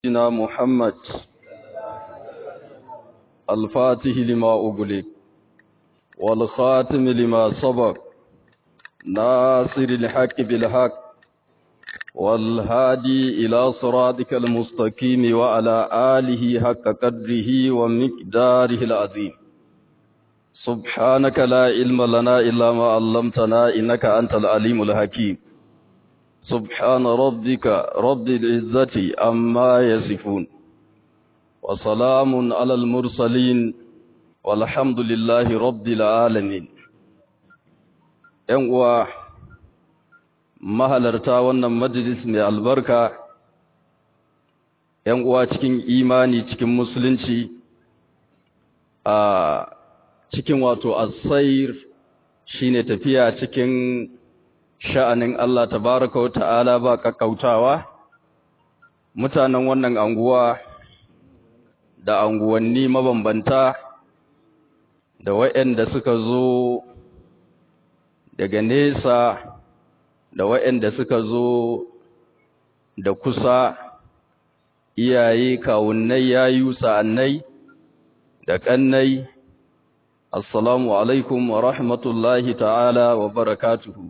سيدنا محمد الفاتح لما أغلق والخاتم لما سبق ناصر الحق بالحق والهادي إلى صراطك المستقيم وعلى آله حق قدره ومقداره العظيم. سبحانك لا علم لنا إلا ما علمتنا إنك أنت العليم الحكيم. سبحان ربك رب العزة عما يصفون وسلام على المرسلين والحمد لله رب العالمين. ‘Yan uwa mahalarta wannan majalis mai albarka, ‘yan uwa cikin imani cikin musulunci, a cikin wato as-sayr shine tafiya cikin sha'anin Allah tabaraka wa ta'ala ba kakkautawa. Mutanen wannan anguwa da anguwanni mabambanta da waɗanda suka zo daga nesa da waɗanda suka zo da kusa, iyaye, kawunnai, yayu, sa'annai da ƙannai, assalamu alaikum wa rahmatullahi ta'ala wa barakatuhu.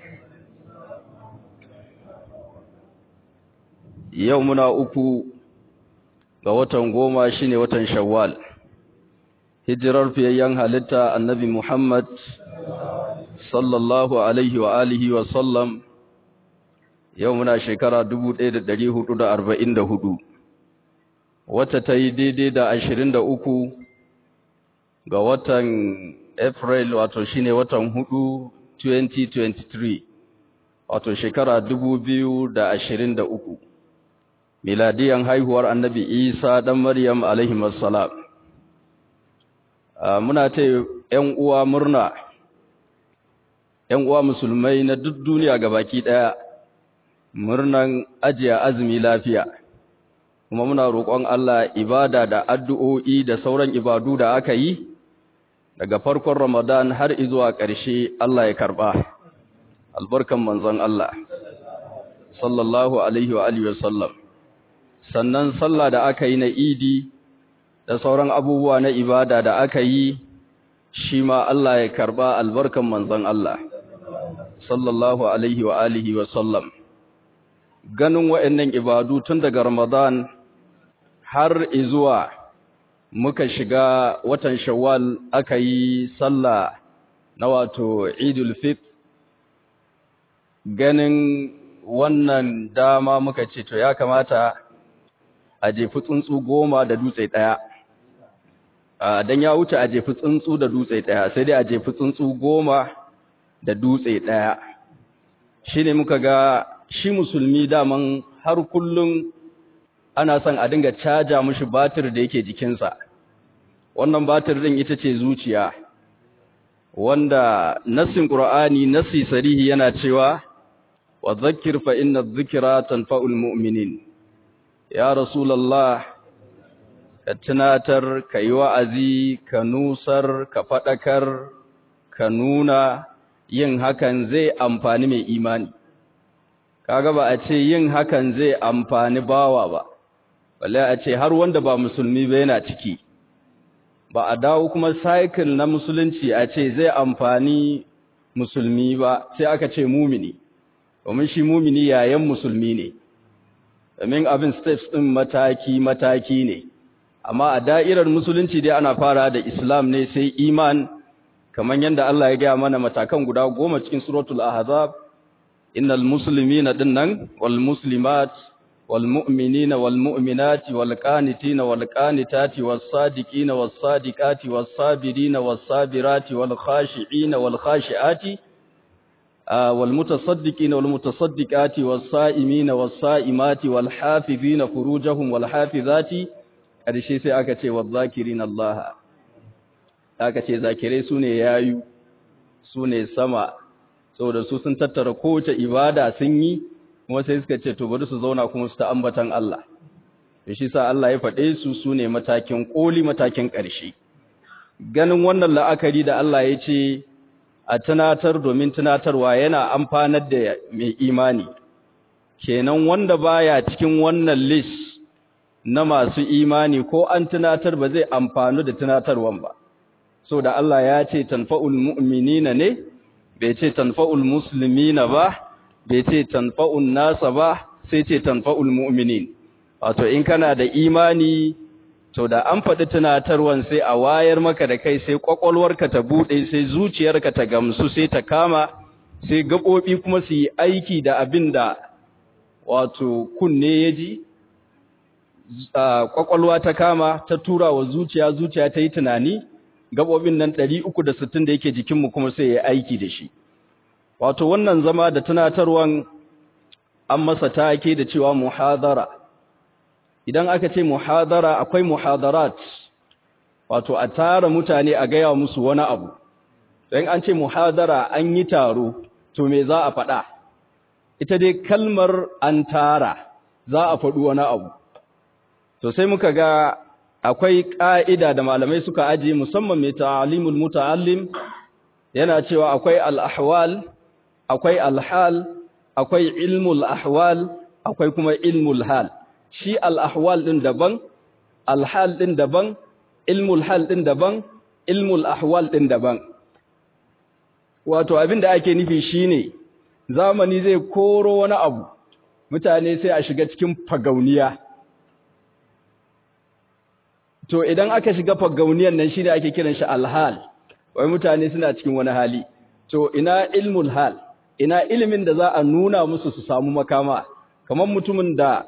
Yau muna 3 ga watan 10 shine watan Shawwal, hijirar fiyayyen halitta Annabi Muhammad sallallahu alaihi wa alihi wa sallam. Yau muna shekara 1444, wata ta yi daidai da 23 ga watan April, wato shine watan 4 2023, wato shekara 2023, miladiyan haihuwar Annabi Isa dan Maryam alaihi wassalam. Muna ta ‘yan uwa murna, ‘yan uwa musulmai na duk duniya gabaki ɗaya, murnan ajiya azumi lafiya, kuma muna roƙon Allah ibada da addu'o'i da sauran ibadu da aka yi daga farkon Ramadan har izuwa ƙarshe Allah ya karɓa, albarkan manzon Allah sallallahu alaihi wa alihi wasallam. Sannan sallah da aka yi na idi da sauran abubuwa na ibada da aka yi, shi ma Allah ya karba, albarkan manzon Allah sallallahu alaihi wa alihi wa sallam. Ganin waɗannan ibadu tun daga Ramadan har izuwa muka shiga watan Shawwal, aka yi sallah na wato Idul Fitr. Ganin wannan dama muka ce to ya kamata a jefi tsuntsu 10 da dutse ɗaya. Dan ya wuce a jefi tsuntsu da dutse ɗaya, sai dai a jefi tsuntsu 10 da dutse ɗaya. Shi ne muka ga shi musulmi daman har kullum ana son a dinga caja mushi batir da yake jikinsa. Wannan batir ɗin ita ce zuciya, wanda nassin Qur'ani, nassi sarihi yana cewa wa dhakkir fa inna dhikra tanfa'ul mu'minin. Ya Rasulallah, ka tunatar, ka yi wa'azi, ka nusar, ka faɗakar, ka nuna, yin hakan zai amfani mai imani. Kaga ba a ce yin hakan zai amfani bawa ba, balle a ce har wanda ba musulmi ba yana ciki. Ba a dawo kuma cycle na musulunci a ce zai amfani musulmi ba, sai aka ce mumini, domin shi mumini yayan musulmi ne. Domin abin steps ɗin mataki-mataki ne, amma a da'irar musulunci dai ana fara da Islam ne, sai iman, kamar yadda Allah ya gaya mana matakan guda 10 cikin suratul Ahzab. Innal muslimina dinnan wal muslimat wal mu'minina wal mu'minati wal qanitina wal qanitati was sadiqina was sadiqati was sabirina was sabirati wal khashi'ina wal khashi'ati والمتصدقين والمتصدقات والصائمين والصائمات والحافظين فروجهم والحافظات. ƙarshe sai aka ce wadh-dhakirin Allah, aka ce zakirai sune yayu, sune sama, saboda su sun tattara kowace ibada sun yi, kuma sai suka ce to bari su zauna kuma su ta ambatan Allah. Shi sa Allah ya faɗe su sune matakin koli, matakin ƙarshe. Ganin wannan la'akari da Allah ya ce a tunatar, domin tunatarwa yana amfanar da mai imani, kenan wanda baya cikin wannan list na masu imani ko an tunatar ba zai amfanu da tunatarwan ba. So da Allah ya ce tanfa'ul mu'minina ne, bai ce tanfa'ul muslimina ba, bai ce tanfa'un nasa ba, sai ce tanfa'ul mu'minin. Wato in kana da imani, to da an faɗi tunatarwan sai a wayar maka da kai, sai ƙwaƙwalwarka ta buɗe, sai zuciyarka ta gamsu, sai ta kama, sai gaɓoɓi kuma su yi aiki da abin da wato kunne ya ji, ƙwaƙwalwa ta kama, ta tura wa zuciya, zuciya ta yi tunani, gaɓoɓin nan 360 da yake jikinmu kuma sai ya aiki da shi. Wato wannan zama da tunatarwan an masa take da cewa muhadara. Idan aka ce muhadara, akwai muhadarat, wato a tara mutane a gaya musu wani abu. Don an ce muhadara an yi taro, to me za a faɗa? Ita dai kalmar an tara, za a faɗi wani abu. To sai muka ga akwai ƙa'ida da malamai suka ajiye, musamman mai ta'alimul muta'allim, yana cewa akwai al'ahwal, akwai alhal, akwai ilmul ahwal, akwai kuma ilmul hal. Shi al'ahwal ɗin daban, alhal ɗin daban, ilmul hal ɗin daban, ilmul ahwal ɗin daban. Wato abin da ake nufi shi ne, zamani zai koro wani abu, mutane sai a shiga cikin fagauniya. To idan aka shiga fagauniyan nan shi ne ake kiran shi alhal, wai mutane suna cikin wani hali. To ina ilmul hal, ina ilimin da za a nuna musu su samu makama, kamar mutumin da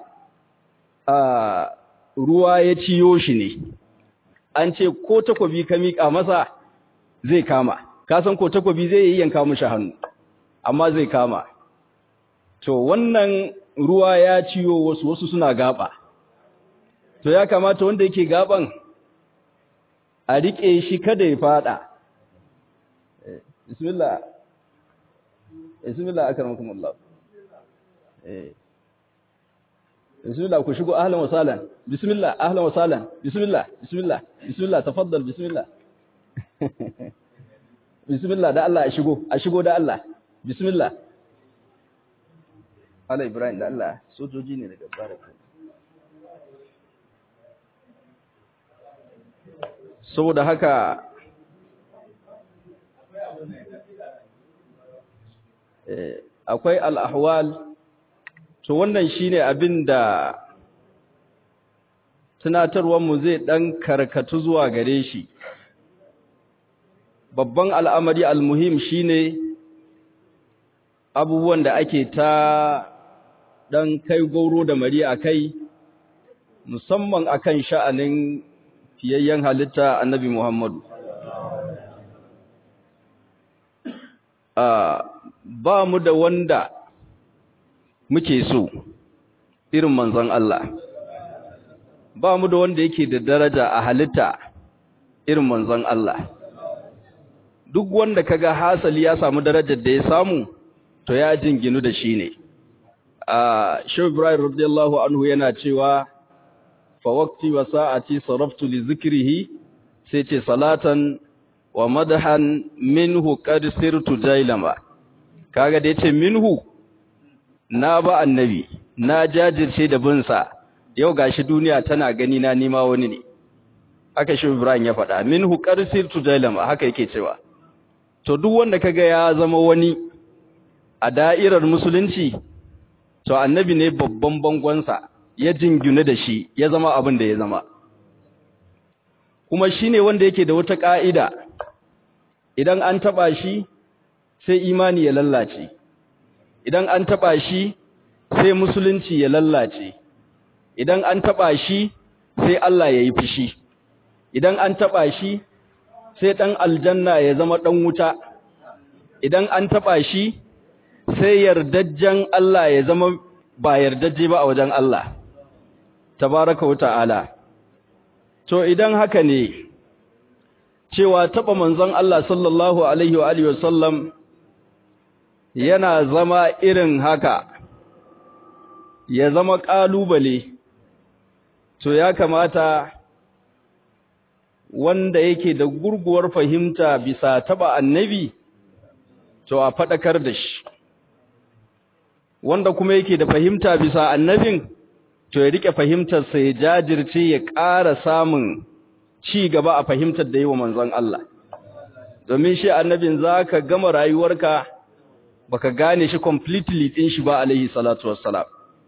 ruwa ya ciyo shi ne, an ce ko takobi ka miƙa masa zai kama, ka san ko takobi zai yi yanka mishi hannu, amma zai kama. To wannan ruwa ya ciyo wasu suna gaba, to ya kamata wanda yake gaban a riƙe shi kada ya fada. Bismillah, bismillah akramakumullah. Bismillah ku shigo, ahlan wa sahlan. Bismillah, ahlan wa sahlan. Bismillah, bismillah, bismillah, tafaddal, bismillah. Bismillah da Allah a shigo da Allah. Bismillah. Allah Ibrahim da Allah, sojoji ne daga baraka. Saboda haka akwai al'ahwal. To wannan shine abin da tunatarwarmu zai ɗan karkatu zuwa gare shi. Babban al'amari al-muhim shine abubuwan da ake ta ɗan kai goro da mari a kai, musamman akan sha'anin fiyayyen halitta annabi Muhammadu. Ba mu da wanda muke so irin manzon Allah, ba mu da wanda yake da daraja a halitta irin manzon Allah. Duk wanda kaga hasali ya samu darajar da ya samu, to ya jinginu da shi ne. Shehu Ibrahim radiyallahu anhu yana cewa fa waqti wa sa'ati saraftu li zikrihi, sai ce salatan wa madhan minhu qad sirtu jailama. Kaga da yace minhu, na ba annabi, na jajirce da binsa, yau gashi duniya tana gani na nima wani ne. Haka Shehu Ibrahim ya faɗa, minhu qad sirtu jailama, haka yake cewa. To duk wanda kaga ya zama wani a da'irar musulunci, to annabi ne babban bangonsa, ya jingune da shi, ya zama abin da ya zama. Kuma shine wanda yake da wata ƙa'ida, idan an taɓa shi sai imani ya lallace, idan an taɓa shi sai musulunci ya lallace, idan an taɓa shi sai Allah ya yi fushi, idan an taɓa shi sai ɗan aljanna ya zama ɗan wuta, idan an taɓa shi sai yardajjen Allah ya zama ba yardajje ba a wajen Allah tabaraka wa ta'ala. To idan haka ne, cewa taɓa manzon Allah sallallahu alaihi wa alihi wasallam yana zama irin haka, ya zama ƙalubale, to ya kamata wanda yake da gurguwar fahimta bisa taɓa annabi, to a faɗakar da shi. Wanda kuma yake da fahimta bisa annabin, to ya rike fahimtarsa ya jajirce ya ƙara samun ci gaba a fahimtar da yi wa manzon Allah. Domin shi annabin za ka gama rayuwarka baka gane shi completely ɗin shi ba alaihi salatu wassalam.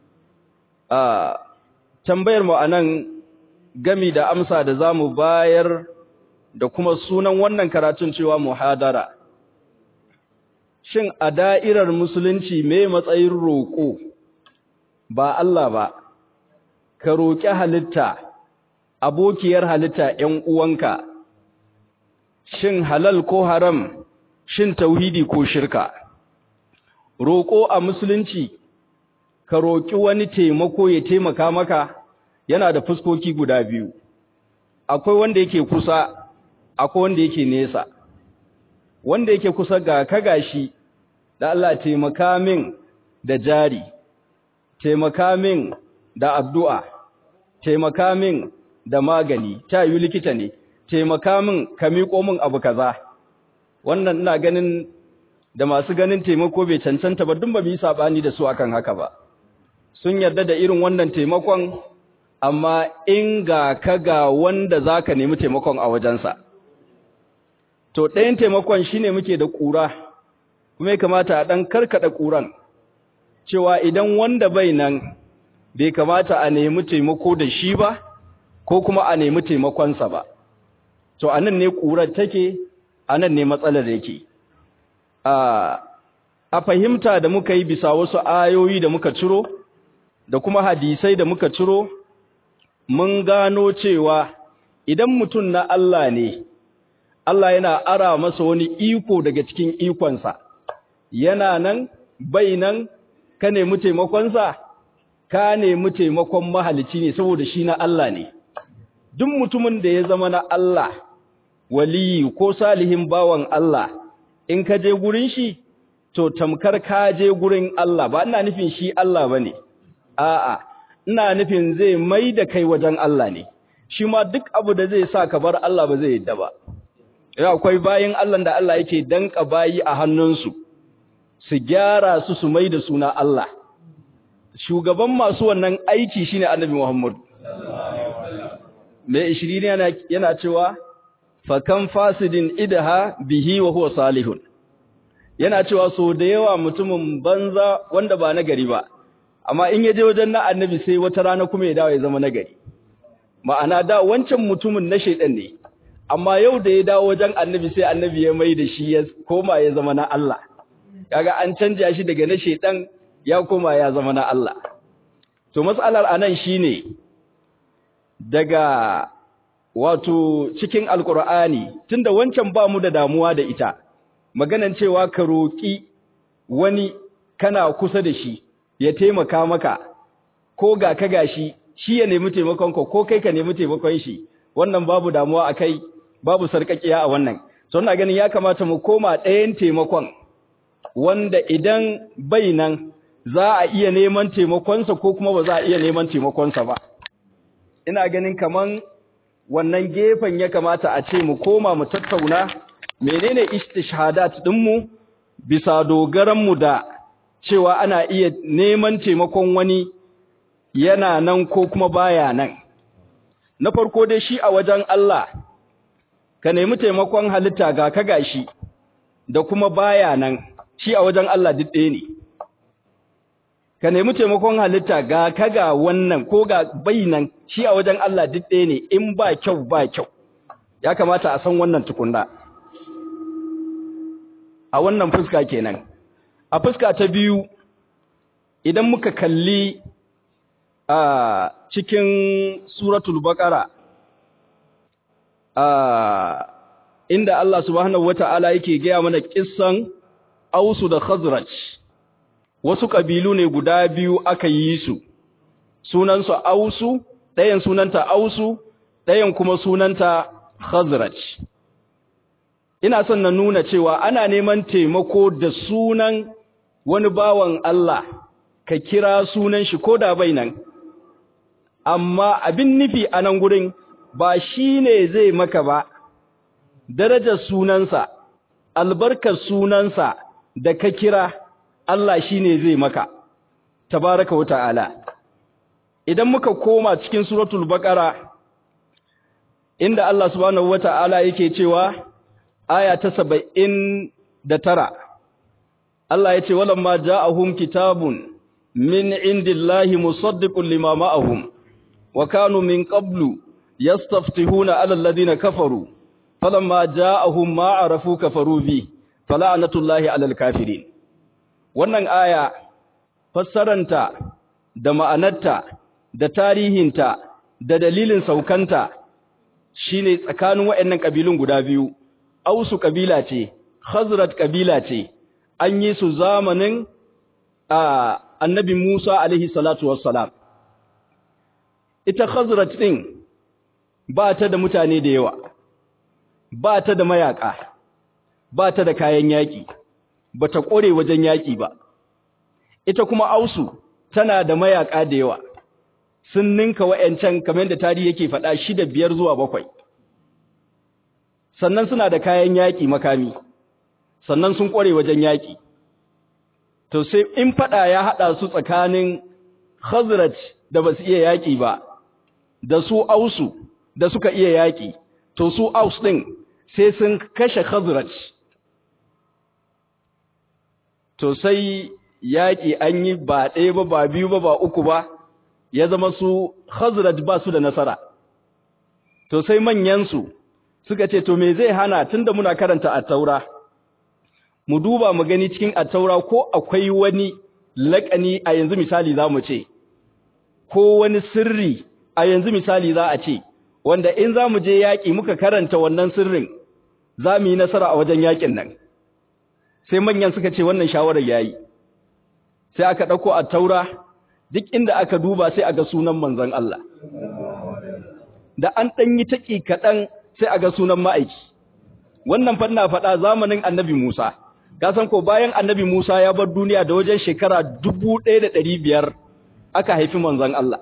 Tambayar mu anan gami da amsa da za mu bayar da kuma sunan wannan karatun cewa muhadara. Shin a da'irar musulunci me matsayin roƙo ba Allah ba, ka roƙi halitta, abokiyar halitta ‘yan uwanka, shin halal ko haram, shin tauhidi ko shirka. Roƙo a musulunci, ka roƙi wani taimako ya taimaka maka, yana da fuskoki guda biyu, akwai wanda yake kusa, akwai wanda yake nesa. Wanda yake kusa ga ka gashi, da Allah taimaka min da jari, taimaka min da addu'a, taimaka min da magani, ta yi likita ne, taimaka min ka miƙo min abu kaza. Wannan ina ganin da masu ganin taimako bai cancanta ba, dun ba mu yi saɓani da su akan haka ba. Sun yarda da irin wannan taimakon, amma in ga ka ga wanda za ka nemi taimakon a wajensa. To ɗayan taimakon shi ne muke da ƙura, kuma ya kamata a ɗan karkaɗa ƙuran, cewa idan wanda bai nan bai kamata a nemi taimako da shi ba, ko kuma a nemi taimakonsa ba. To a nan ne ƙurar take, a nan ne matsalar yake. A fahimta da muka yi bisa wasu ayoyi da muka ciro, da kuma hadisai da muka ciro, mun gano cewa idan mutum na Allah ne, Allah yana ara masa wani iko daga cikin ikonsa, yana nan, bai nan, ka nemi taimakonsa, ka nemi taimakon mahalicci ne saboda shi na Allah ne. Duk mutumin da ya zama na Allah, waliyi ko salihin bawan Allah, in ka je gurin shi, to tamkar ka je gurin Allah, ba ina nufin shi Allah ba ne, a'a, ina nufin zai mai da kai wajen Allah ne, shi ma duk abu da zai sa ka bar Allah ba zai yadda ba. Akwai bayin Allah da Allah yake danka bayi a hannunsu, su gyara su mai da suna Allah. Shugaban masu wannan aiki shine Annabi Muhammad. Mai ishirin yana cewa, fakan fasidin idaha bihi wa huwa salihun. Yana cewa so da yawa mutumin banza wanda ba nagari ba, amma in yaje wajen na Annabi sai wata rana kuma ya dawo ya zama nagari. Ma'ana da wancan mutumin na shaidan ne, amma yau da ya dawo wajen Annabi sai Annabi ya mai da shi ya koma ya zama na Allah. Kaga an canja shi daga na shaidan ya koma ya zama na Allah. To mas'alar anan shine daga wato cikin Alkur'ani, tunda wancan ba mu da damuwa da ita, maganan cewa ka roƙi wani kana kusa da shi ya taimaka maka, ko ga ka gashi shi ya nemi taimakonka ko kai ka nemi taimakon shi, wannan babu damuwa a kai, babu sarƙaƙiya a wannan. So ina ganin ya kamata mu koma ɗayan taimakon wanda idan bai nan za a iya neman taimakonsa ko kuma ba za a iya neman taimakonsa ba. Ina ganin kaman wannan gefen ya kamata a ce mu koma mu tattauna menene istishhadat ɗinmu bisa dogaranmu da cewa ana iya neman taimakon wani yana nan ko kuma baya nan. Na farko dai shi a wajen Allah, ka nemi taimakon halitta ga ka gashi da kuma baya nan, shi a wajen Allah duk ɗaya ne. Ka nemi taimakon halitta ga ka ga wannan ko ga bai nan, shi a wajen Allah duk ɗaya ne, in ba kyau ba kyau. Ya kamata a san wannan tukunna. A wannan fuska kenan. A fuska ta biyu, idan muka kalli a cikin suratul Baqara, inda Allah subhanahu wata'ala yake gaya mana kissan Ausu da Khazraj. Wasu kabilu ne guda biyu aka yi su, sunansu Ausu, ɗayan sunanta Ausu, ɗayan kuma sunanta Khazraj. Ina son na nuna cewa ana neman taimako da sunan wani bawan Allah, ka kira sunan shi ko da bai nan, amma abin nufi a nan gurin ba shi ne zai maka ba, darajar sunansa, albarkar sunansa da ka kira Allah shi ne zai maka, tabaraka wa ta'ala. idan muka koma cikin suratul baqara inda Allah subhanahu wata'ala yake cewa aya ta 79 Allah yace walamma ja'ahum kitabun min indillahi musaddiqun lima ma'ahum wa kanu min qablu yastaftihuna 'ala alladhina kafaru falamma ja'ahum ma 'arafu kafaru bi fala'natullahi 'alal kafirin. Wannan aya fassaranta da ma'anarta da tarihinta da dalilin saukanta shine tsakanin waɗannan kabilun guda biyu. Ausu kabila ce, Khazraj kabila ce, an yi su zamanin annabi Musa alaihi salatu wassalam. Ita Khazraj din ba ta da mutane da yawa, ba ta da mayaka, ba ta da kayan yaki, ba ta kore wajen yaki ba. Ita kuma Ausu tana da mayaka da yawa. Sun ninka wa'yancan kamar da tarihi yake faɗa 6, 5 zuwa 7. Sannan suna da kayan yaƙi makami, sannan sun ƙware wajen yaƙi. To sai in faɗa ya haɗa su tsakanin Khazraj da ba su iya yaƙi ba, da su Ausu da suka iya yaƙi, to su Aus ɗin sai sun kashe Khazraj. To sai yaƙi an yi ba ɗaya ba, ba biyu ba, ba uku ba, ya zama su Khazraj ba su da nasara. To sai manyansu suka ce to me zai hana tunda muna karanta at-taura mu duba mu gani cikin at-taura ko akwai wani laƙani a yanzu misali zamu ce ko wani sirri a yanzu misali za a ce wanda in zamu je yaki muka karanta wannan sirrin zamu yi nasara a wajen yakin nan. Sai manyan suka ce wannan shawarar yayi. Sai aka dauko at-taura duk inda aka duba sai aga sunan manzon Allah. Da an dan yi taki kadan sai aga sunan ma'aiki. Wannan fanna faɗa zamanin Annabi Musa. Ka san ko bayan Annabi Musa ya bar duniya da wajen shekara 1500 aka haifi manzon Allah.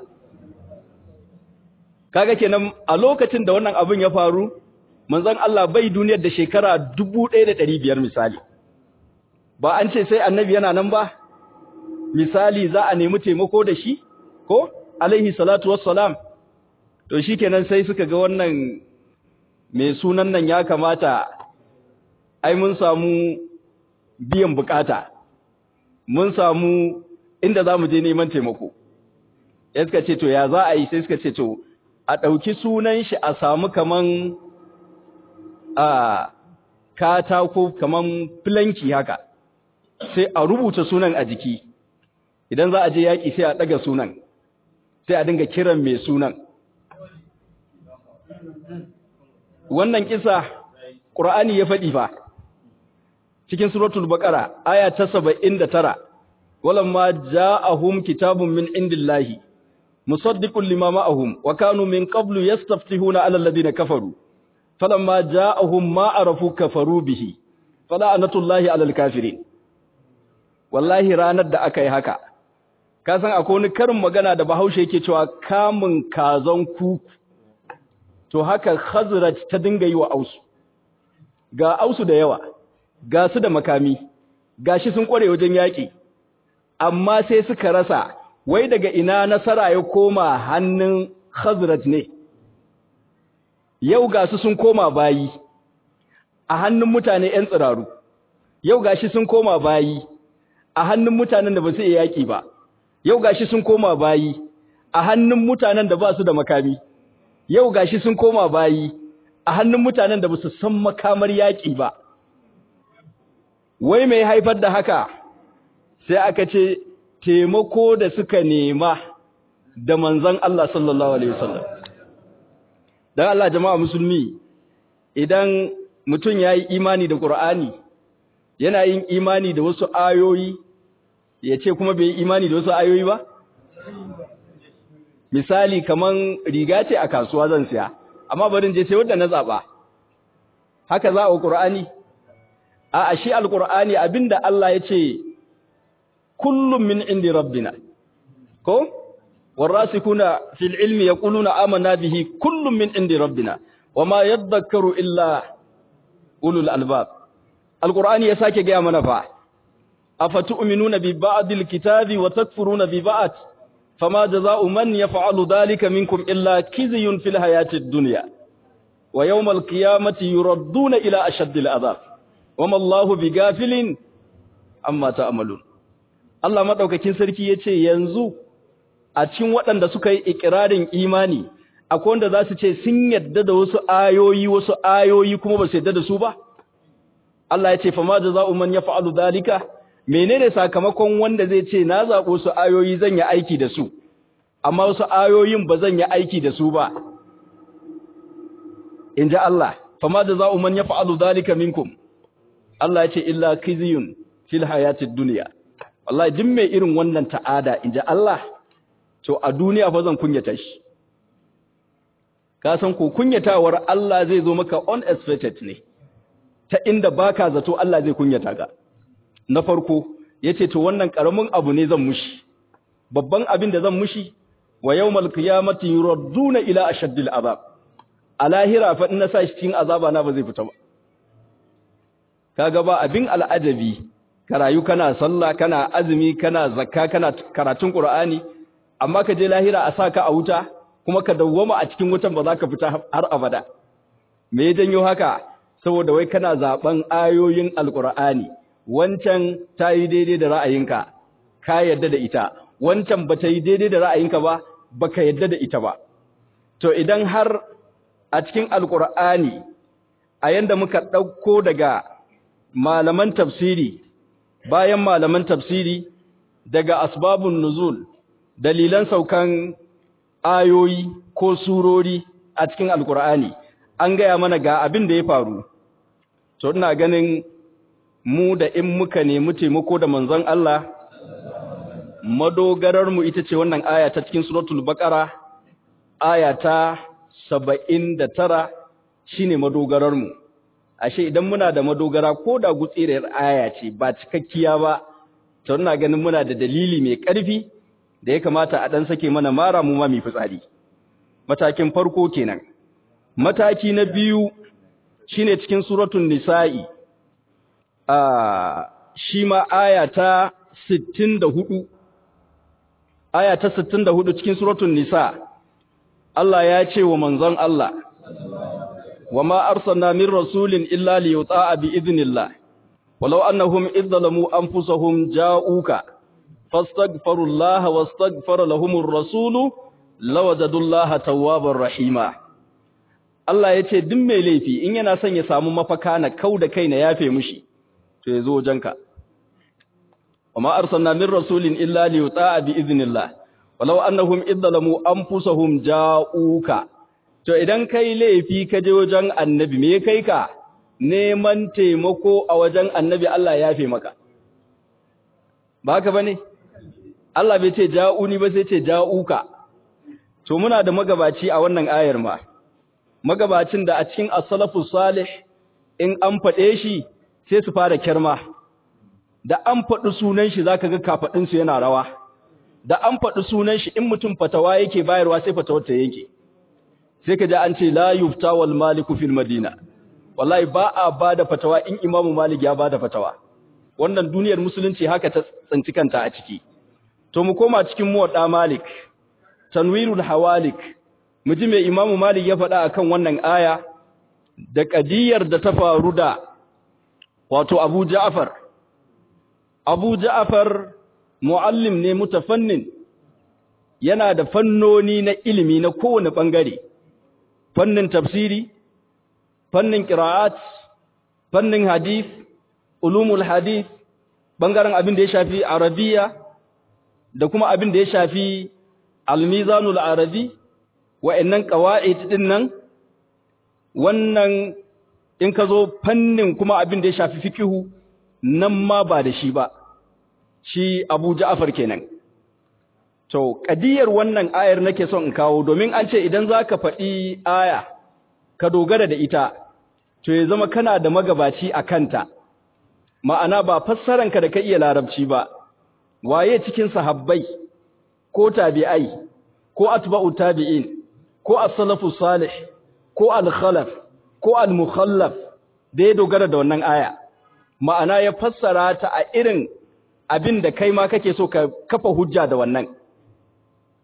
Kaga kenan a lokacin da wannan abin ya faru, manzon Allah bai duniyar da shekara 1500 misali. Ba an ce sai Annabi yana nan ba? Misali za a nemi taimako da shi ko alaihi salatu wassalam. To shikenan sai suka ga wannan mai sunan nan ya kamata ai mun samu biyan bukata, mun samu inda za mu je neman taimako. Ya suka ce to ya za a yi, sai suka ce to a ɗauki sunan shi a samu kaman katako kaman filanki haka, sai a rubuta sunan a jiki. Idan za a je yaƙi sai a ɗaga sunan, sai a dinga kiran mai sunan. Wannan kisa Qur'ani ya faɗi fa cikin suratul baqara aya ta 79 walamma ja'ahum kitabun min indillahi musaddiqun lima ma'ahum wa kanu min qablu yastaftihuna 'ala alladhina kafaru falamma ja'ahum ma arafu kafaru bihi fala'natullahi 'alal kafirin. Wallahi ranar da aka yi haka ka san akwai wani karin magana da Bahaushe yake cewa kamun kazan kuku. To haka Khazraj ta dinga yi wa Ausu. Ga Ausu da yawa, ga su da makami, gashi sun kware wajen yaƙi, amma sai suka rasa wai daga ina nasara ya koma hannun Khazraj ne. Yau ga su sun koma bayi a hannun mutane 'yan tsiraru, yau gashi sun koma bayi a hannun mutanen da ba su iya yaƙi ba, yau gashi sun koma bayi a hannun mutanen da ba su da makami. Yau gashi sun koma bayi a hannun mutanen da ba su san makamar yaƙi ba. Wai mai haifar da haka sai aka ce taimako da suka nema da manzon Allah sallallahu alaihi wasallam. Dan Allah jama'a musulmi, idan mutum yayi imani da Qur'ani, yana yin imani da wasu ayoyi, ya ce kuma bai yi imani da wasu ayoyi ba? Misali kaman riga ce a kasuwa zan siya, amma barin je sai wanda na zaba. Haka za a Qur'ani? A shi al-Qur'ani abinda Allah ya ce kullum min indi rabbina. Ko? Warasikuna fil ilmi yaquluna amanna bihi kullum min indi rabbina wama yadhakkaru illa ulul albab. Al-Qur'ani ya sake ga mana fa afatu'minuna bi ba'dil kitabi wa takfuruna bi ba'd fama jaza'u man yaf'alu dhalika minkum illa khizyun fil hayatid dunya wa yawmal qiyamati yuradduna ila ashaddil adhab wama Allahu bighafilin amma ta'malun. Allah madaukakin sarki yace yanzu a cikin waɗanda suka yi ikirarin imani akwai wanda za su ce sun yadda da wasu ayoyi kuma ba su yadda da su ba. Allah ya ce fa ma jaza'u man yaf'alu dhalika, menene sakamakon wanda zai ce na zabo su ayoyi zan yi aiki da su amma wasu ayoyin ba zan yi aiki da su ba. Inji Allah, fa ma jaza'u man yaf'alu dhalika minkum, Allah ya ce illa khizyun fil hayatid dunya. Wallahi duk mai irin wannan ta'ada inji Allah, to a duniya fa zan kunyata shi. Ka san ko kunyatawar Allah zai zo maka unexpected ne, ta inda baka zato Allah zai kunyata ka. Na farko yace to wannan karamin abu ne zan mushi, babban abin da zan mushi wa yawmal qiyamati yuradduna ila ashaddil azab. A lahira fa in na sa shi cikin azaba na ba zai fita ba. Kaga ba abin al'ajabi ka rayu kana sallah kana azumi kana zakka kana karatun Qur'ani amma ka je lahira a saka a wuta kuma ka dawwama a cikin wutan ba za ka fita har abada. Me ya janyo haka? Saboda wai kana zaben ayoyin Alqur'ani, wancan ta yi daidai da ra'ayinka ka yadda da ita, wancan ba ta yi daidai da ra'ayinka ba baka yadda da ita ba. To idan har a cikin Alqur'ani a yanda muka ɗauko daga malaman tafsiri, bayan malaman tafsiri daga asbabun nuzul, dalilan saukan ayoyi ko surori a cikin Alkur'ani, an gaya mana ga abin da ya faru. To ina ganin mu da in muka nemi taimako da manzon Allah, madogarar mu ita ce wannan aya ta cikin suratul Baqara, aya ta 79 shine madogarar mu. Ashe idan muna da madogara ko da gutsiriyar aya ce ba cikakkiya ba, to ina ganin muna da dalili mai ƙarfi da ya kamata a dan sake mana mara mu ma mai fitsari. Matakin farko kenan. Mataki na biyu shine cikin suratul Nisa'i. Shi ma aya ta 64. Aya ta 64 cikin suratul Nisa. Allah ya ce wa manzon Allah, وما أرسلنا من رسول إلا ليطاع بإذن الله ولو أنهم إذ ظلموا أنفسهم جاءوك فاستغفروا الله واستغفر لهم الرسول لوجدوا الله توابا رحيما. Allah ya ce duk mai laifi in yana son ya samu mafaka na kau da kai na yafe mushi to ya zo wajenka. وما أرسلنا من رسول إلا ليطاع بإذن الله ولو أنهم إذ ظلموا أنفسهم جاءوك. To idan kai laifi ka je wajen annabi me kai ka neman taimako a wajen annabi Allah ya yafe maka. Ba haka bane? Allah bai ce ja'uni ba sai ce ja'uka. To muna da magabaci a wannan ayar ma. Magabacin da a cikin as-salafus salih in an fade shi sai su fara kirma. Da an fadi sunan shi zaka ga kafadin su yana rawa. Da an fadi sunan shi in mutum fatawa yake bayarwa sai fatawar ta yake. Sai ka ji an ce la yufta wal maliku fil madina, wallahi ba a bada fatawa in imamu malik ya bada fatawa. Wannan duniyar musulunci haka ta tsanci kanta a ciki. To mu koma cikin muwadda malik, tanwirul hawalik, mu ji me imamu malik ya faɗa akan wannan aya da kadiyar da ta faru da wato Abu Ja'far. Abu Ja'far muallim ne mutafannin, yana da fannoni na ilimi na kowane bangare. Fannin tafsiri, fannin qira'at, fannin hadith, ulumul hadith, bangaren abin da ya shafi arabiya da kuma abin da ya shafi al-mizanul arabi, wa'annan qawaid din nan, wannan in ka zo fannin kuma abin da ya shafi fiqhu nan ma ba da shi ba. Shi Abu Ja'far kenan. To, kadiyar wannan ayar nake son in kawo domin an ce idan za ka faɗi aya, ka dogara da ita, to ya zama kana da magabaci a kanta, ma'ana ba fassaranka da ka iya larabci ba, waye cikin sahabbai, ko tabi'ai, ko atba'u tabi'in, ko as-salafu salih, ko al-khalaf, ko al-mukhallaf da ya dogara da wannan aya, ma'ana ya fassara ta a irin abin da kai ma kake so ka kafa hujja da wannan.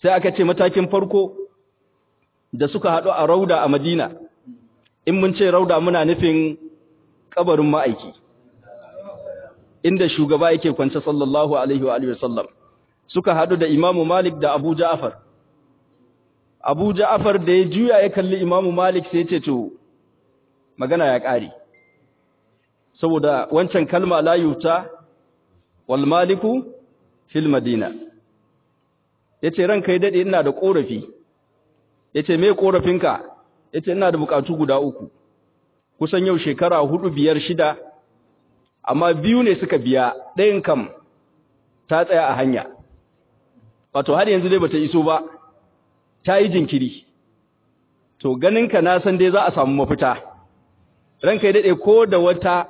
sai aka ce matakin farko da suka haɗu a rauda a Madina, in mun ce rauda muna nufin kabarin ma'aiki inda shugaba yake kwance sallallahu alaihi wa sallam, suka haɗu da Imamu Malik da Abu Ja'far. Abu Ja'far da ya juya ya kalli Imamu Malik sai ya ce to magana ya ƙare, saboda wancan kalma la yuta wal maliku fil madina. Yace ranka ya dade ina da korafi. Yace me korafinka? Yace ina da bukatu guda uku. Kusan yau shekara 4 5 6 amma biyu ne suka biya, ɗayan kam ta tsaya a hanya. Wato har yanzu dai bata iso ba. Ta yi jinkiri. To ganinka na san dai za a samu mafita. Ranka ya dade ko da wata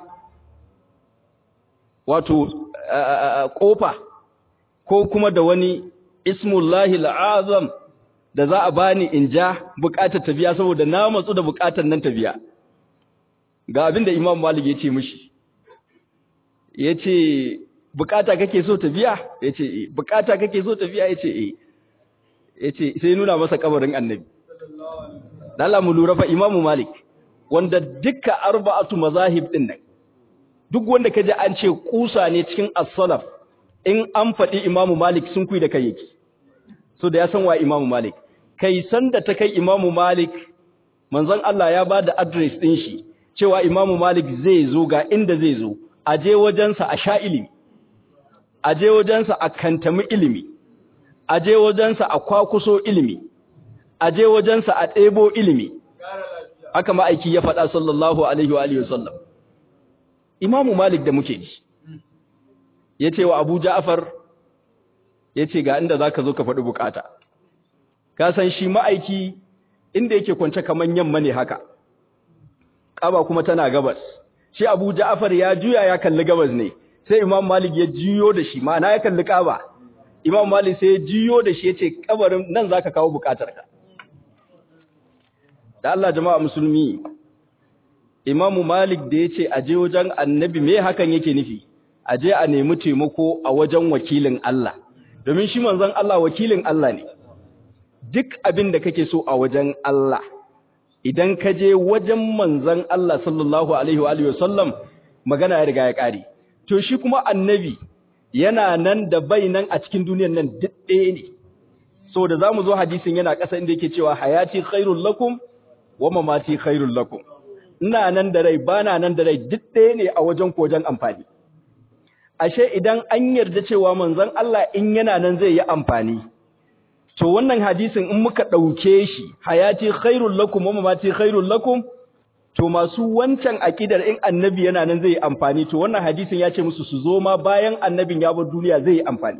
wato kofa ko kuma da wani ismullahi al'azam da za a bani in ja bukatar tabiya, saboda na matsu da bukatar nan tabiya. Ga abinda Imam Malik ya ce mishi, ya ce bukata kake so tabiya? Ya ce eh. Bukata kake so tabiya? Ya ce eh. Ya ce sai nuna masa kabarin Annabi. Allah mu lura fa Imam Malik wanda dukkan arba'atu mazahib din nan, duk wanda kaje an ce kusa ne cikin as-salaf, in an faɗi Imam Malik sun kuyi da kai yake, so da ya san wa Imam Malik. Kai san da ta kai Imam Malik manzon Allah ya bada address din shi cewa Imam Malik zai zo ga inda zai zo, aje wajensa a sha ilimi, aje wajensa a kantami ilimi, aje wajensa a kwakuso ilimi, aje wajensa a ɗebo ilimi. Haka ma'aiki ya faɗa sallallahu alaihi wa alihi wasallam. Imam Malik da muke ji yace wa Abu Ja'far, yace ga inda zaka zo ka faɗi bukata. Ka san shi ma'aiki inda yake kwance kaman yamma ne haka, Kaaba kuma tana gabas. Shi Abu Ja'far ya juya ya kalli gabas ne, sai Imam Malik ya juyo da shi, ma'ana ya kalli Kaaba. Imam Malik sai ya juyo da shi yace kabarin nan zaka kawo bukatarka. Da Allah jama'a musulmi, Imam Malik da yace aje wajen Annabi, me hakan yake nufi? Aje a nemi taimako a wajen wakilin Allah. Domin shi manzon Allah wakilin Allah ne. Duk abin da kake so a wajen Allah, idan ka je wajen manzon Allah sallallahu alaihi wa alihi wasallam, magana ya riga ya kare. To shi kuma Annabi yana nan da bai nan a cikin duniyar nan duk ɗaya ne. So da zamu zo hadisin yana ƙasa inda yake cewa hayati khairul lakum wa mamati khairul lakum. Ina nan da rai bana nan da rai duk ɗaya ne a wajen kojan amfani. Ashe idan an yarda cewa manzon Allah in yana nan zai yi amfani, to wannan hadisin in muka ɗauke shi hayati khairul lakum wa mamati khairul lakum, to masu wancan akidar in annabi yana nan zai yi amfani, to wannan hadisin ya ce musu su zo ma bayan annabin ya bar duniya zai yi amfani.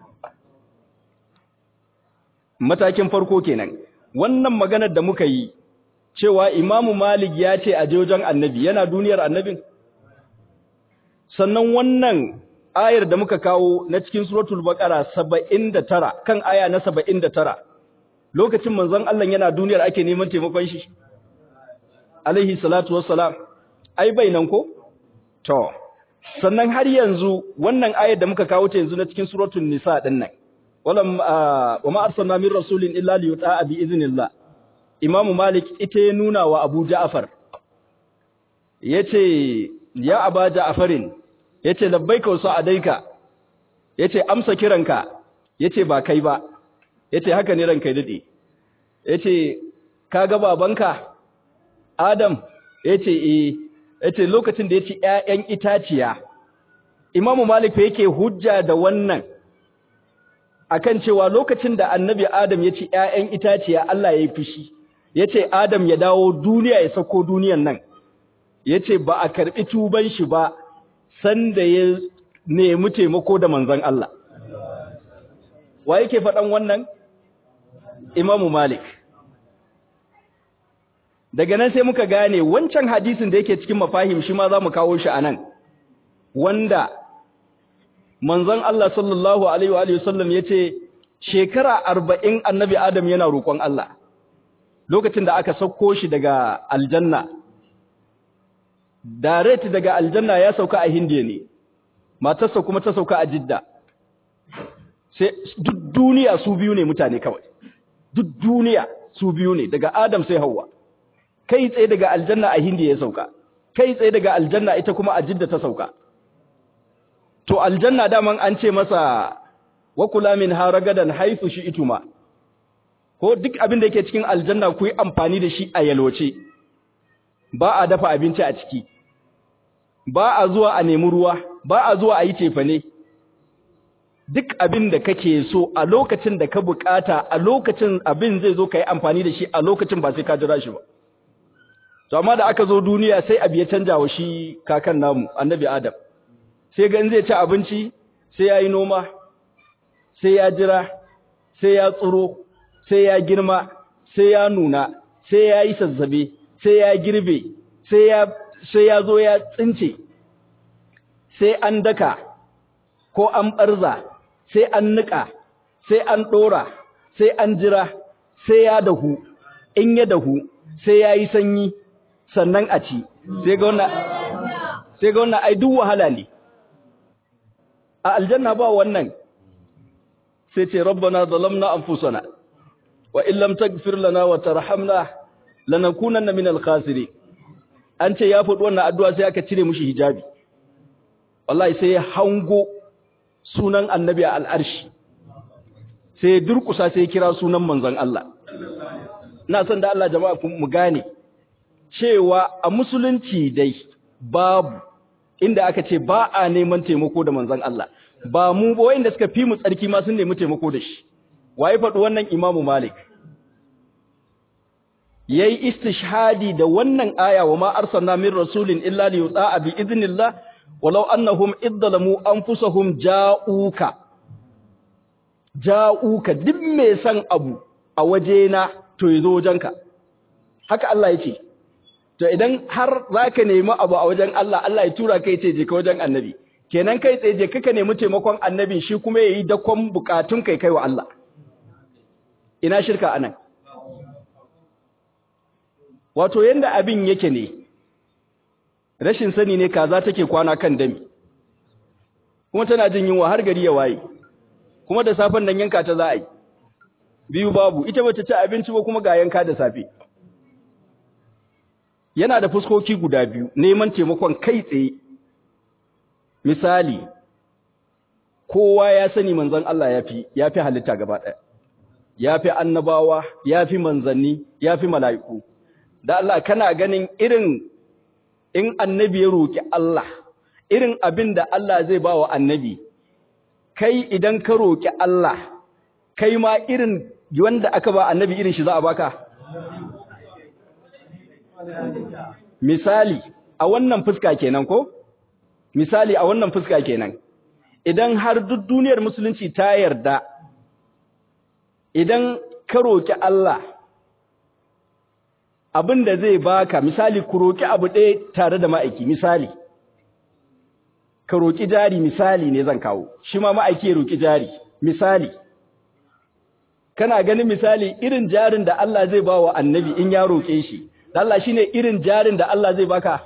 Matakin farko kenan. Wannan maganar da muka yi cewa Imamu Malik ya ce a je wajen Annabi, yana duniyar Annabin? Sannan wannan ayar da muka kawo na cikin suratul Baqara 79, kan aya na 79, lokacin manzon Allah yana duniyar ake neman taimakon shi alaihi salatu wassalam, ai bai nan ko? To sannan har yanzu wannan ayar da muka kawo ta yanzu na cikin suratul Nisa din nan, wa ma arsalna min rasulin illa liyuta'a bi iznillah. Imamu Malik ita ya nuna wa Abu Ja'far, yace ya Aba Ja'farin, yace labbaika wa sa'adaika, yace amsa kiranka, yace ba kai ba, yace haka ne ranka dade, yace kaga babanka Adam, yace eh, yace lokacin da yace ƴaƴan itaciya. Imamu Malik yake hujja da wannan akan cewa lokacin da Annabi Adam yace ƴaƴan itaciya Allah yayi fushi, yace Adam ya dawo duniya ya sako duniyan nan, yace ba a karbi tuban shi ba sanda ya nemi taimako da manzon Allah. Wa yake faɗan wannan? Imamu Malik. Daga nan sai muka gane wancan hadisin da yake cikin mafahim shi ma za mu kawo shi anan, wanda manzon Allah sallallahu alaihi wa alihi wasallam yace shekara 40 Annabi Adam yana roƙon Allah. Lokacin da aka sauko shi daga aljanna, direct daga aljanna ya sauka a Hindiya ne, matarsa kuma ta sauka a Jidda. sai duk duniya su biyu ne mutane kawai, duk duniya su biyu ne, daga Adam sai Hawwa, kai tsaye daga aljanna a Hindi ya sauka, kai tsaye daga aljanna ita kuma a Jidda ta sauka. To aljanna daman an ce masa wa kula min haragadan haythu shi'tuma, ko duk abin da yake cikin aljanna ku yi amfani da shi a yalwace, ba a dafa abinci a ciki, ba a zuwa a nemi ruwa, ba a zuwa a yi cefane. Duk abin da kake so a lokacin da ka bukata, a lokacin abin zai zo ka yi amfani da shi a lokacin, ba sai ka jira shi ba. To amma da aka zo duniya sai abu ya canja wa shi kakan namu annabi Adam, sai ga in zai ci abinci sai ya yi noma, sai ya jira, sai ya tsiro, sai ya girma, sai ya nuna, sai ya yi sazzabe, sai ya girbe, sai ya zo ya tsince, sai an daka ko an ɓarza, sai an niƙa, sai an ɗora, sai an jira, sai ya dahu, in ya dahu sai ya yi sanyi sannan a ci. Sai ga wannan ai duk wahala ne. A aljanna ba wannan. Sai ce rabbana zalamna anfusana wa in lam taghfir lana wa tarhamna lanakunanna minal khasirin. An ce ya faɗi wannan addu'a sai aka cire mushi hijabi. Wallahi sai ya hango sunan annabi a al'arshi, sai ya durkusa sai ya kira sunan manzon Allah. Ina son da Allah jama'a mu gane cewa a musulunci dai babu inda aka ce ba a neman taimako da manzon Allah, ba mu ba, wanda suka fi mu tsarki ma sun nemi taimako da shi. Waye faɗi wannan? Imamu Malik yayi istishhadi da wannan aya, wa ma arsalna min rasulin illa li yuta'a bi idnillah walau annahum idzalamu anfusahum ja'uka. Duk mai san abu a wajena to yazo wajenka, haka Allah yace. To idan har zaka nemi abu a wajen Allah, Allah ya tura kai ce je ka wajen annabi, kenan kai tsaye je ka nemi taimakon annabi, shi kuma yayi dakon bukatun kai wa Allah. Ina shirka anan? Wato yanda abin yake ne, rashin sani ne kaza take kwana kan dami, kuma tana jin yunwa har gari ya waye, kuma da safen nan yanka ta za a yi, biyu babu, ita bata ci abinci ba kuma ga yanka da safe. Yana da fuskoki guda biyu, neman taimakon kai tsaye. Misali, kowa ya sani manzon Allah ya fi halitta gaba ɗaya, ya fi annabawa, ya fi manzanni, ya fi mala'iku. Da Allah kana ganin irin in annabi ya roƙi Allah, irin abin da Allah zai ba wa annabi, kai idan ka roƙi Allah, kai ma irin wanda aka ba annabi irin shi za a baka. Misali, a wannan fuska kenan ko? Misali, a wannan fuska kenan. Idan har duk duniyar musulunci ta yarda, idan ka roƙi Allah, abin da zai baka, misali ku roƙi abu ɗaya tare da ma'aiki, misali ka roƙi jari, misali ne zan kawo, shi ma ma'aiki ya roƙi jari, misali kana ganin misali irin jarin da Allah zai ba wa annabi in ya roƙe shi, da Allah shine irin jarin da Allah zai baka.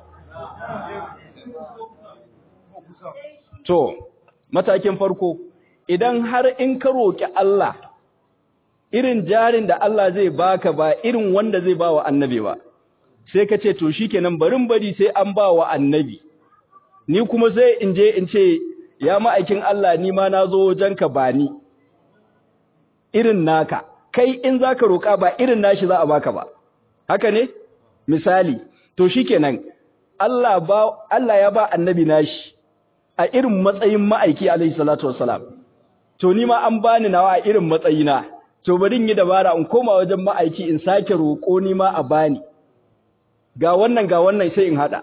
To matakin farko, idan har in ka roƙi Allah, irin jarin da Allah zai baka ba irin wanda zai ba wa annabi ba, sai ka ce to shikenan bari sai an ba wa annabi, ni kuma sai in je in ce ya ma'aikin Allah, ni ma na zo wajenka ba ni irin naka, kai in zaka roƙa ba irin nashi za a baka ba, haka ne? Misali, to shikenan Allah ya ba annabi nashi a irin matsayin ma'aiki alaihi salatu wassalam, to ni ma an bani nawa a irin matsayina, to bari in yi dabara in koma wajen ma'aiki in sake roƙo ni ma a bani, ga wannan sai in hada.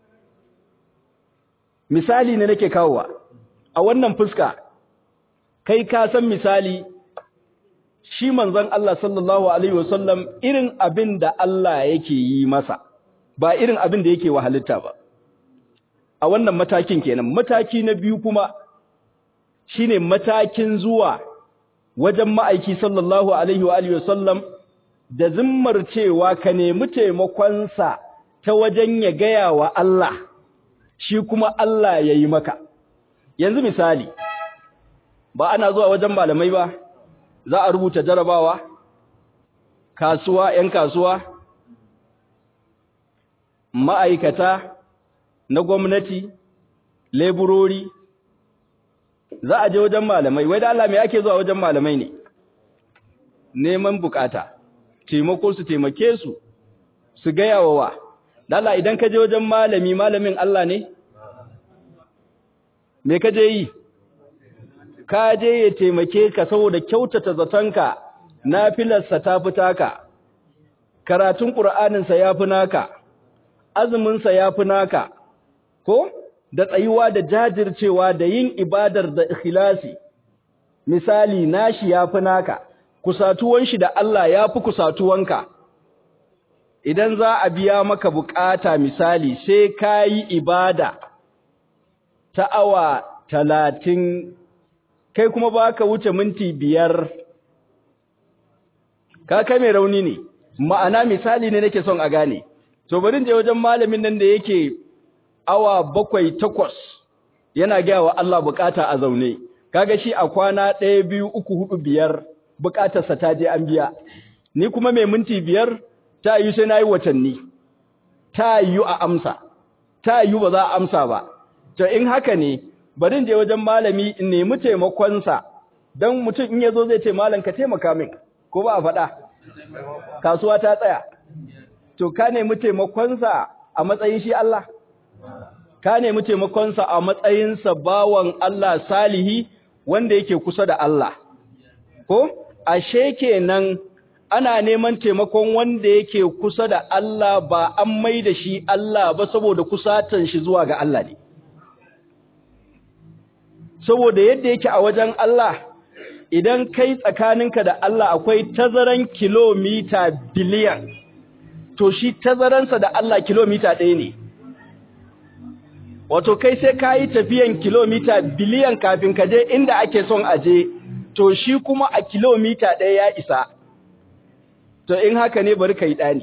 Misali ne nake kawowa a wannan fuska, kai ka san misali shi manzon Allah sallallahu alaihi wasallam irin abin da Allah yake yi masa ba irin abin da yake wa halitta ba. A wannan matakin kenan. Mataki na biyu kuma shine matakin zuwa wajen ma'aiki sallallahu alaihi wa alihi wasallam da zimmar cewa ka nemi taimakonsa ta wajen ya gaya wa Allah, shi kuma Allah ya yi maka. Yanzu misali, ba ana zuwa wajen malamai ba, za a rubuta jarabawa, kasuwa, ‘yan kasuwa, ma'aikata na gwamnati, leburori, za a je wajen malamai. Wai da Allah mai ake zuwa wajen malamai ne? Neman bukata, taimako su taimake su, su gaya wa. Da Allah idan ka je wajen malami, malamin Allah ne? Me ka je yi? Ka je ya taimake ka saboda kyautata zatonka, nafilarsa ta fi taka, karatun ƙur'aninsa ya fi naka, azuminsa ya fi naka, ko? Da tsayuwa da jajircewa da yin ibadar da ikhlasi, misali nashi ya fi naka, kusatuwan shi da Allah ya fi kusatuwanka. Idan za a biya maka bukata misali sai ka yi ibada ta awa 30, kai kuma ba ka wuce minti 5, ka kai mai rauni ne. Ma'ana misali ne nake son a gane. To bari je wajen malamin nan da yake awa 7, 8 yana gaya wa Allah bukata a zaune. Kaga shi a kwana 1, 2, 3, 4, 5 bukatarsa ta je an biya. Ni kuma mai minti 5 ta yi sai nayi watanni. Ta yi a amsa. Ta yi ba za a amsa ba. To in haka ne bari je wajen malami in nemi taimakon sa. Dan mutum in yazo zai ce malam ka taimaka min. Ko ba a faɗa? Kasuwa ta tsaya. To ka nemi taimakon sa a matsayin shi Allah? Ka nemi taimakonsa a matsayinsa bawan Allah salihi wanda yake kusa da Allah. Ko? Ashe kenan ana neman taimakon wanda yake kusa da Allah ba an mai da shi Allah ba saboda kusatan shi zuwa ga Allah ne. Saboda yadda yake a wajen Allah, idan kai tsakaninka da Allah akwai tazaran kilomita biliyan, to shi tazaransa da Allah kilomita 1 ne. Wato kai sai ka yi tafiyan kilomita biliyan kafin ka je inda ake son aje, to shi kuma a kilomita 1 ya isa. To in haka ne bari ka yi ɗani.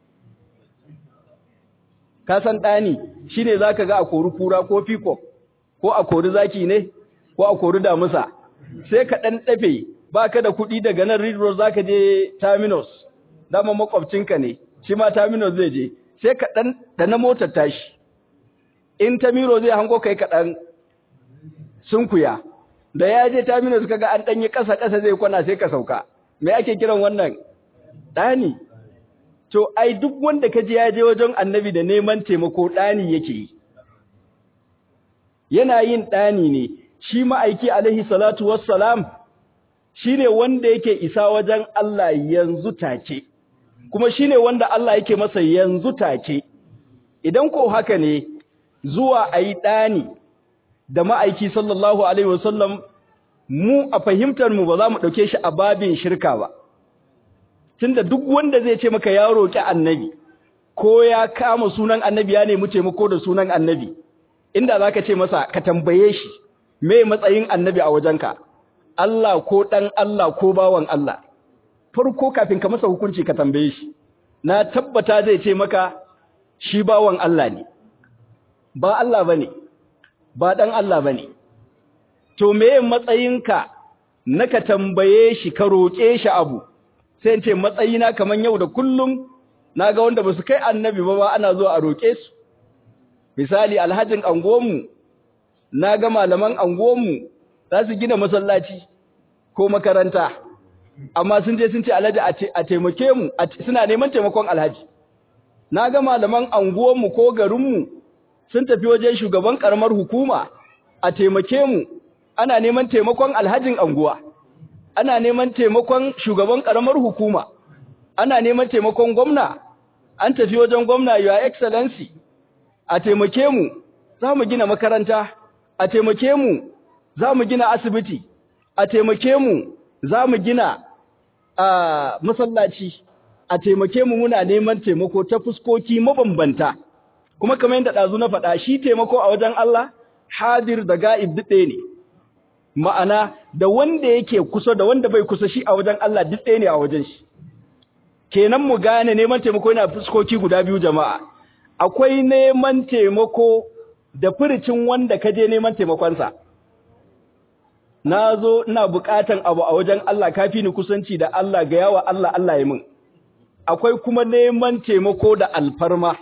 Ka san ɗani shi ne za ka ga a kori kura ko fiko, ko a kori zaki ne, ko a kori damusa. Sai ka ɗan ɗafe ba ka da kuɗi daga nan Ridros za ka je Terminus, dama makwabcinka ne, shi ma Terminus zai je, sai ka ɗan da na motar tashi. In Tamiro zai hango kai kaɗan sunkuya, da ya je Terminus kaga an ɗanyi ƙasa-ƙasa zai kwana sai ka sauka. Me ake kiran wannan? Ɗani. To, ai duk wanda ka ji ya je wajen annabi da neman taimako ɗani yake yi. Yana yin ɗani ne, shi ma'aiki alaihi salatu wassalam shi ne wanda yake isa wajen Allah yanzu take, kuma shi ne wanda Allah yake masa yanzu take. Idan ko haka ne, zuwa a yi ɗani da ma'aiki sallallahu Alaihi wasallam mu a fahimtarmu ba za mu ɗauke shi a babin shirka ba. Tunda duk wanda zai ce maka ya roƙi annabi, ko ya kama sunan annabi ya nemi taimako da sunan annabi, inda za ka ce masa ka tambaye shi, me matsayin annabi a wajenka, Allah ko ɗan Allah ko bawan Allah. Farko kafin ka masa hukunci ka tambaye shi, na tabbata zai ce maka shi bawan Allah ne. Ba Allah bane, ba dan Allah bane. To meye matsayinka na ka tambaye shi ka roƙe shi abu? Sai in ce matsayina kaman yau da kullum naga wanda basu kai annabi ba ana zuwa a roƙe su. Misali alhajin anguwanmu, naga malaman anguwanmu za su gina masallaci ko makaranta. Amma sun je sun ce alhaji a taimake mu, suna neman taimakon alhaji. Naga malaman anguwanmu ko garinmu sun tafi wajen shugaban karamar hukuma a taimake mu, ana neman taimakon alhajin anguwa, ana neman taimakon shugaban karamar hukuma, ana neman taimakon gwamna, an tafi wajen gwamna your excellency, a taimake mu za mu gina makaranta, a taimake mu za mu gina asibiti, a taimake mu za mu gina masallaci, a taimake mu muna neman taimako ta fuskoki mabambanta. Kuma kamar yadda ɗazu na faɗa, shi taimako a wajen Allah hadir da ga'ib duk ɗaya ne. Ma'ana da wanda yake kusa da wanda bai kusa shi a wajen Allah duk ɗaya ne a wajen shi. Kenan mu gane neman taimako yana fuskoki guda biyu jama'a. Akwai neman taimako da furicin wanda ka je neman taimakonsa. nazo ina bukatan abu a wajen Allah kafi ni kusanci da Allah ga yawa Allah Allah ya min akwai kuma neman taimako da alfarma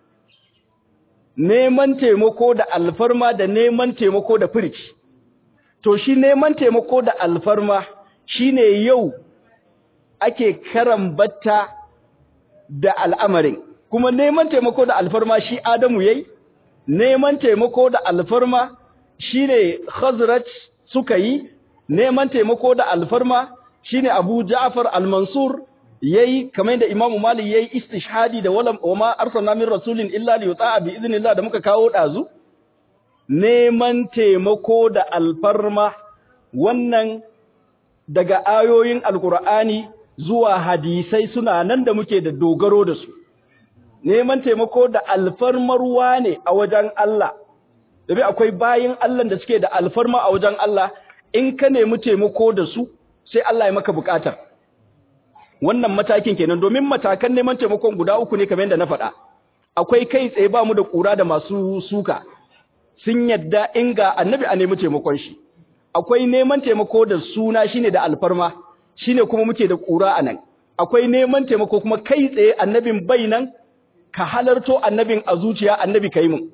da neman taimako da firici to shi neman taimako da alfarma shine yau ake karambata da al'amarin kuma neman taimako da alfarma shi Adamu yayi neman taimako da alfarma shine Khazraj suka yi neman taimako da alfarma shine Abu Ja'far al-Mansur yayi kamar da Imam Malik yayi istishhadi da wama arsalna min rasulin illa li yuta'a bi idnillah da muka kawo dazu neman taimako da alfarma wannan daga ayoyin alqur'ani zuwa hadisai suna nan da muke da dogaro da su neman taimako da alfarmarwa ne a wajen Allah dabi akwai bayin Allah da suke da alfarma a wajen Allah in ka nemi taimako da su sai Allah ya maka bukatar wannan matakin kenan domin matakan neman taimakon guda uku ne kamar yadda na faɗa akwai kai tsaye ba mu da kura da masu suka sun yadda in ga annabi a nemi taimakon shi akwai neman taimako da suna shine da alfarma shine kuma muke da kura anan akwai neman taimako kuma kai tsaye annabin bai nan ka halarto annabin a zuciya annabi kai mun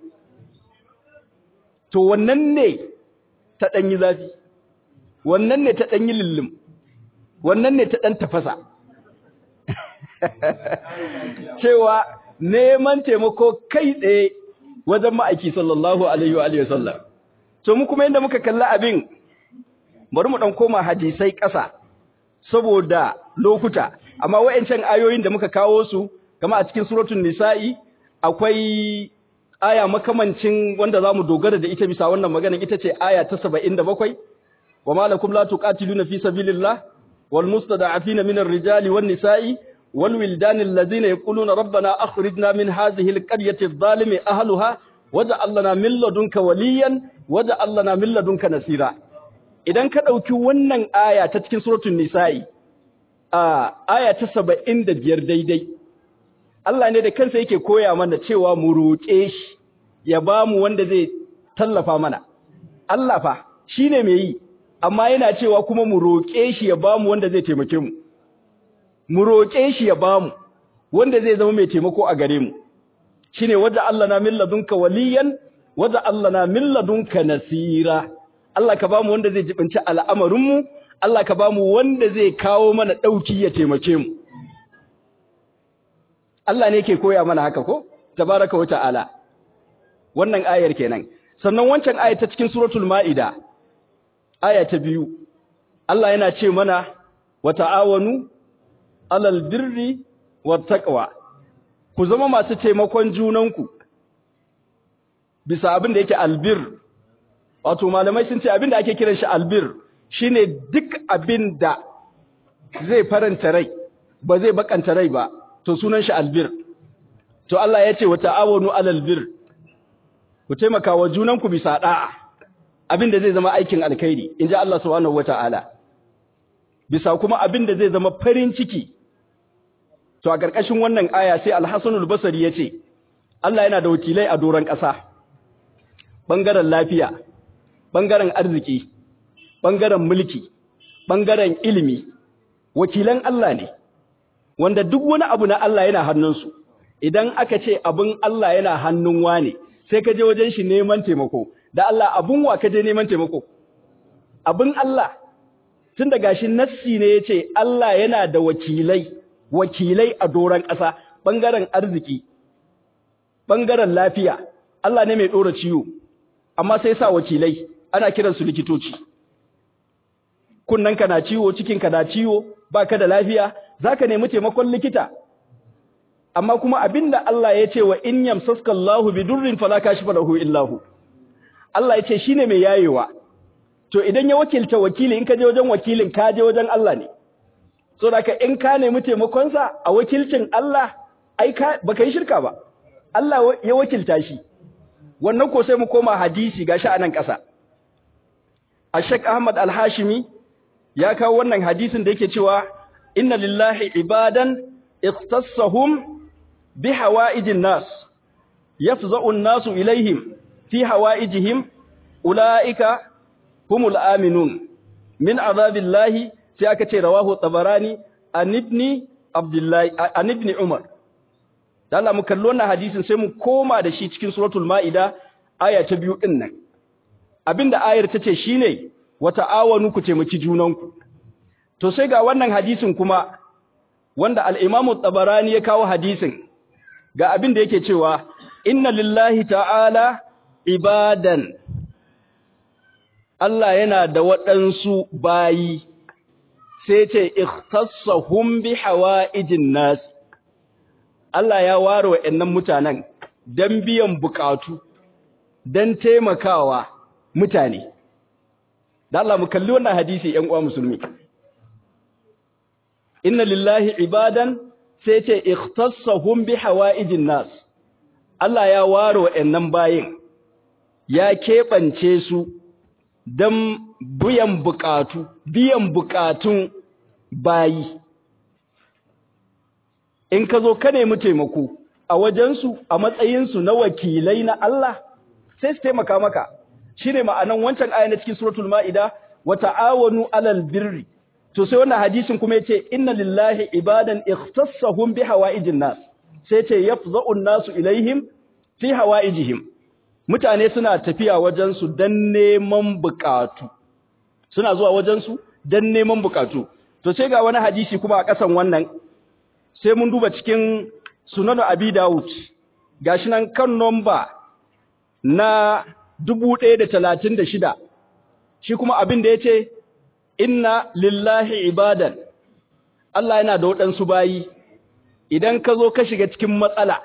to wannan ne ta danyi zafi wannan ne ta danyi lillum wannan ne ta dan tafasa cewa neman taimako kai tsaye wajen ma'aiki sallallahu alaihi wa sallam to mu kuma yanda muka kalla abin bari mu dan koma hadisai ƙasa saboda lokuta amma wayancan ayoyin da muka kawo su kama a cikin suratul nisa'i akwai aya makamancin wanda zamu dogara da ita bisa wannan magana ita ce aya ta 77 wama lakum la tuqatiluna fi sabilillah wal mustada'afina minar rijali wan nisa'i wal wildani alladhina yaquluna rabbana akhrijna min hadhihi alqaryati adh-dhalimi ahliha waj'al lana min ladunka waliyan waj'al lana min ladunka nasira idan ka dauki wannan aya ta cikin suratul nisa'i aya ta 75 daidai Allah ne da kansa yake koya mana cewa mu roƙe shi ya bamu wanda zai tallafa mana Allah fa shine mai yi amma yana cewa kuma mu roƙe shi ya bamu wanda zai taimake mu mu roƙe shi ya bamu wanda zai zama mai taimako a gare mu shine wanda Allah na min ladunka waliyan wanda Allah na min ladunka nasira Allah ka bamu wanda zai jibinci al'amarin mu Allah ka bamu wanda zai kawo mana dauki ya taimake mu Allah ne yake koya mana haka ko tabaraka wa ta'ala wannan ayar kenan sannan wancan ayar ta cikin suratul maida aya ta 2 Allah yana ce mana wa ta'awanu alal birri wat taqwa ku zama masu taimakon junanku bisa abin da yake albir wato malamai sun ce abin da ake kiran shi albir shine duk abin da zai faranta rai ba zai bakanta rai ba to sunan shi albir to Allah ya ce wa ta'awanu alal bir ku taimaka wa junanku bisa da'a abinda zai zama aikin alkhairi inji Allah subhanahu wataala bisa kuma abinda zai zama farin ciki to a karkashin wannan aya sai Al-Hasan al-Basri yace Allah yana da wakilai a doran ƙasa bangaren lafiya bangaren arziki bangaren mulki bangaren ilimi wakilan Allah ne wanda duk wani abu na Allah yana hannunsu idan aka ce abin Allah yana hannun wane sai ka je wajen shi neman taimako da Allah abun wa ka je neman taimako abin Allah tun da gashi nassi ne yace Allah yana da wakilai a doran ƙasa bangaren arziki bangaren lafiya Allah ne mai dora ciwo amma sai sa wakilai ana kiransu likitoci kunnanka na ciwo cikinka na ciwo baka da lafiya zaka nemi taimakon likita amma kuma abinda Allah ya ce wa in yamsaska Allahu bidurrin fala kashifa lahu illa hu Allah ya ce shine mai yayewa to idan ya wakilta wakili in ka je wajen wakilin ka je wajen Allah ne so da in ka nemi taimakon sa a wakilcin Allah ai ka baka yi shirka ba Allah ya wakilta shi wannan ko sai mu koma hadisi gashi anan kasa Sheikh Ahmad Al-Hashimi ya kawo wannan hadisin da yake cewa inna lillahi ibadan ikhtassahum bihawaijin nas yafza'u an-nasu ilaihim fi hawaijihim ulaika humul aminun min azabillahi sai aka ce rawahu tabarani an ibn Umar. Da Allah mu kallo wannan hadisin sai mu koma da shi cikin suratul Maida aya ta 2 din nan. Abinda ayar ta ce shine wa ta'awanu ku taimaki junanku. To sai ga wannan hadisin kuma wanda al-Imam tabarani ya kawo hadisin ga abin da yake cewa inna lillahi ta'ala ibadan, Allah yana da waɗansu bayi sai ce ikhtassahum bi hawaijin nas, Allah ya ware wa'annan mutanen dan biyan bukatu, dan taimakawa mutane. Da Allah mu kalli wannan hadisi ƴan uwa musulmi. Inna lillahi ibadan sai ce ikhtassahum bi hawaijin nas, Allah ya ware wa'annan bayin, ya keɓance su don biyan bukatun bayi. In ka zo ka nemi taimako a wajensu a matsayinsu na wakilai na Allah, sai su taimaka maka. Shi ne ma'anan wancan aya na cikin suratul Ma'ida, wa ta'awanu alal birri. To sai wannan hadisin kuma yace inna lillahi ibadan ikhtassahum bi hawaijin nas. Sai ce yafza'un nasu ilaihim fi hawaijihim. Mutane suna tafiya wajensu don neman bukatu. Suna zuwa wajensu don neman bukatu. To sai ga wani hadisi kuma a ƙasan wannan, sai mun duba cikin Sunan Abi Dawud, gashi nan kan nomba na 1036. Shi kuma abin da yace inna lillahi ibadan, Allah yana da waɗansu bayi, idan ka zo ka shiga cikin matsala,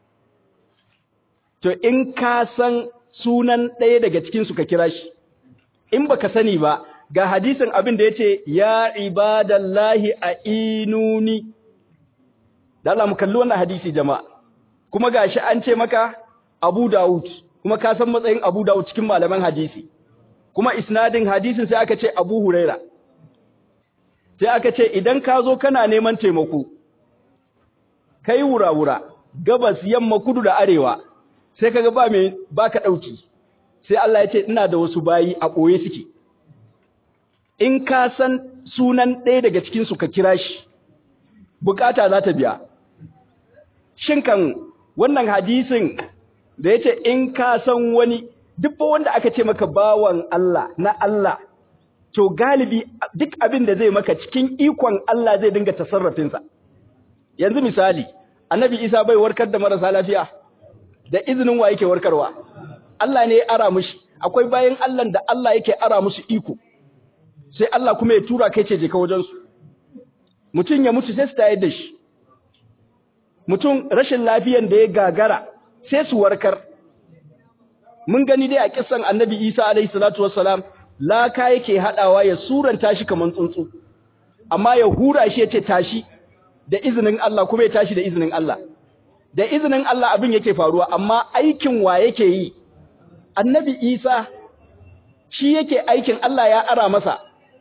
to in ka san sunan ɗaya daga cikinsu ka kira shi, in baka sani ba, ga hadisin abin da ya ce, ya ibadallahi a inuni. Da Allah mu kalli wannan hadisi jama'a, kuma ga shi an ce maka Abu Dawud, kuma ka san matsayin Abu Dawud cikin malaman hadisi, kuma isnadin hadisin sai aka ce Abu Huraira. Sai aka ce idan ka zo kana neman taimako, kai wura-wura, gabas, yamma, kudu da arewa, sai kaga ba ka dauki, sai Allah ya ce ina da wasu bayi a koye suke. In ka san sunan ɗaya daga cikin su ka kira shi, bukata za ta biya. Shin kan wannan hadisin da yace in ka san wani, duk wanda aka ce maka bawan Allah na Allah, to galibi duk abin da zai maka cikin ikon Allah zai dinga tasarrafin sa. Yanzu misali, Annabi Isa bai warkar da marasa lafiya, da izinin wa yake warkarwa? Allah ne ya ara mushi. Akwai bayan Allah da Allah yake ara musu iko, sai Allah kuma ya tura kai ce je ka wajen su. Mutum ya mutu sai su tayar da shi, mutum rashin lafiyan da ya gagara sai su warkar. Mun gani dai a kissan Annabi Isa alaihi salatu wassalam, laka yake hadawa ya suranta shi kaman tsuntsu, amma ya hura shi ya ce tashi da izinin Allah, kuma ya tashi da izinin Allah. Da izinin Allah abin yake faruwa, amma aikin wa yake yi? Annabi Isa shi yake aikin, Allah ya ara masa.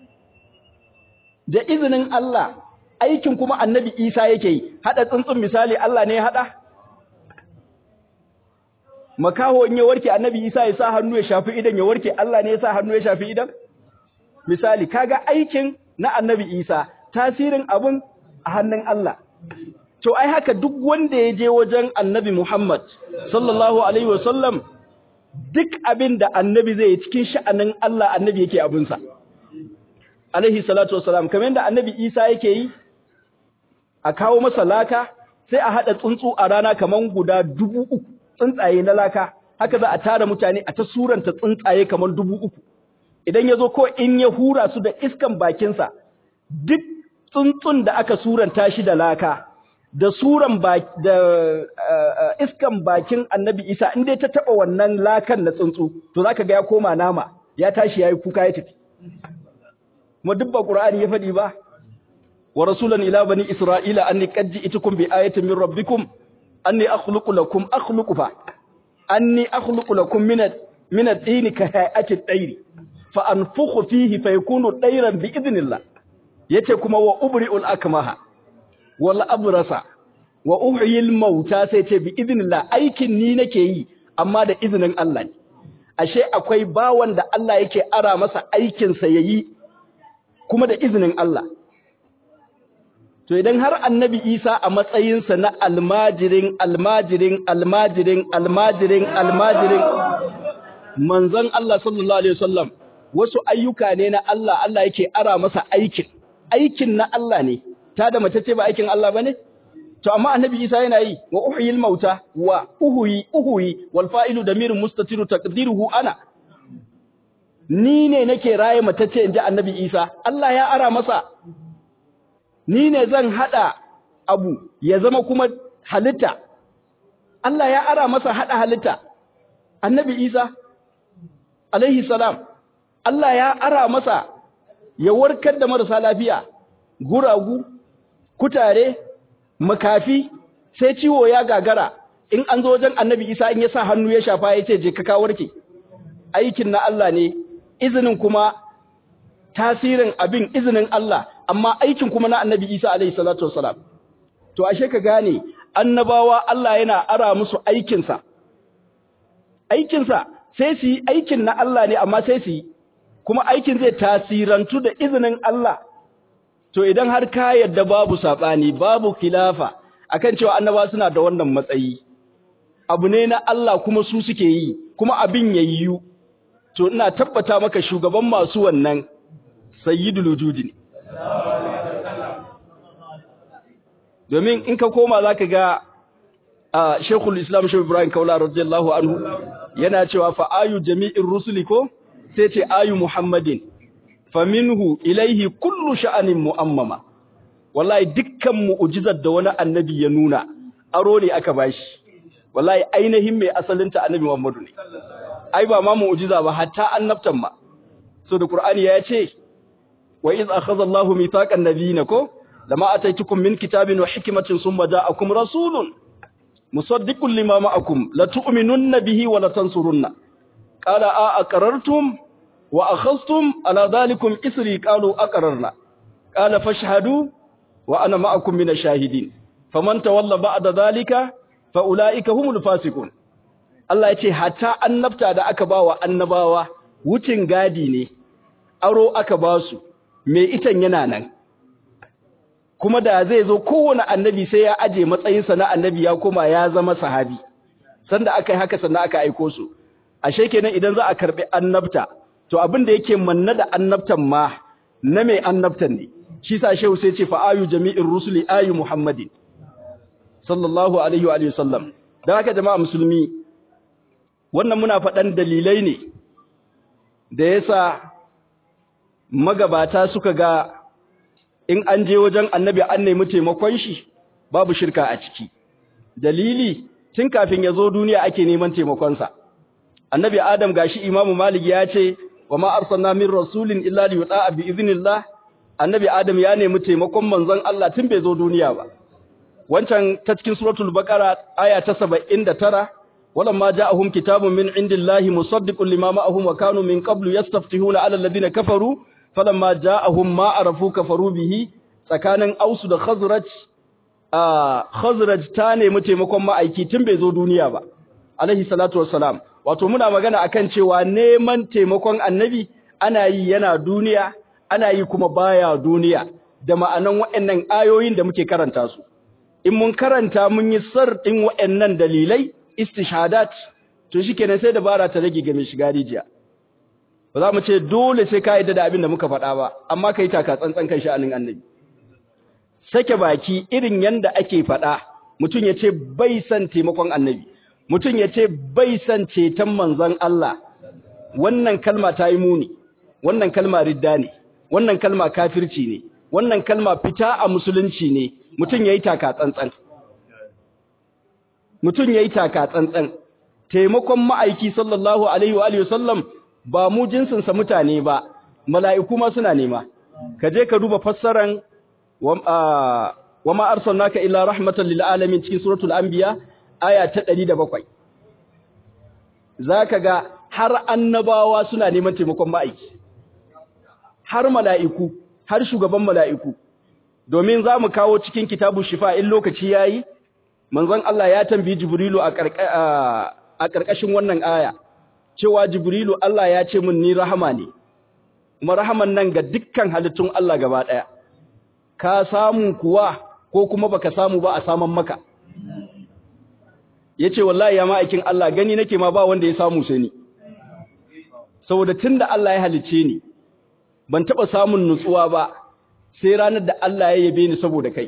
Da izinin Allah, aikin kuma Annabi Isa yake yi. Hada tsuntsun misali Allah ne ya hada? Makaho in ya warke Annabi Isa ya sa hannu ya shafi idan ya warke, Allah ne ya sa hannu ya shafi idan? Misali, kaga aikin na Annabi Isa, tasirin abun a hannun Allah. To ai haka duk wanda ya je wajen Annabi Muhammad sallallahu alaihi wasallam, duk abin da Annabi zai yi cikin sha'anin Allah, Annabi yake abinsa alaihi salatu wasalam. Kamar yadda Annabi Isa yake yi, a kawo masa laka, sai a haɗa tsuntsu a rana kaman guda 3,000 tsuntsaye na laka. Haka za a tara mutane a ta suranta tsuntsaye kaman 3,000. Idan ya zo ko in ya hura su da iskan bakinsa, duk tsuntsun da aka suranta shi da laka, da suran iskan bakin Annabi Isa, in dai ta taba wannan lakan na tsuntsu, to zaka ga ya koma nama, ya tashi yayi kuka ya tafi. Kuma duk ba Qur'ani ya fadi ba, wa rasulan ila bani isra'ila anni qad ji'tukum bi ayatin min rabbikum anni akhluqu lakum min at-tini ka hay'ati at-tayr fa anfukhu fihi fayakunu tayran bi idnillah. Yace kuma wa ubri'ul akmaha wal abrasa wa uhyil mauta, sai ce bi idnillah, aikin ni nake yi amma da izinin Allah ne. Ashe akwai bawan da Allah yake ara masa aikin sa yayi, kuma da izinin Allah. To idan har annabi Isa a matsayinsa na almajirin manzon Allah sallallahu alaihi wasallam, wasu ayyuka ne na Allah, Allah yake ara masa aikin na Allah ne, ta da mace ce ba aikin Allah bane? To amma annabi Isa yana yi wa uhyil mauta wa uhuyi wal fa'ilu damirun mustatiru taqdiruhu ana. Ni ne nake raye mace ce inji annabi Isa, Allah ya ara masa. Ni ne zan hada abu ya zama kuma halitta. Allah ya ara masa hada halitta. Annabi Isa alaihi salam, Allah ya ara masa ya warkar da marasa lafiya, guragu, kutare, makafi, sai ciwo ya gagara. In an zo wajen annabi Isa in ya sa hannu ya shafa ya ce je ka warke. Aikin na Allah ne, izinin kuma tasirin abin izinin Allah, amma aikin kuma na annabi Isa alaihi salatu wassalam. To ashe ka gane annabawa Allah yana ara musu aikinsa sai su yi aikin na Allah ne, amma sai su yi kuma aikin zai tasirantu da izinin Allah. To idan har ka yadda babu sabani, babu khilafa akan cewa annabawa suna da wannan matsayi, abu ne na Allah kuma su suke yi, kuma abin yayyu, to ina tabbata maka shugaban masu wannan sayyidul wujudi ne. Domin in ka koma zaka ga Sheikhul Islam Sheikh Ibrahim Kaula radiyallahu anhu yana cewa fa ayu jami'ir rusuli ko sai ce ayu Muhammadin faminhu ilaihi kullu sha'anin mu'ammama. Wallahi dukkan mu'jizar da wani annabi ya nuna aro ne aka bashi. Wallahi ainihin mai asalinta annabi Muhammadu ne. Ai ba ma mu'jiza ba, hatta annabtan ma. So da Qur'ani ya ce wa iz akhadha Allahu mithaqan nabiyina ko lama ataitukum min kitabin wa hikmatin thumma ja'akum rasulun musaddiqun lima ma'akum la tu'minunna bihi wa la tansurunna qala a aqarartum wa akhadhtum ala dhalikum isri qalu aqararna qala fashhadu wa ana ma'akum minash shahidin faman tawalla ba'da dhalika fa ulaika humul fasiqun. Allah ya ce hatta annabta da aka bawa annabawa wucin gadi ne, aro aka ba su, me itan yana nan. Kuma da zai zo kowane annabi sai ya aje matsayinsa na annabi ya koma ya zama sahabi. Sanda aka yi haka sannan aka aiko su. Ashe kenan idan za a karbi annabta, to abin da yake manna da annabtan ma na mai annabtan ne. Shi sa shehu sai ce fa ayu jami'ir rusuli ayu Muhammadin sallallahu alaihi wa sallam. Dan haka jama'a musulmi, wannan muna faɗan dalilai ne da yasa magabata suka ga in an je wajen annabi an nemi taimakon shi babu shirka a ciki. Dalili tun kafin ya zo duniya ake neman taimakonsa. Annabi Adam gashi Imam Malik ya ce wa ma arsalna min rasulin illa li yuta'a bi idhnillah. Annabi Adam ya nemi taimakon manzon Allah tun bai zo duniya ba. Wancan ta cikin suratul Baqara aya ta 79, walamma ja'ahum kitabun min indillahi musaddiqun lima ma'ahum wa kanu min qablu yastaftihuna 'ala alladhina kafaru falamma ja'ahum ma arafu kafaru bihi. Tsakanin Ausu da Khazraj, Khazraj ta nemi taimakon ma'aiki tun bai zo duniya ba alaihi salatu wassalam. Wato muna magana akan cewa neman taimakon annabi ana yi yana duniya, ana yi kuma baya duniya, da ma'anan waɗannan ayoyin da muke karanta su. In mun karanta mun yi sarɗin waɗannan dalilai istishadat, to shikenan sai dabara ta rage ga mai shiga rijiya. Ba za mu ce dole sai ka yadda da abin da muka faɗa ba, amma kai taka tsantsan kan sha'anin annabi. Sake baki irin yanda ake faɗa, mutum ya ce bai san taimakon annabi, mutum ya ce bai san ceton manzon Allah, wannan kalma ta yi muni, wannan kalma ridda ne, wannan kalma kafirci ne, wannan kalma fita a musulunci ne. Mutum ya yi taka tsantsan. Mutum ya yi taka tsantsan. Taimakon ma'aiki sallallahu alaihi wa sallam ba mu jinsinsa mutane ba, mala'iku ma suna nema. Ka je ka duba fassaran wa ma arsalnaka illa rahmatan lil alamin cikin suratul anbiya aya ta 107. Zaka ga har annabawa suna neman taimakon ma'aiki. Har mala'iku, har shugaban mala'iku. Domin za mu kawo cikin kitabu shifa in lokaci ya yi, manzon Allah ya tambayi Jibrilu a ƙarƙashin wannan aya, cewa Jibrilu Allah ya ce min ni rahama ne, kuma rahaman nan ga dukkan halittun Allah gaba ɗaya. Ka samu kuwa ko kuma baka samu ba a saman maka. Yace wallahi ya ma'aikin Allah gani nake ma ba wanda ya samu sai ni. Saboda tunda Allah ya halicce ni ban taba samun nutsuwa ba sai ranar da Allah ya yabe ni saboda kai.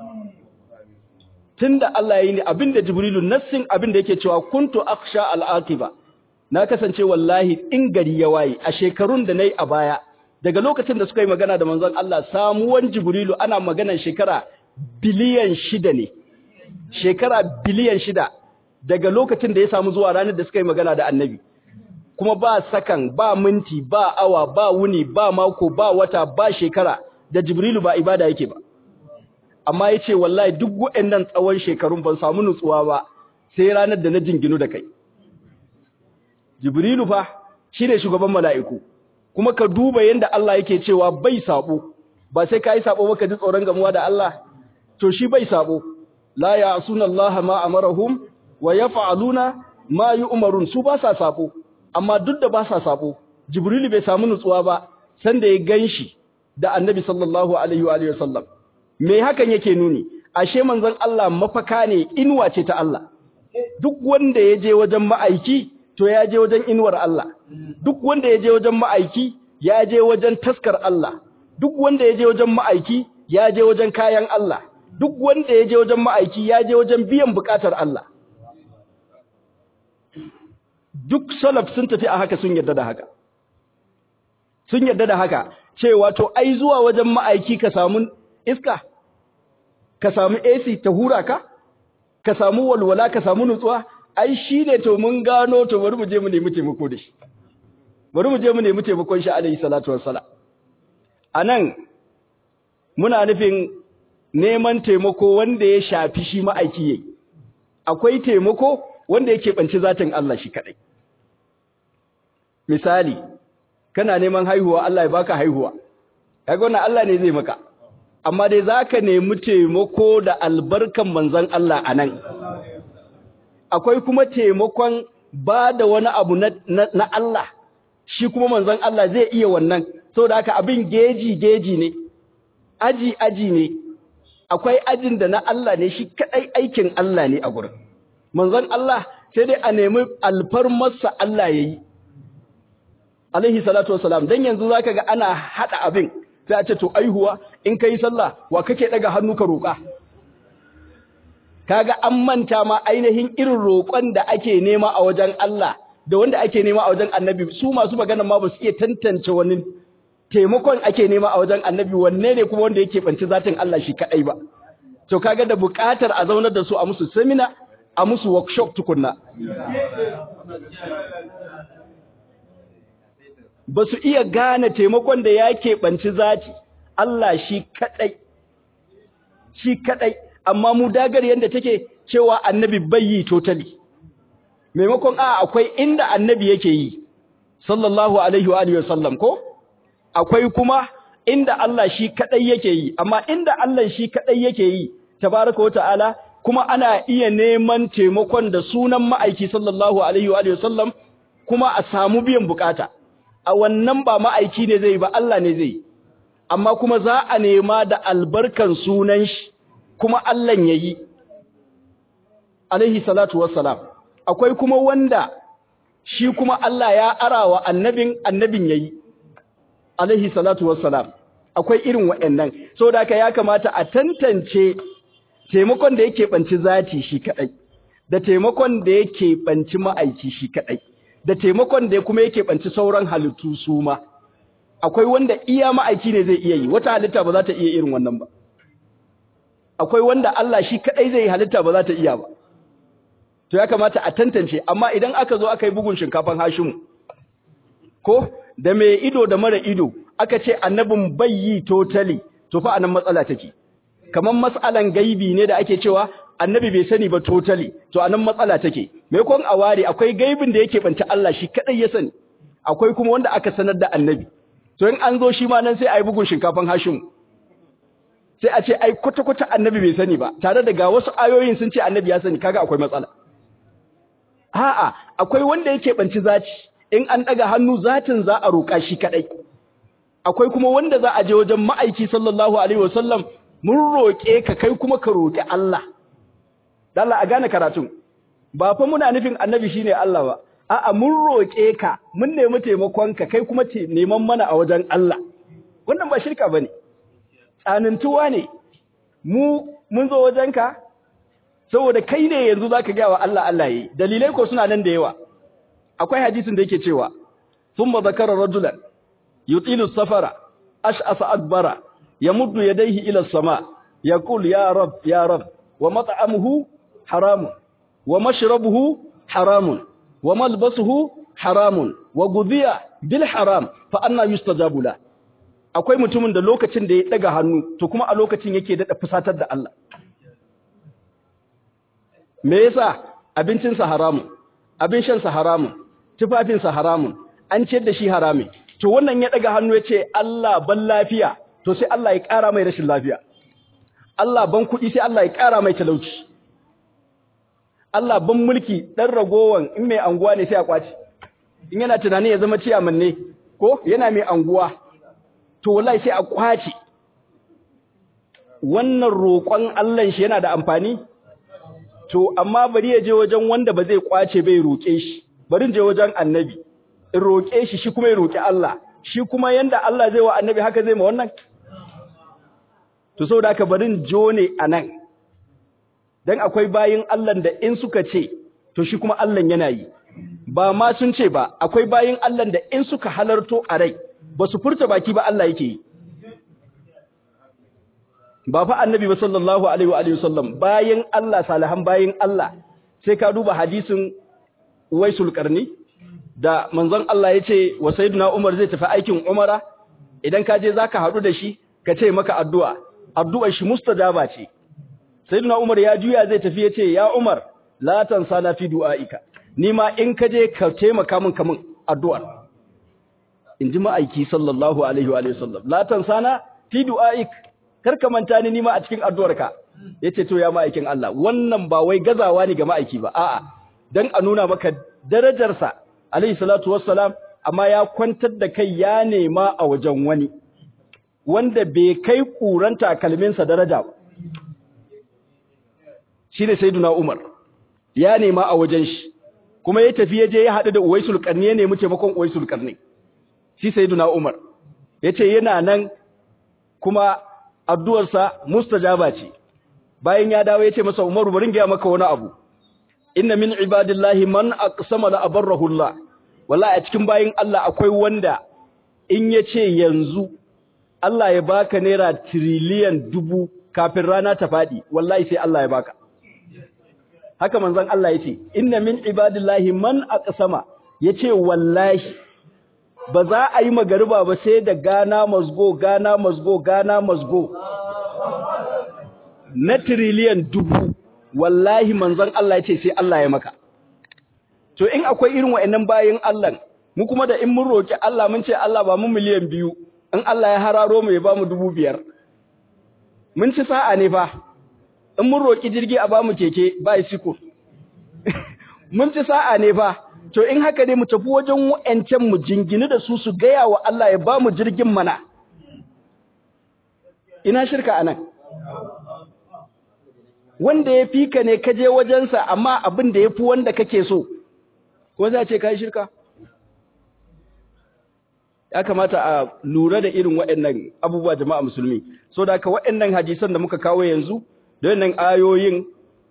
Tunda Allah ya yi ni abinda Jibrilu nassin abinda yake cewa kuntu akhsha al-aqiba. Na kasance wallahi in gari ya waye a shekarun da nayi a baya daga lokacin da suka yi magana da manzon Allah samuwan Jibrilu ana maganar shekara biliyan 6 ne. Shekara biliyan 6 daga lokacin da ya samu zuwa ranar da suka yi magana da Annabi. Kuma ba sakan, ba minti, ba awa, ba wuni, ba mako, ba wata, ba shekara da Jibrilu ba ibada yake ba. Amma yace wallahi duk waɗannan tsawon shekarun ban samu nutsuwa ba sai ranar da na jinginu da kai. Jibrilu fa shine shugaban mala'iku. Kuma ka duba yanda Allah yake cewa bai sabo. Ba sai kai sabo ba ka ji tsoron gamuwa da Allah. To shi bai sabo. La ya'suna Allah ma amarahum wa yaf'aluna ma yu'marun. Su ba sa sabo. Amma duk da ba sa sabo, Jibrilu bai samu nutsuwa ba sanda ya ganshi da Annabi sallallahu alaihi wa sallam. Me hakan yake nuni? Ashe manzon Allah mafaka ne, inuwa ce ta Allah. Duk wanda ya je wajen ma'aiki to ya je wajen inuwar Allah. Duk wanda ya je wajen ma'aiki ya je wajen taskar Allah. Duk wanda ya je wajen ma'aiki ya je wajen kayan Allah. Duk wanda ya je wajen ma'aiki ya je wajen biyan bukatar Allah. Duk salaf sun tafi a haka sun yarda da haka. Sun yarda da haka cewa to ai zuwa wajen ma'aiki ka samu iska, ka samu AC ta hura ka, ka samu walwala, ka samu nutsuwa, ai shi ne to mun gano to bari mu je mu nemi taimako da shi. Bari mu je mu nemi taimakon shi alaihi salatu wassalam. Anan muna nufin neman taimako wanda ya shafi shi ma'aiki yayi. Akwai taimako wanda yake banci zatin Allah shi kadai. Misali, kana neman haihuwa Allah ya baka haihuwa. Kaga wannan Allah ne zai maka. Amma dai zaka nemi taimako da albarkan manzon Allah anan. Akwai kuma taimakon ba da wani abu na Allah. Shi kuma manzon Allah zai iya wannan. Saboda haka abin geji ne. Aji ne. Akwai ajin da na Allah ne shi kadai aikin Allah ne a gurin. Manzon Allah sai dai a nemi alfarmarsa Allah yayi. Alaihi salatu wassalam. Dan yanzu zaka ga ana hada abin. Sai a ce to aihuwa in kai sallah wa kake daga hannu ka roƙa. Kaga an manta ma ainihin irin roƙon da ake nema a wajen Allah da wanda ake nema a wajen Annabi. Su masu magana ma ba su iya tantance wani taimakon ake nema a wajen Annabi wanne ne kuma wanda yake banci zatin Allah shi kadai ba. To kaga da buƙatar a zaunar da su a musu seminar, a musu workshop tukunna. Ba su iya gane taimakon da yake banci zati Allah shi kadai, amma mu dagar yanda take cewa Annabi bai yi totally. Maimakon akwai inda Annabi yake yi sallallahu alaihi wa alihi wasallam ko akwai kuma inda Allah shi kadai yake yi, amma inda Allah shi kadai yake yi tabaraka wa ta'ala kuma ana iya neman taimakon da sunan ma'aiki sallallahu alaihi wa alihi wasallam kuma a samu biyan bukata. A wannan ba ma'aiki ne zai ba Allah ne zai, amma kuma za a nema da albarkan sunan shi kuma Allah ya yi alaihi salatu wassalam. Akwai kuma wanda shi kuma Allah ya arawa annabin ya yi alaihi salatu wassalam. Akwai irin waɗannan. Saboda haka ya kamata a tantance taimakon da yake banci zati shi kadai da taimakon da yake banci ma'aiki shi kadai da taimakon da kuma yake banci sauran halittu su ma. Akwai wanda iya ma'aiki ne zai iya yi, wata halitta ba za ta iya irin wannan ba. Akwai wanda Allah shi kadai zai halitta ba za ta iya ba. To ya kamata a tantance, amma idan aka zo aka yi bugun shinkafan Hashimu ko da mai ido da mara ido aka ce annabin bai yi totally, to fa anan matsala take. Kaman mas'alan gaibi ne da ake cewa annabi bai sani ba totally, to anan matsala take. Me kon a ware akwai gaibin da yake banta Allah shi kadai ya sani, akwai kuma wanda aka sanar da annabi. To in an zo shi ma nan sai ayi bugun shinkafan Hashimu, sai a ce ai kwata-kwata annabi bai sani ba, tare da ga wasu ayoyin sun ce annabi ya sani, kaga akwai matsala. Akwai wanda yake banci zati, in an daga hannu zatin za a roƙa shi kadai. akwai kuma wanda za a je wajen ma'aiki sallallahu alaihi wasallam mun roƙe ka kai kuma ka roƙi Allah. Dan Allah a gane karatun. Ba fa muna nufin annabi shine Allah ba. A'a mun roƙe ka, mun nemi taimakon ka kai kuma neman mana a wajen Allah. Wannan ba shirka bane. Tsanantuwa ne. Mun zo wajen ka saboda kai ne yanzu zaka ga wa Allah Allah yi. Dalilai ko suna nan da yawa. Akwai hadisin da yake cewa thumma zakara rajulan yutilu safara ash'asa adbara yamuddu yadayhi ila as-sama yaqul ya rab wa mat'amuhu haramun wa mashrabuhu haramun wa malbasuhu haramun wa ghudhiya bil haram fa anna yustajabu la. Akwai mutumin da lokacin da ya daga hannu to kuma a lokacin yake dada fusatar da Allah. Me yasa? Abincinsa haramun, abin shansa haramun, tufafinsa haramun, an ciyar da shi harami. To wannan ya daga hannu ya ce Allah ban lafiya, to sai Allah ya ƙara mai rashin lafiya. Allah ban kuɗi sai Allah ya ƙara mai talauci. Allah ban mulki ɗan ragowan in mai anguwa ne sai a kwaci. In yana tunani ya zama ciyaman ne, ko yana mai anguwa, to wallahi sai a kwaci. Wannan roƙon Allah shi yana da amfani? To amma bari ya je wajen wanda ba zai kwace bai roƙe shi. Bari je wajen annabi. In roƙe shi kuma ya roƙi Allah. Shi kuma yanda Allah zai wa annabi haka zai ma wannan? To saboda haka barin jo ne anan. Dan akwai bayin Allah da in suka ce to shi kuma Allah yana yi. Ba ma sun ce ba, akwai bayin Allah da in suka halarto a rai ba su furta baki ba Allah yake yi. Ba fa annabi ba sallallahu alaihi wa alihi wasallam, bayin Allah salihan bayin Allah. Sai ka duba hadisin Uwaisul Qarni da manzon Allah ya ce wa sayyidina Umar zai tafi aikin Umara, idan ka je zaka haɗu da shi ka ce maka addu'a, addu'ar shi mustajaba ce. Sayyidina Umar ya juya zai tafi ya ce ya Umar la tansana fi du'aika, ni ma in ka je ka taimaka min kamun addu'ar. In ji ma'aiki sallallahu alaihi wa sallam, la tansana fi du'aik, kar ka manta ni ma a cikin addu'arka. Yace to ya ma'aikin Allah, wannan ba wai gazawa ne ga ma'aiki ba, a'a dan a nuna maka darajarsa alaihi salatu wassalam, amma ya kwantar da kai ya nema a wajen wani wanda bai kai kuran takalminsa daraja ba. Shine sayyiduna Umar ya nema a wajen shi, kuma ya tafi ya je ya haɗu da Uwaisul Qarni, ya nemi taimakon Uwaisul Qarni. Shi sayyiduna Umar yace yana nan kuma addu'arsa mustajaba ce. Bayan ya dawo yace masa Umaru bari ga maka wani abu, inna min ibadillahi man aqsama la abarrahu Allah. Wallahi a cikin bayin Allah akwai wanda in yace yanzu Allah ya baka naira tiriliyan 1000 kafin rana ta fadi, wallahi sai Allah ya baka. Haka manzon Allah yace inna min ibadillahi man aqsama, yace wallahi ba za a yi magariba ba sai da gana mazgo na tiriliyan 1000. Wallahi manzon Allah yace sai Allah ya maka. To in akwai irin wa'annan bayin Allah, mu kuma da in mun roki Allah mun ce Allah ba mu miliyan 2, in Allah ya hararo mu ya ba mu 5000. Mun ci sa'a ne fa. In mun roki jirgi a ba mu keke bicycle. Mun ci sa'a ne fa. To in haka ne mu tafi wajen wa'ancan mu jingini da su gaya wa Allah ya ba mu jirgin mana. Ina shirka anan. Wanda ya fi ka ne ka je wajensa, amma abin da ya fi wanda kake so, ko za a ce ka yi shirka? Ya kamata a lura da irin waɗannan abubuwa jama'a musulmi. So da haka waɗannan hadisan da muka kawo yanzu, da wannan ayoyin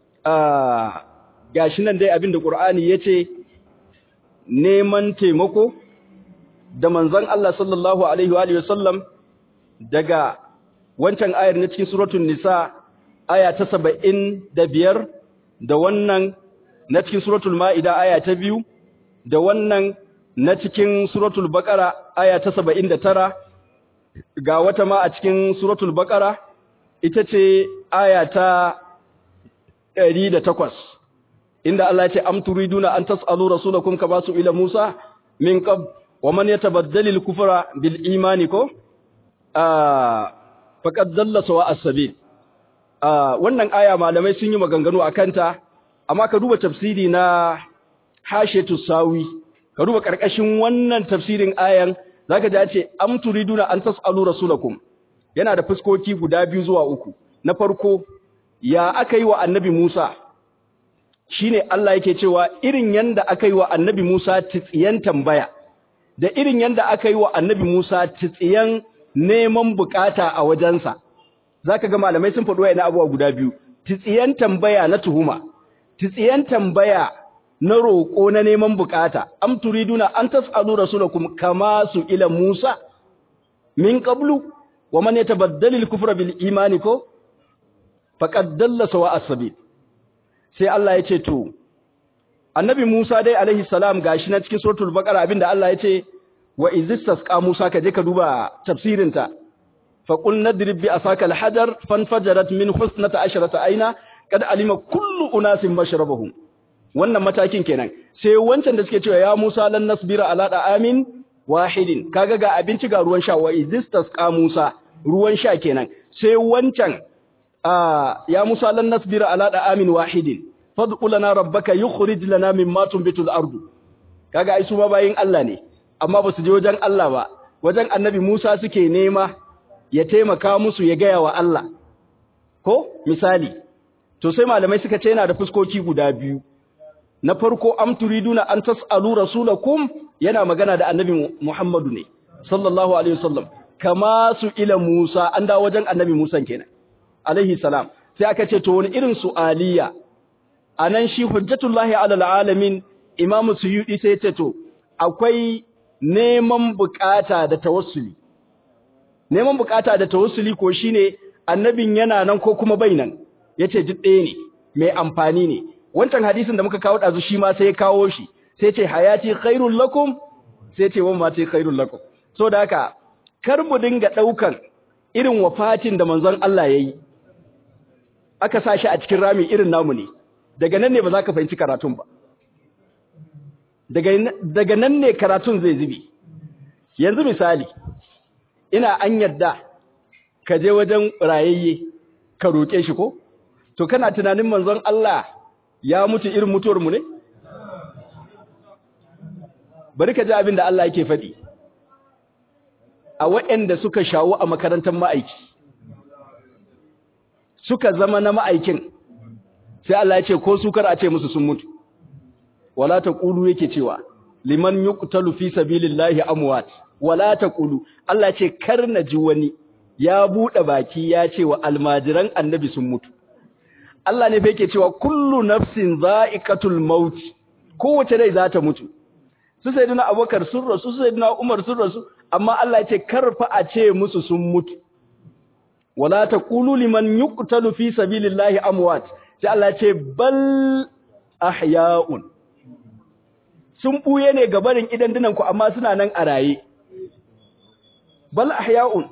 gashi nan dai abin da Qur'ani ya ce, neman taimako da manzon Allah sallallahu alaihi wa sallam daga wancan ayar na cikin suratul Nisa aya ta 75, da wannan na cikin suratul Ma'ida aya ta 2, da wannan na cikin suratul Baqara aya ta 79, ga wata ma a cikin suratul Baqara ita ce aya ta 108, inda Allah ya ce am turiduna an tas'alu rasulakum kama su ila Musa min qab wa man yatabaddal al-kufra bil imani ko faqad dalla sawa as-sabil. Wannan aya malamai sun yi maganganu akan ta, amma ka duba tafsiri na Hashiyatu Sawi, ka duba karkashin wannan tafsirin ayan zaka ji ce am turiduna an tasalu rasulakum yana da fuskoki guda 2 zuwa 3 na farko ya aka yi wa annabi Musa shine Allah yake cewa irin yanda aka yi wa annabi Musa tsiyan tambaya da irin yanda aka yi wa annabi Musa tsiyan neman bukata a wajensa zaka ga malamai sun faɗo yana abuwa guda 2 tsiyan tambaya na tuhuma tsiyan tambaya na roƙo na neman bukata am turiduna an tasalu rasulakum kama su ila Musa min qablu wa man yatabaddal al-kufra bil imani ko faqad dalla sawa as-sabil sai Allah ya ce to annabi Musa dai alaihi salam gashi na cikin suratul baqara abinda Allah ya ce wa izistasqa Musa ka je ka duba tafsirin ta fa qul nadrib bi asaka al-hajar fanfajarat min husnata asharata aina kad alima kullu unasin mashrabahum wannan matakin kenan sai wancan da suke cewa ya Musa lan nasbira ala da'amin wahidin kaga ga abinci ga ruwan sha wa izistasqa Musa ruwan sha kenan sai wancan ya Musa lan nasbira ala da'amin wahidin fad'u lana rabbaka yukhrij lana mimma tunbitul ardu kaga ai su ma bayin Allah ne amma ba su je wajen Allah ba wajen annabi Musa suke nema ya taimaka musu ya gaya wa Allah ko misali to sai malamai suka ce yana da fuskoki guda 2 na farko am turiduna an tasalu rasulakum yana magana da annabi Muhammadu ne sallallahu alaihi wasallam kama su ila Musa an da wajen annabi Musa kenan alaihi salam sai aka ce to wani irin su'aliya anan shi hujjatullahi alal alamin imamu suyudi sai ce to akwai neman bukata da tawassuli neman bukata da tawassuli ko shine annabin yana nan ko kuma bai nan yace duk ɗaya ne mai amfani ne wancan hadisin da muka kawo dazu shi ma sai ya kawo shi sai ce hayati khairul lakum sai ce wa mati khairul lakum so da haka kar mu dinga daukan irin wafatin da manzon Allah yayi aka sa shi a cikin rami irin namu ne daga nan ne ba za ka fahimci karatun ba daga nan ne karatun zai zubi yanzu misali ina an yadda ka je wajen rayayye ka roƙe shi ko to kana tunanin manzon Allah ya mutu irin mutuwar mu ne bari ka ji abin da Allah yake faɗi a waɗanda suka shawo a makarantar ma'aiki suka zama na ma'aikin sai Allah ya ce ko su kar a ce musu sun mutu wala taqulu yake cewa liman yuqtalu fi sabilillahi amwat wala taqulu Allah ya ce kar na ji wani ya bude baki ya ce wa almajiran annabi sun mutu Allah ne fa yake cewa kullu nafsin za'iqatul maut kowace rai za ta mutu su sayyidina Abubakar sun rasu su sayyidina Umar sun rasu amma Allah ya ce kar fa a ce musu sun mutu wala taqulu liman yuqtalu fi sabilillahi amwat sai Allah ya ce bal ahya'un sun buye ne gabarin idan dinanku amma suna nan a raye bal ahya'un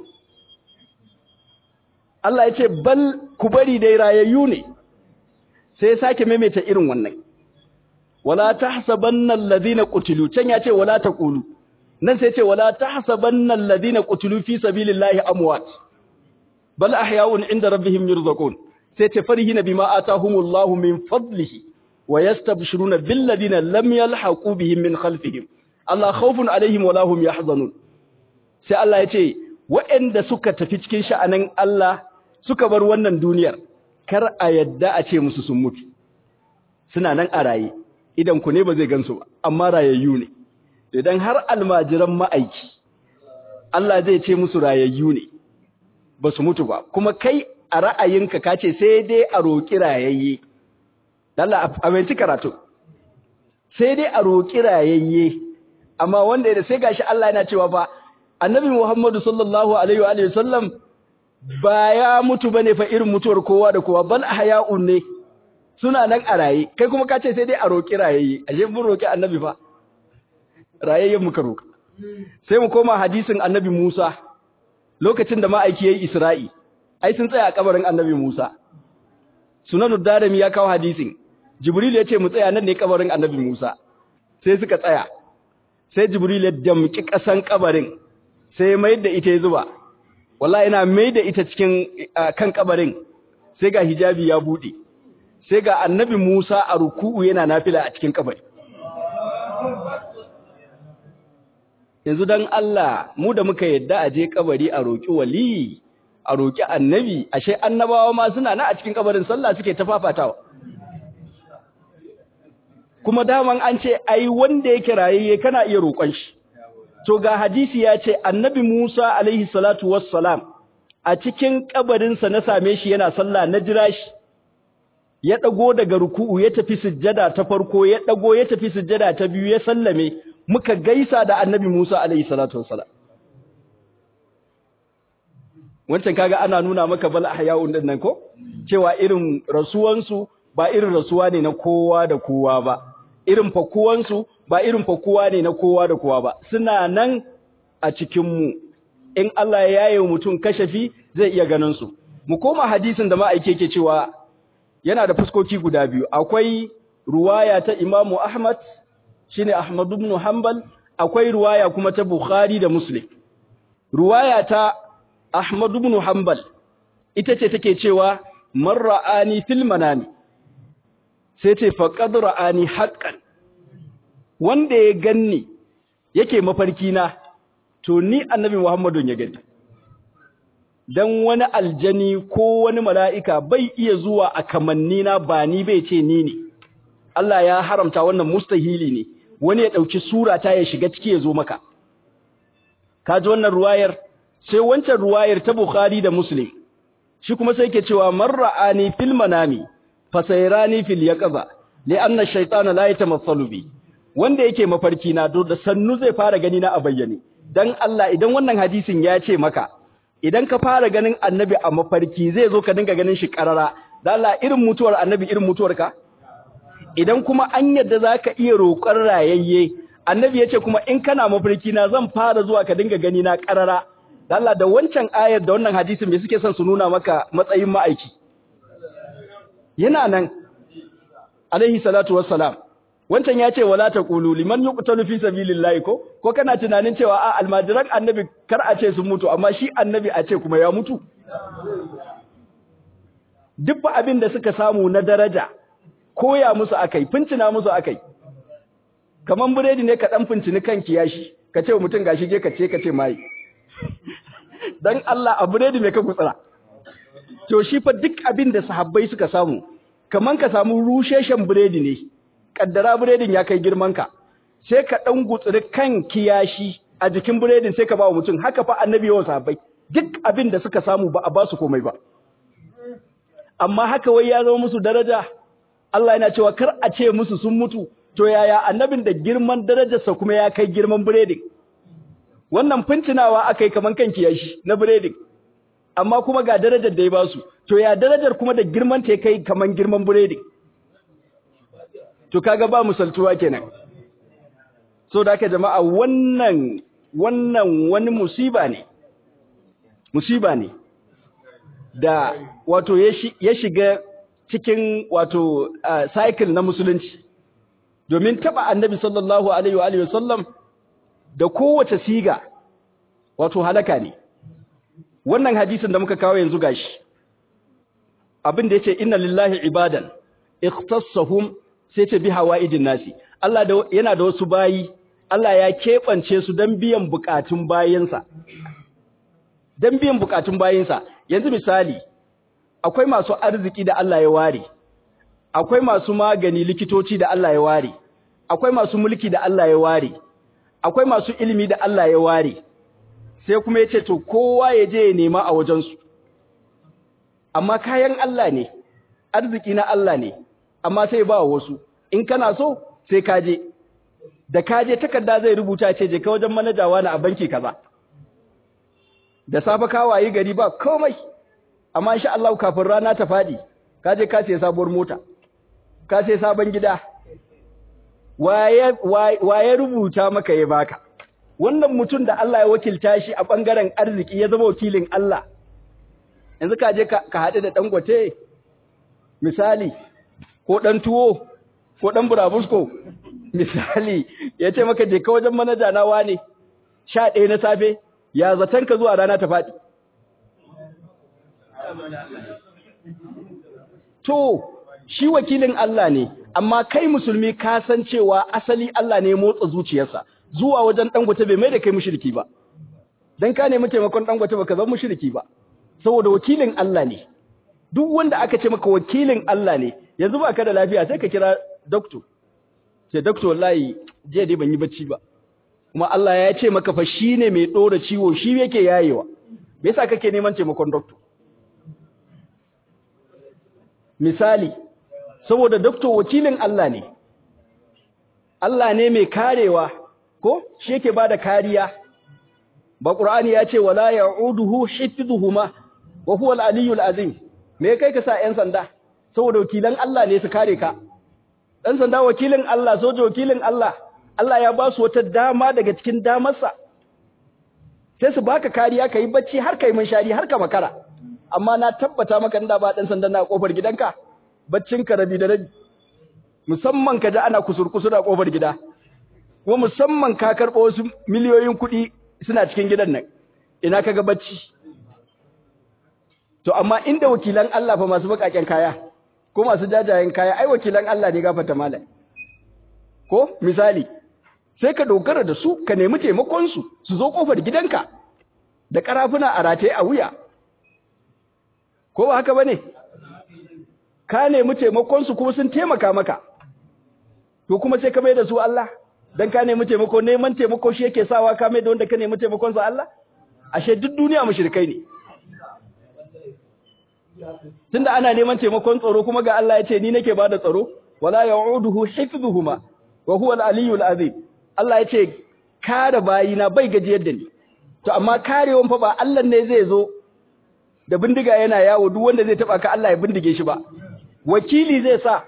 Allah ya ce bal ku bari dai rayayyu ne sai sake maimaita irin wannan wala tahsabanna alladhina qutilu can ya ce wala taqulu nan sai ce wala tahsabanna alladhina qutilu fi sabilillahi amwat bal ahya'un inda rabbihim yurzaqun sai ce farihina bima atahumullahu min fadlihi wa yastabshiruna bil ladina lam yalhaqu bihim min khalfihim Allah khawfun alaihim wala hum yahzanun sai Allah ya ce waɗanda suka tafi cikin sha'anin Allah suka bar wannan duniyar kar a yadda a ce musu sun mutu suna nan a raye idan ku ne ba zai gansu ba amma rayayyu ne idan har almajiran ma'aiki Allah zai ce musu rayayyu ne ba su mutu ba kuma kai a ra'ayinka ka ce sai dai a roƙi rayayye Allah a bayanci karatu sai dai a roƙi rayayye amma wanda da sai gashi Allah yana cewa fa annabi Muhammadu sallallahu alaihi wa sallam ba ya mutu bane fa irin mutuwar kowa da kowa bal ahya'un ne suna nan a raye kai kuma ka ce sai dai a roƙi rayayye ashe mun roƙi annabi fa rayayyen muka roƙa sai mu koma hadisin annabi Musa lokacin da ma'aiki yayi Isra'i ai sun tsaya a kabarin annabi Musa Sunanud Darimi ya kawo hadisin Jibril ya ce mu tsaya nan ne kabarin annabi Musa sai suka tsaya sai Jibril ya damki kasan kabarin sai mai da ita ya zuba wallahi ina mai da ita cikin kan kabarin sai ga hijabi ya bude sai ga annabi Musa a ruku'u yana nafila a cikin kabari yanzu dan Allah mu da muka yadda a je kabari a roki wali a roki annabi, ashe annabawa ma suna na a cikin kabarin sallah suke ta fafatawa. Kuma daman an ce ai wanda yake rayayye kana iya roƙon shi. To ga hadisi ya ce annabi Musa alaihi salatu wassalam a cikin kabarinsa na same shi yana sallah, na jira shi ya dago daga ruku'u ya tafi sujjada ta farko, ya dago ya tafi sujjada ta biyu, ya sallame, muka gaisa da annabi Musa alaihi salatu wassalam. Wancan kaga ana nuna maka bal ahya'un din nan ko cewa irin rasuwansu ba irin rasuwa ne na kowa da kowa ba, irin fakuwansu ba irin fakuwa ne na kowa da kowa ba, suna nan a cikinmu. In Allah ya yaye mutum kashafi zai iya ganin su. Mu koma hadisin da ma'aike ke cewa yana da fuskoki guda biyu. Akwai ruwaya ta Imam Ahmad, shine Ahmad ibn Hanbal, akwai ruwaya kuma ta Bukhari da Muslim. Ruwaya ta Ahmad ibn Hanbal ita ce take cewa man ra'ani fil manami, sai ce faqad ra'ani haqqan, wanda ya ganni yake mafarki na to ni annabi Muhammadun ya gani. Dan wani aljani ko wani mala'ika bai iya zuwa a kamanni na ba ni bai ce ni ne. Allah ya haramta wannan, mustahili ne wani ya dauki sura ta ya shiga ciki ya zo maka. Kaji wannan ruwayar. Sai wancan ruwayar ta Bukhari da Muslim shi kuma sai yake cewa man ra'ani fil manami fasayrani fil yaqza li anna ash-shaytana la yatamassalu bi, wanda yake mafarki na da sannu zai fara gani na a bayyane. Dan Allah, idan wannan hadisin ya ce maka idan ka fara ganin annabi a mafarki zai zo ka dinga ganin shi karara, dan Allah irin mutuwar annabi irin mutuwarka. Idan kuma an yadda zaka iya roƙar rayayye, annabi yace kuma in kana mafarki na zan fara zuwa ka dinga gani na karara. Dan Allah, da wancan ayar da wannan hadisin me suke son su nuna maka matsayin ma'aiki? Yana nan alaihi salatu wassalam. Wancan ya ce wala taqulu liman yuqtalu fi sabilillahi ko kana tunanin cewa a almajiran annabi kar a ce sun mutu, amma shi annabi a ce kuma ya mutu. Duk abin da suka samu na daraja koya musu akai, fincina musu akai. Kaman buredi ne ka dan fincini kan kiyashi, ka ce mutum gashi je ka ce mai. Dan Allah, a buredi me ka gutsara. To shi fa duk abin da sahabbai suka samu, kaman ka samu rusheshen buredi ne. Kaddara buredin ya kai girmanka, sai ka dan gutsuri kan kiyashi a jikin buredin sai ka ba wa mutum. Haka fa annabi yawan sahabbai duk abin da suka samu ba a ba su komai ba, amma haka wai ya zama musu daraja. Allah yana cewa kar a ce musu sun mutu. To yaya annabin da girman darajarsa kuma ya kai girman buredin? Wannan fincinawa akai kaman kan kiyashi na buredin, amma kuma ga darajar da ya ba su. To ya darajar kuma da girman ta kai kaman girman buredin? To kaga ba musaltuwa kenan. So da haka jama'a, wannan wani musiba ne da wato ya shiga cikin wato cycle na musulunci, domin taba annabi sallallahu alaihi wa alihi wasallam da kowace siga wato halaka ne. Wannan hadisin da muka kawo yanzu gashi abin da yace inna lillahi ibadan ikhtassahum, sai ce bi hawaidin nasi. Allah yana da wasu bayi, Allah ya keɓance su don biyan bukatun bayinsa. Don biyan bukatun bayinsa. Yanzu misali, akwai masu arziki da Allah ya ware, akwai masu magani likitoci da Allah ya ware, akwai masu mulki da Allah ya ware, akwai masu ilimi da Allah ya ware. Sai kuma ya ce to kowa ya je ya nema a wajensu. Amma kayan Allah ne, arziki na Allah ne, amma sai ba wasu. In kana so sai kaje, da kaje takarda zai rubuta ce je ka wajen manajawa na a banki kaza. Da safa ka wayi gari ba komai, amma insha Allah kafin rana ta fadi kaje ka sai sabuwar mota, ka sai sabon gida. Waye rubuta maka ya baka? Wannan mutum da Allah ya wakilta shi a bangaren arziki ya zama wakilin Allah. Yanzu kaje ka haɗu da Dangote misali, ko ɗan tuwo, ko ɗan burabusko, misali, ya ce maka je ka wajen manaja na wane, 11 na safe, ya zaton ka zuwa rana ta faɗi. To, shi wakilin Allah ne, amma kai musulmi ka san cewa asali Allah ne motsa zuciyarsa. zuwa wajen Dangote bai mai da kai mushriki ba dan ka nemi taimakon Dangote baka zama mushriki ba saboda wakilin Allah ne duk wanda aka ce maka wakilin Allah ne yanzu ba ka da lafiya sai ka kira doctor sai doctor wallahi jiya dai ban yi bacci ba kuma Allah ya ce maka fa shine mai dora ciwo shi yake yayewa me yasa kake neman taimakon doctor misali saboda doctor wakilin Allah ne Allah ne mai karewa ko shi yake bada kariya ba Qur'ani ya ce wala ya'uduhu hifdhuhuma wa huwa al-aliyyul azim me kai ka sa ƴan sanda saboda wakilan Allah ne su kare ka ɗan sanda wakilin Allah soja wakilin Allah Allah ya ba su wata dama daga cikin damarsa sai su baka kariya kai bacci har kai munshari har ka makara amma na tabbata maka inda ba ɗan sanda na kofar gidanka baccin ka rabi da rabi musamman ka ji ana kusurkusura a kofar gida kuma musamman ka karɓo wasu miliyoyin kuɗi suna cikin gidan nan ina kaga bacci to amma inda wakilan Allah fa masu bakaken kaya ko masu jajayen kaya ai wakilan Allah ne gafarta malai ko misali sai ka dogara da su ka nemi taimakon su su zo kofar gidanka da karafuna a rataye a wuya ko ba haka bane ka nemi taimakon su kuma sun taimaka maka to kuma sai ka mai da su Allah dan ka nemi taimako neman taimako shi yake sawa ka mai da wanda ka nemi taimakon sa Allah ashe duk duniya mushrikai ne tunda ana neman taimakon tsaro kuma ga Allah ya ce ni nake bada tsaro wala ya'uduhu hifdhuhuma wa huwa al-aliyyul azim Allah ya ce kare bayina bai gajiyar da ni to amma karewan fa ba Allah ne zai zo da bindiga yana yawo duk wanda zai taba ka Allah ya bindige shi ba wakili zai sa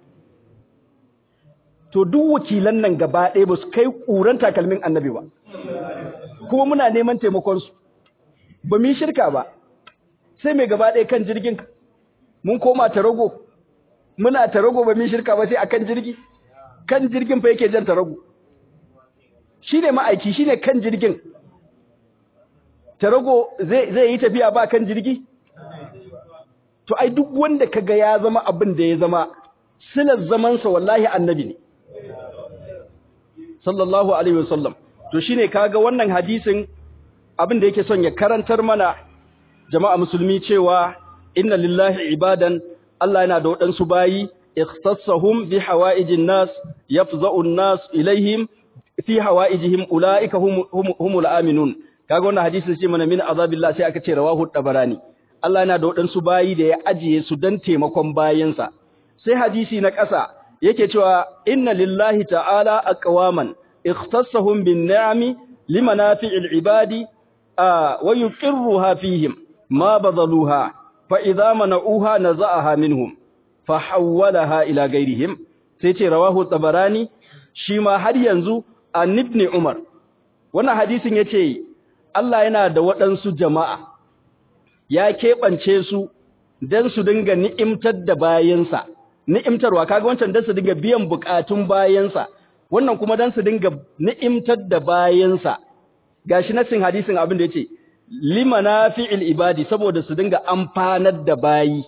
to duk wakilan nan gaba ɗaya ba su kai ƙuran takalmin annabi ba kuma muna neman taimakon su ba mu yi shirka ba sai mai gaba ɗaya kan jirgin mun koma tarago muna tarago ba mu yi shirka ba sai akan jirgi kan jirgin fa yake jan tarago shine ma'aiki shine kan jirgin tarago zai yi tafiya ba kan jirgi to ai duk wanda kaga ya zama abin da ya zama silar zamansa wallahi annabi ne sallallahu alaihi wasallam to shine kaga wannan hadisin abin da yake son ya karantar mana jama'a musulmi cewa inna lillahi ibadan Allah yana da wadansu bayi ikhtassahum bi hawaijin nas yafza'u an-nas ilaihim fi hawaijihim ulaika humul aminun kaga wannan hadisin shi mana min azabillah sai aka ce rawahu tabarani Allah yana da wadansu bayi da ya ajiye su dan taimakon bayinsa sai hadisi na ƙasa yake cewa inna lillahi ta'ala aqwaman ikhtassahum bin ni'ami limanafi'il ibadi wa yuqirruha fihim ma badaluha fa idza mana'uha naza'aha minhum fa hawwalaha ila ghayrihim sai ce rawahu tabarani shi ma har yanzu an ibn umar wannan hadisin yace Allah yana da waɗansu jama'a ya keɓance su dan su dinga ni'imtar da bayinsa ni'imtarwa kaga wancan dan su dinga biyan bukatun bayinsa wannan kuma dan su dinga ni'imtar da bayinsa gashi nasin hadisin abin da yace limanafi'il ibadi saboda su dinga amfanar da bayi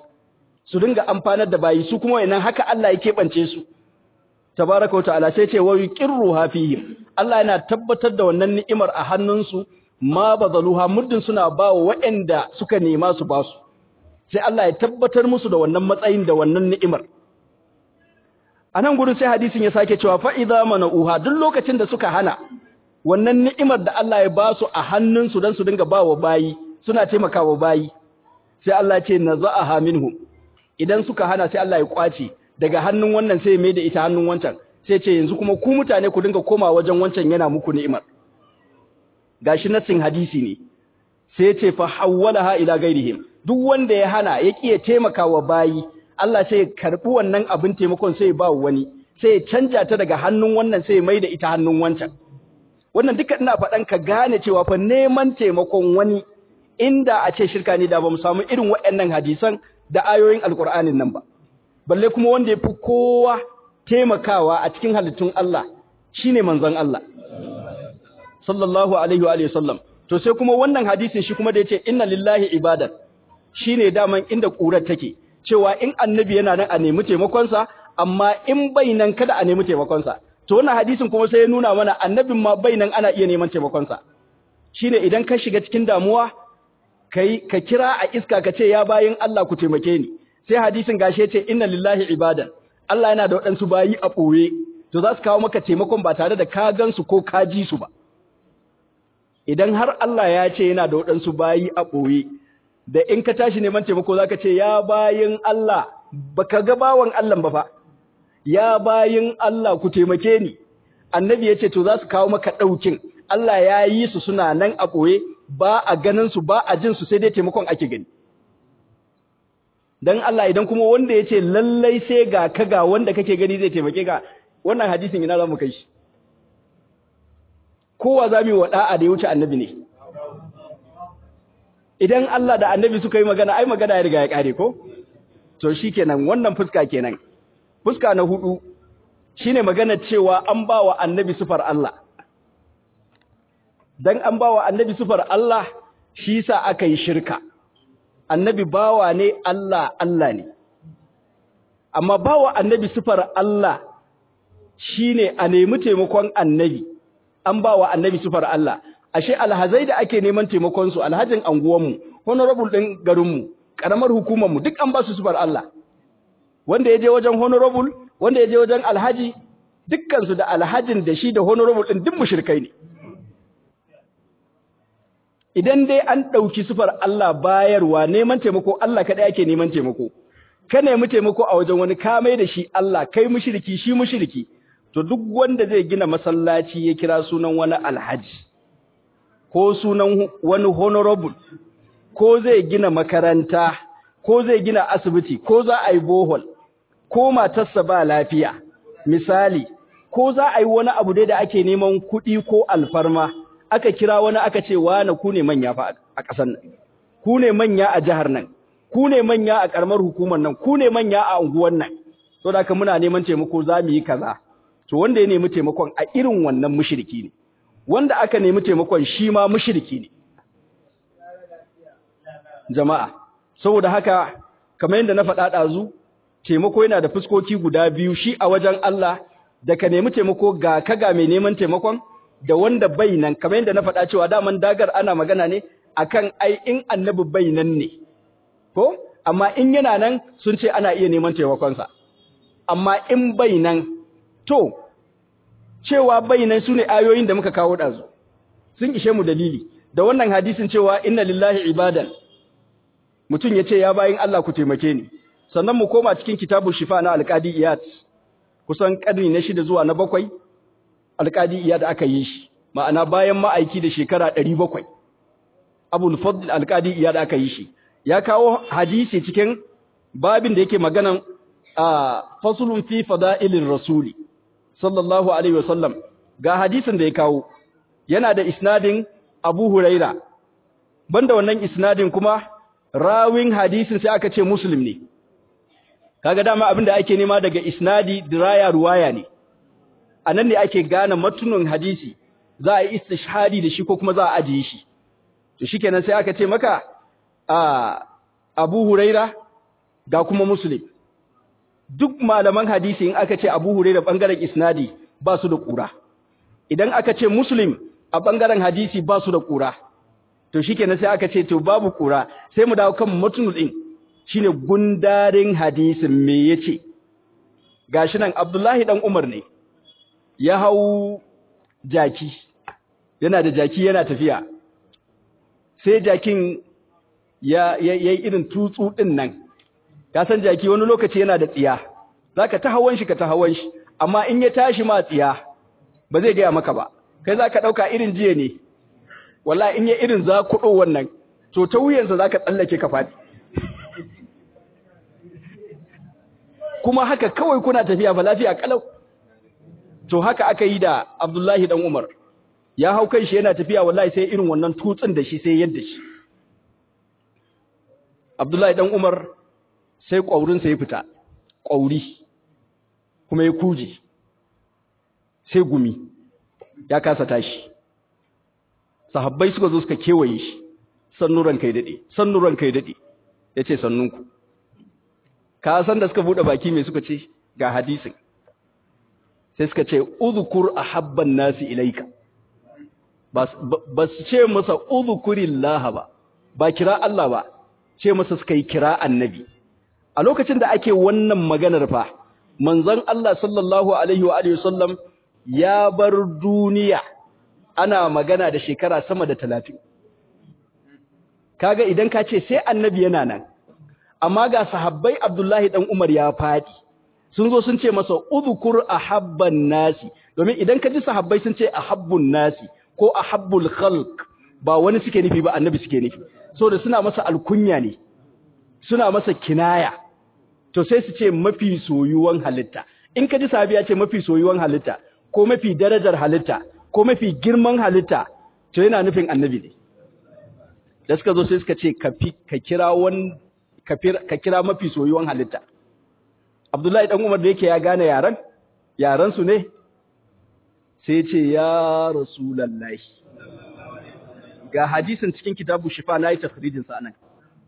su kuma wannan haka Allah ya keɓance su tabaraka ta'ala sai ce wa yuqirruha fihim Allah yana tabbatar da wannan ni'imar a hannunsu ma bazaluha muddin suna bawa waɗanda suka nema su basu sai Allah ya tabbatar musu da wannan matsayin da wannan ni'imar anan gurin sai hadisin ya sake cewa fa idza mana'uha duk lokacin da suka hana wannan ni'imar da Allah ya basu a hannunsu dan su dinga bawa bayi suna taimakawa bayi sai Allah ya ce naza'aha minhum idan suka hana sai Allah ya kwace daga hannun wannan sai mai da ita hannun wancan sai ce yanzu kuma ku mutane ku dinga koma wajen wancan yana muku ni'imar gashi nassin hadisi ne sai ce fa hawwalaha ila ghairihim duk wanda ya hana ya kiye taimakawa bayi Allah sai ya karbi wannan abin taimakon sai ya ba wani sai ya canja ta daga hannun wannan sai ya mai da ita hannun wancan wannan duka ina faɗan ka gane cewa fa neman taimakon wani inda a ce shirka ne da ba mu samu irin waɗannan hadisan da ayoyin alkur'anin nan ba balle kuma wanda ya fi kowa taimakawa a cikin halittun Allah shine manzon Allah sallallahu alaihi wa sallam to sai kuma wannan hadisin shi kuma da yace inna lillahi ibadan shine daman inda kurar take cewa in annabi yana nan a nemi taimakon sa amma in bai nan kada a nemi taimakon sa to wannan hadisin kuma sai ya nuna mana annabin ma bainan ana iya neman taimakon sa shine idan ka shiga cikin damuwa ka kira a iska ka ce ya bayin Allah ku taimake ni sai hadisin gashe ce inna lillahi ibadan Allah yana da waɗansu bayi a ɓoye to za su kawo maka taimakon ba tare da ka gansu ko ka ji su ba idan har Allah ya ce yana da waɗansu bayi a ɓoye da in ka tashi neman taimako za ka ce ya bayin Allah baka ga bawan Allah ba fa ya bayin Allah ku taimake ni annabi ya ce to za su kawo maka ɗaukin Allah ya yi su suna nan a ɓoye ba a ganin su ba a jin su sai dai taimakon ake gani dan Allah idan kuma wanda ya ce lallai sai ga ka ga wanda kake gani zai taimake ka wannan hadisin ina za mu kai shi kowa za mu yi wa da'a da ya wuce annabi ne idan Allah da annabi suka yi magana ai magana ya riga ya kare ko to shikenan wannan fuska kenan fuska na hudu shine magana cewa an ba wa annabi sifar Allah dan an ba wa annabi sifar Allah shi yasa aka yi shirka annabi bawa ne Allah Allah ne amma bawa annabi sifar Allah shine a nemi taimakon annabi an bawa annabi sifar Allah ashe alhazai da ake neman taimakon su alhajin anguwan mu honorable din garin mu karamar hukumar mu duk an ba su sifar Allah wanda yaje wajen honorable wanda yaje wajen alhaji dukkan su da alhajin da shi da honorable din duk mushrikai ne idan dai an ɗauki sifar Allah bayarwa neman taimako Allah kaɗai ake neman taimako ka nemi taimako a wajen wani ka mai da shi Allah kai mushriki shi mushriki to duk wanda zai gina masallaci ya kira sunan wani alhaji ko sunan wani honorable ko zai gina makaranta ko zai gina asibiti ko za a yi bohol ko matarsa ba lafiya misali ko za a yi wani abu dai da ake neman kuɗi ko alfarma aka kira wani aka ce wane ku ne manya fa a ƙasar nan ku ne manya a jihar nan ku ne manya a ƙaramar hukumar nan ku ne manya a unguwar nan to da haka muna neman taimako za mu yi kaza to wanda ya nemi taimakon a irin wannan mushriki ne wanda aka nemi taimakon shi ma mushriki ne jama'a saboda haka kamar yadda na faɗa ɗazu taimako yana da fuskoki guda biyu shi a wajen Allah da ka nemi taimako ga ka ga mai neman taimakon da wanda bai nan kamar yadda na faɗa cewa daman dagar ana magana ne akan ai in annabi bai nan ne ko amma in yana nan sun ce ana iya neman taimakonsa amma in bai nan to cewa bai nan sune ayoyin da muka kawo ɗazu sun ishe mu dalili da wannan hadisin cewa inna lillahi ibadan mutum ya ce ya bayin Allah ku taimake ni sannan mu koma cikin kitabu shifa na alqadi iyad kusan ƙarni na 6 zuwa na 7 alƙadi iyad aka yi shi ma'ana bayan ma'aiki da shekara 700 abul fadl alƙadi iyad aka yi shi ya kawo hadisi cikin babin da yake maganan fasulun fi fada'ilir rasuli sallallahu alaihi wasallam ga hadisin da ya kawo yana da isnadin Abu Huraira banda wannan isnadin kuma rawin hadisin sai aka ce Muslim ne kaga dama abinda ake nema daga isnadi diraya ruwaya ne anan ne ake gane matunin hadisi za a yi istishhadi da shi ko kuma za a ajiye shi to shikenan sai aka ce maka Abu Huraira ga kuma Muslim duk malaman hadisi in aka ce Abu Huraira bangaren isnadi ba su da kura idan aka ce Muslim a bangaren hadisi ba su da kura to shikenan sai aka ce to babu kura sai mu dawo kan matnul din shine gundarin hadisin me yace gashi nan Abdullahi dan Umar ne ya hau jaki yana da jaki yana tafiya sai jakin ya yayi irin tutsu din nan ka san jaki wani lokaci yana da tsiya zaka ta hawan shi ka ta hawan shi amma in ya tashi ma tsiya ba zai gaya maka ba kai zaka dauka irin jiya ne wallahi in ya irin za kudo wannan to ta wuyansa zaka tsallake ka fadi kuma haka kawai kuna tafiya ba lafiya kalau to haka aka yi da Abdullahi dan Umar ya hau kai shi yana tafiya wallahi sai irin wannan tutsin da shi sai yadda shi Abdullahi dan Umar sai ƙwaurinsa ya fita ƙwauri kuma ya kuje sai gumi ya kasa tashi sahabbai suka zo suka kewaye shi sannuran kai dade yace sannunku ka san da suka bude baki me suka ce ga hadisin sai suka ce udhkur ahabban nasi ilaika, ba su ce masa udhkurillaha ba kira Allah ba, ce masa suka yi kira annabi. A lokacin da ake wannan maganar fa manzon Allah sallallahu alaihi wa alihi wasallam ya bar duniya ana magana da shekara sama da 30. Kaga idan ka ce sai annabi yana nan, amma ga sahabbai Abdullahi dan Umar ya fadi sun zo sun ce masa udhkur ahabban nasi, domin idan ka ji sahabbai sun ce ahabbun nasi ko ahabbul khalq ba wani suke nufi ba, annabi suke nufi, saboda suna masa alkunya ne, suna masa kinaya. To sai su ce mafi soyuwan halitta. In ka ji sahabi ya ce mafi soyuwan halitta ko mafi darajar halitta ko mafi girman halitta, to yana nufin annabi ne. Da suka zo sai suka ce ka kira mafi soyuwan halitta. Abdullahi dan Umar da yake ya gane yaran su ne, sai ce ya Rasulullahi. Ga hadisin cikin kitabu Shifa nayi takhrijin sa nan.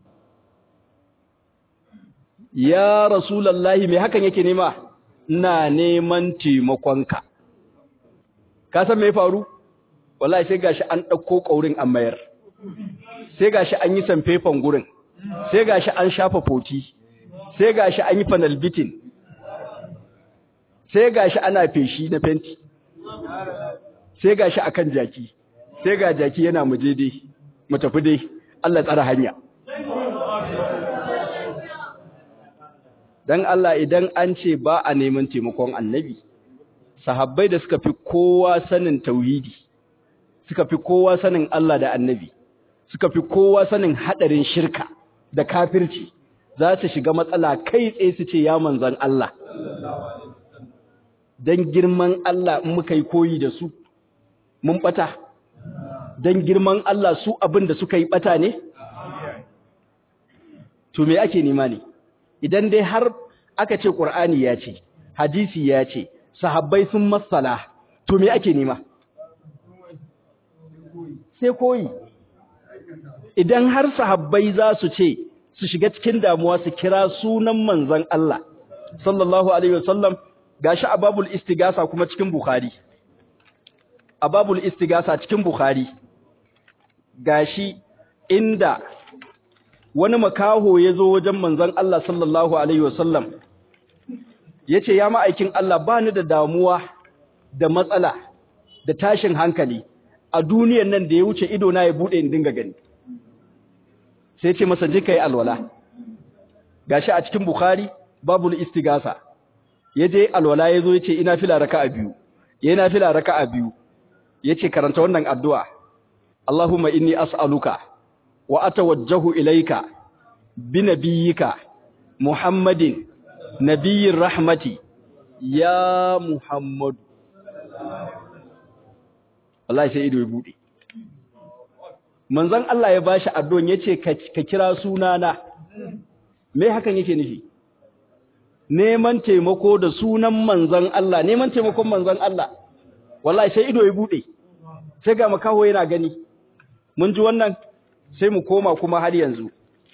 Ya Rasulullahi, me hakan yake nema? Ina neman taimakonka. Ka san me ya faru? Wallahi sai gashi an dauko kaurin an mayar. Sai gashi an yi sanfefan gurin. Sai gashi an shafa foti. Sai gashi an yi panel beating. Sai gashi ana feshi na fenti. Sai gashi akan jaki. Sai ga jaki yana muje dai, mu tafi dai. Allah tsara hanya. Dan Allah, idan an ce ba a neman taimakon annabi, sahabbai da suka fi kowa sanin tauhidi, suka fi kowa sanin Allah da annabi, suka fi kowa sanin hadarin shirka da kafirci, za su shiga matsala kai tsaye su ce ya manzan Allah. Dan girman Allah in muka yi koyi da su, mun bata. Dan girman Allah su abin da suka yi bata ne? To me ake nema ne? Idan dai har aka ce Qur'ani ya ce, hadisi ya ce, sahabbai sun masala, to me ake nema? Sai koyi. Idan har sahabbai za su ce su shiga cikin damuwa su kira sunan manzon Allah sallallahu alaihi wasallam, gashi a babul istigasa kuma cikin Bukhari. A babul istigasa cikin Bukhari gashi inda wani makaho ya zo wajen manzon Allah sallallahu alaihi wasallam yace, ya ma'aikin Allah, ba ni da damuwa da matsala da tashin hankali a duniyar nan da ya wuce ido na ya bude in dinga gani. Sai ce masa, je kai alwala. Gashi a cikin Bukhari babul istigasa. Yaje alwala yazo yace, ina fila raka'a biyu. Yana fila raka'a biyu. Yace, karanta wannan addu'a. Allahumma inni as'aluka wa atawajjahu ilayka bi nabiyyika Muhammadin nabiyyir rahmati ya Muhammad. Wallahi sai ido ya bude. Manzon Allah ya bashi addu'an yace ka kira sunana. Me hakan yake nufi? Neman taimako da sunan manzon Allah, neman taimakon manzon Allah. Wallahi sai ido ya bude. Sai ga makaho yana gani. Mun ji wannan, sai mu koma kuma har yanzu.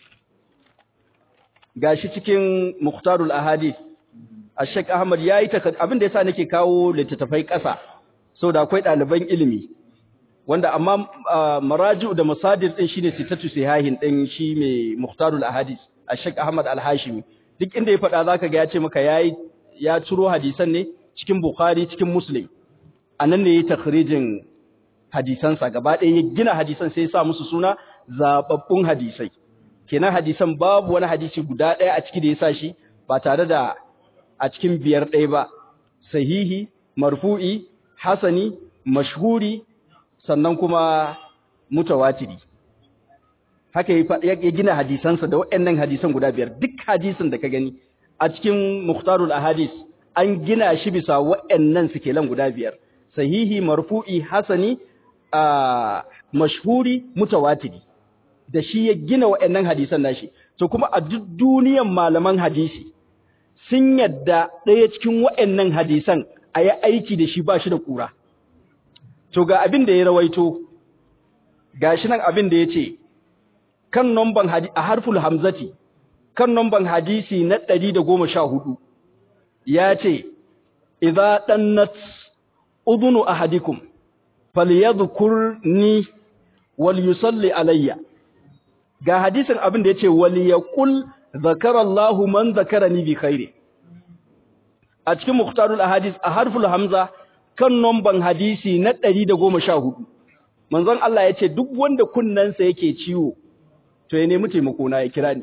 Gashi cikin Mukhtarul Ahadith, Sheikh Ahmad yayi abin da yasa nake kawo littattafai ƙasa, saboda akwai ɗaliban ilimi wanda amma maraji'u da masadir din shine sitatu sihahin din shi mai Mukhtarul Ahadith, Sheikh Ahmad Al-Hashimi. Duk inda ya faɗa zaka ga ya ce maka ya ciro hadisan ne cikin Bukhari, cikin Muslim. Anan ne yayi takhrijin hadisansa gaba ɗaya, ya gina hadisan sai ya sa musu suna zababbun hadisai. Kenan hadisan babu wani hadisi guda ɗaya a ciki da ya sa shi ba tare da a cikin biyar ɗaya ba. Sahihi, marfu'i, hasani, mashhuri, sannan kuma mutawatiri. Haka ya gina hadisansa da waɗannan hadisan guda biyar. Duk hadisin da ka gani a cikin Mukhtarul Ahadith an gina shi bisa waɗannan sikelan guda biyar. Sahihi, marfu'i, hasani, mashhuri, mutawatiri. Da shi ya gina waɗannan hadisan nashi. To kuma a duk duniyan malaman hadisi sun yadda ɗaya cikin waɗannan hadisan a yi aiki da shi ba shi da ƙura. To ga abin da ya rawaito, ga shi nan abin da ya ce, kan nomban a harful hamzati, kan nomban hadisi na 114, ya ce, idza dannat udhunu ahadikum falyadhkurni wal yusalli alayya. Ga hadisin abin da yace wal yaqul zakarallahu man zakarani bi khairi. A cikin mukhtarul ahadith a harful hamza kan nomban hadisi na 114 manzon Allah yace duk wanda kunnansa yake ciwo to ya nemi taimako na ya kira ni.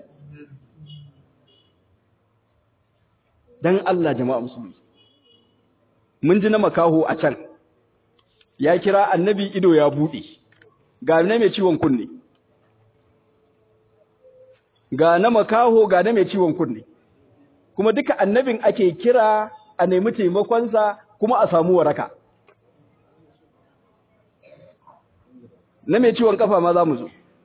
Dan Allah jama'a musulmi, mun ji na makaho a can ya kira annabi, ido ya bude, ga na mai ciwon kunne, ga na makaho, ga na mai ciwon kunne, kuma duka annabin ake kira a nemi taimakonsa kuma a samu waraka. Na mai ciwon kafa ma za mu zo,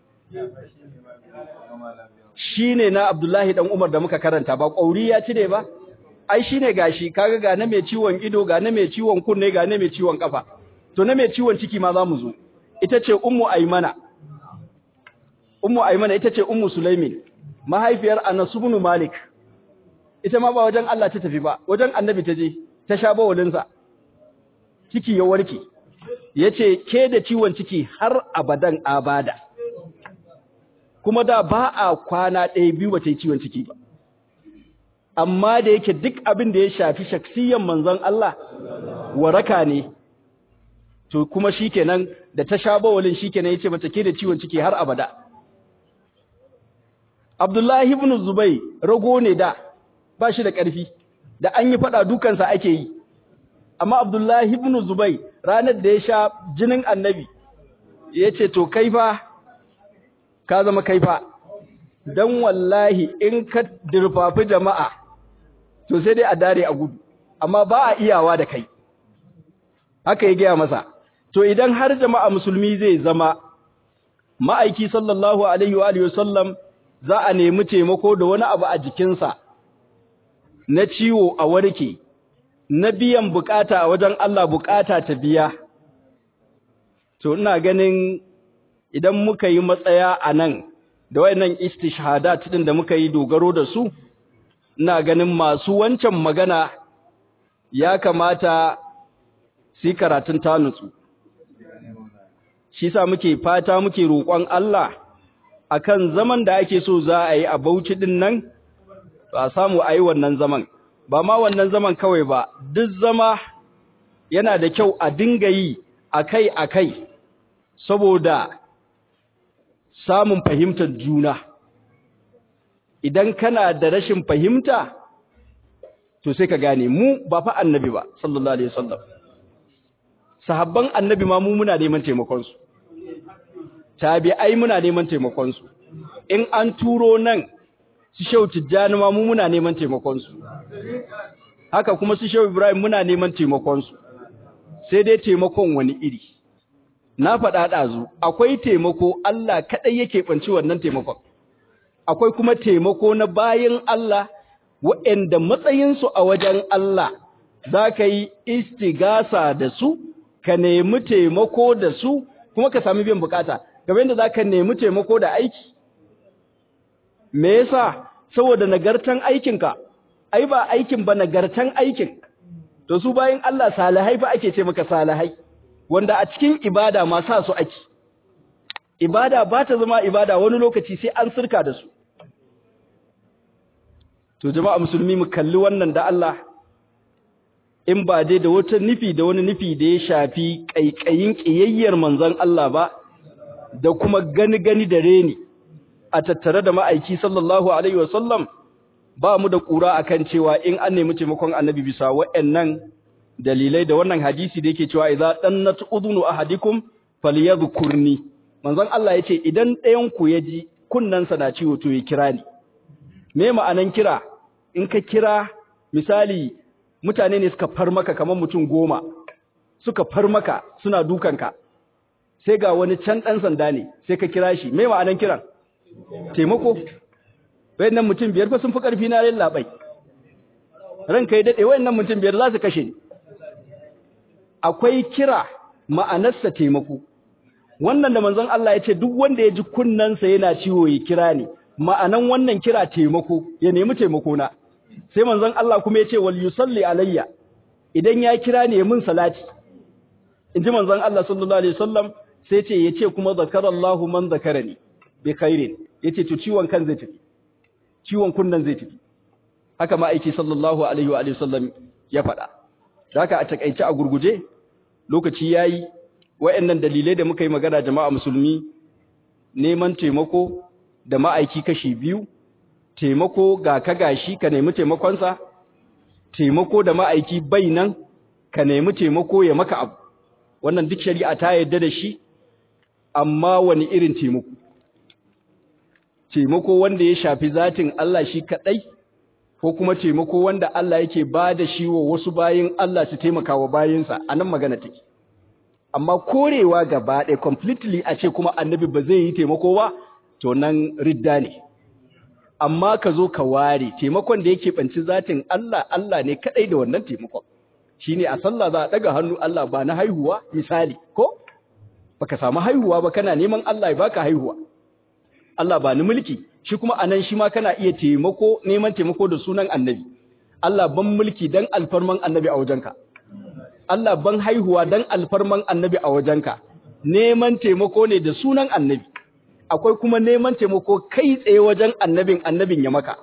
shi ne na Abdullahi ɗan Umar da muka karanta, ba ƙauri ya cire ba, ai shi ne gashi, kaga ga na mai ciwon ido, ga na mai ciwon kunne, ga na mai ciwon kafa, to na mai ciwon ciki ma za mu zo, ita ce Ummu Aymana. Ummu Aymana ita ce Ummu Sulaimin, mahaifiyar Anas ibn Malik. Ita ma ba wajen Allah ta tafi ba, wajen Annabi ta je, ta sha bawalinsa. Ciki ya warke. Yace ke da ciwon ciki har abadan abada. Kuma da ba a kwana ɗaya biyu ba ta yi ciwon ciki ba. Amma da yake duk abin da ya shafi shaksiyan manzon Allah waraka ne. To kuma shikenan da ta sha bawalin shikenan yace mata ke da ciwon ciki har abada. Abdullahi ibn Zubayr rago ne da ba shi da ƙarfi, da an yi faɗa dukansa ake yi. Amma Abdullahi ibn Zubayr ranar da ya sha jinin Annabi ya ce to kai fa ka zama kai fa, dan wallahi in ka dirfafi jama'a to sai dai a dare a gudu, amma ba a iyawa da kai. Haka ya gaya masa. To idan har jama'a musulmi zai zama ma'aiki sallallahu alaihi wa sallam za a nemi taimako da wani abu a jikinsa na ciwo a warke, na biyan bukata a wajen Allah bukata ta biya. To ina ganin idan muka yi matsaya a nan da wayannan istishhadat din da muka yi dogaro da su, ina ganin masu wancan magana ya kamata su karatun tanutsu. Shi sa muke fata muke roƙon Allah akan zaman da ake so za a yi a Bauchi din nan, ba samu a yi wannan zaman, ba ma wannan zaman kawai ba, duk zama yana da kyau a dinga yi akai-akai saboda samun fahimtar juna. Idan kana da rashin fahimta to sai ka gane mu ba fa annabi ba sallallahu alaihi wasallam, sahabban annabi ma mu muna neman taimakon su, tabi'ai muna neman taimakon su, in an turo nan su Shehu Tijjani ma mu muna neman taimakon su, haka kuma su Shehu Ibrahim muna neman taimakon su, sai dai taimakon wani iri. Na faɗa ɗazu akwai taimako Allah kaɗai yake ɓanci wannan taimakon, akwai kuma taimako na bayin Allah waɗanda matsayinsu a wajen Allah za ka yi istigasa da su, ka nemi taimako da su kuma ka sami biyan bukata, game da za ka nemi taimako da aiki. Me yasa? Saboda nagartan aikinka, ai ba aikin ba nagartan aikin. To su bayin Allah salihai fa ake ce maka salihai, wanda a cikin ibada ma sa su ake. Ibada ba ta zama ibada wani lokaci sai an sirka da su. To jama'a musulmi mu kalli wannan da Allah, in ba dai da wata nufi da wani nufi da ya shafi ƙaiƙayin ƙiyayyar manzon Allah ba, da kuma gani da reni a tattare da ma'aiki sallallahu alaihi wasallam, ba mu da ƙura akan cewa in an nemi taimakon annabi bisa waɗannan dalilai da wannan hadisi da yake cewa idza dannat udhunu ahadikum falyadhkurni. Manzon Allah yace idan ɗayan ku ya ji kunnansa na ciwo to ya kira ni. Me ma'anan kira? In ka kira, misali mutane ne suka far maka kamar mutum 10 suka far maka suna dukanka, sai ga wani can ɗan sanda ne sai ka kira shi, me ma'anan kiran? Taimako. Wayannan mutum 5 fa sun fi ƙarfi na labai, ranka ya daɗe wayannan mutum 5 za su kashe ni. Akwai kira ma'anarsa taimako. Wannan da manzon Allah ya ce duk wanda ya ji kunnansa yana ciwo ya kira ni, ma'anan wannan kira taimako, ya nemi taimako na. Sai manzon Allah kuma ya ce wal yusalli alayya, idan ya kira ne mun salati inji manzon Allah sallallahu alaihi wasallam sai ce yace kuma zakarallahu man zakarani bi khairin yace to ciwon kan zai tafi ciwon kunnan zai tafi haka ma aiki sallallahu alaihi wa sallam ya faɗa haka a takeice a gurguje lokaci yayi wayannan dalilai da muka yi magana jama'a musulmi neman taimako da ma'aiki kashi biyu taimako ga ka gashi ka nemi taimakonsa taimako da ma'aiki bainan ka nemi taimako ya maka abu wannan duk shari'a ta yarda da shi amma wani irin taimako taimako wanda ya shafi zatin Allah shi kadai ko kuma taimako wanda Allah yake bada shi wa wasu bayin Allah su taimaka wa bayinsa anan magana take amma korewa gaba ɗaya completely a ce kuma annabi ba zai yi taimako ba to nan ridda ne amma ka zo ka ware taimakon da yake banci zatin Allah Allah ne kadai da wannan taimakon shine a sallah za a daga hannu Allah ba na haihuwa misali ko baka samu haihuwa ba kana neman Allah ya baka haihuwa Allah ba ni mulki shi kuma anan shi ma kana iya taimako neman taimako da sunan annabi Allah ban mulki dan alfarman annabi a wajenka Allah ban haihuwa dan alfarman annabi a wajenka neman taimako ne da sunan annabi akwai kuma neman taimako kai tsaye wajen annabin ya maka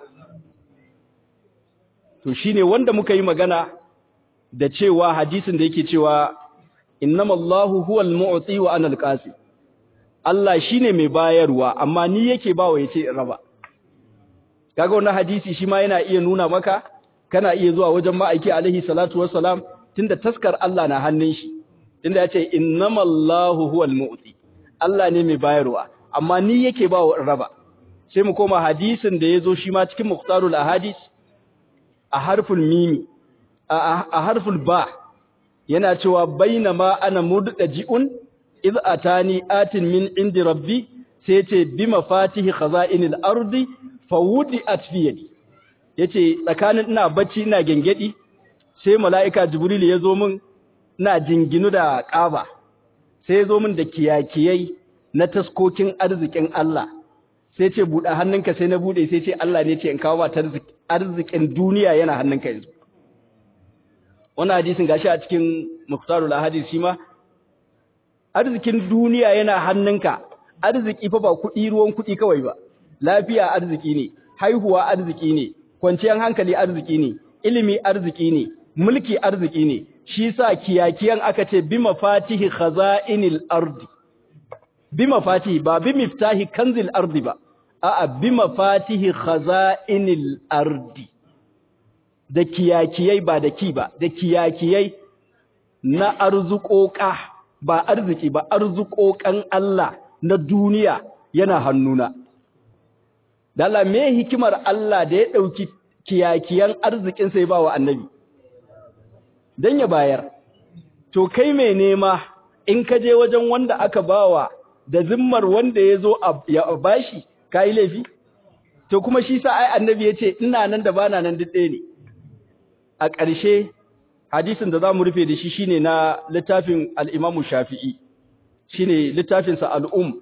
to shine wanda muka yi magana da cewa hadisin da yake cewa innamallahu huwal mu'ti wa ana al-qasi Allah shine mai bayarwa amma ni yake bawa yace raba kaga wannan hadisi shi ma yana iya nuna maka kana iya zuwa wajen ma'aiki alaihi salatu wassalam tunda taskar Allah na hannun shi tunda yace innamallahu huwal mu'ti Allah ne mai bayarwa amma ni yake bawa raba sai mu koma hadisin da yazo shi ma cikin mukhtarul ahadis a harful mimi a harful ba yana cewa bainama ana muddaji'un idh atani atin min indi rabbi sai yace bi mafatihi khaza'inil ardi fawudi'at fi yadi yace tsakanin ina bacci ina gengedi sai malaika jibril yazo min ina jinginu da kaba sai yazo min da kiyakiyai na taskokin arzikin Allah sai ce buɗe hannunka sai na buɗe sai ce Allah ne ce in kawo ba arzikin duniya yana hannunka yanzu wannan hadisin gashi a cikin mukhtarul ahadith shi ma arzikin duniya yana hannunka arziki fa ba kuɗi ruwan kuɗi kawai ba lafiya arziki ne haihuwa arziki ne kwanciyar hankali arziki ne ilimi arziki ne mulki arziki ne shi sa kiyakiyan aka ce bi mafatihi khaza'inil ardi bi mafatihi ba bi miftahi kanzil ardi ba a'a bi mafatihi khaza'inil ardi da kiyakiyai ba da ki ba da kiyakiyai na arzuƙoƙa ba arziki ba arzuƙoƙan Allah na duniya yana hannuna da Allah me hikimar Allah da ya ɗauki kiyakiyan arzikin sai ba wa annabi dan ya bayar to kai mai nema in ka je wajen wanda aka bawa da zimmar wanda ya zo ya bashi kai laifi to kuma shi sa ai annabi yace ina nan da bana nan duk ɗaya ne a ƙarshe hadisin da zamu rufe da shi shine na littafin al-Imam Shafi'i shine littafin sa al-Um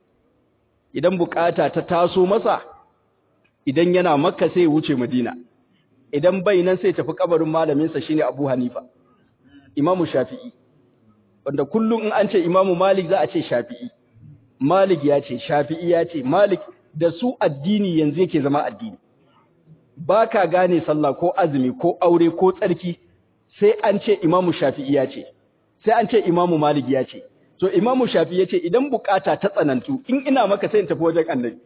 idan bukata ta taso masa idan yana Makka sai ya wuce Madina idan bai nan sai tafi kabarin malamin sa shine Abu Hanifa Imam Shafi'i wanda kullum in an ce Imam Malik za a ce Shafi'i Malik ya ce Shafi'i ya ce Malik da su addini yanzu yake zama addini baka gane sallah ko azumi ko aure ko tsarki sai an ce Imam Shafi'i ya ce sai an ce Imam Malik ya ce to Imam Shafi'i ya ce idan bukata ta tsanantu in ina maka sai in tafi wajen Annabi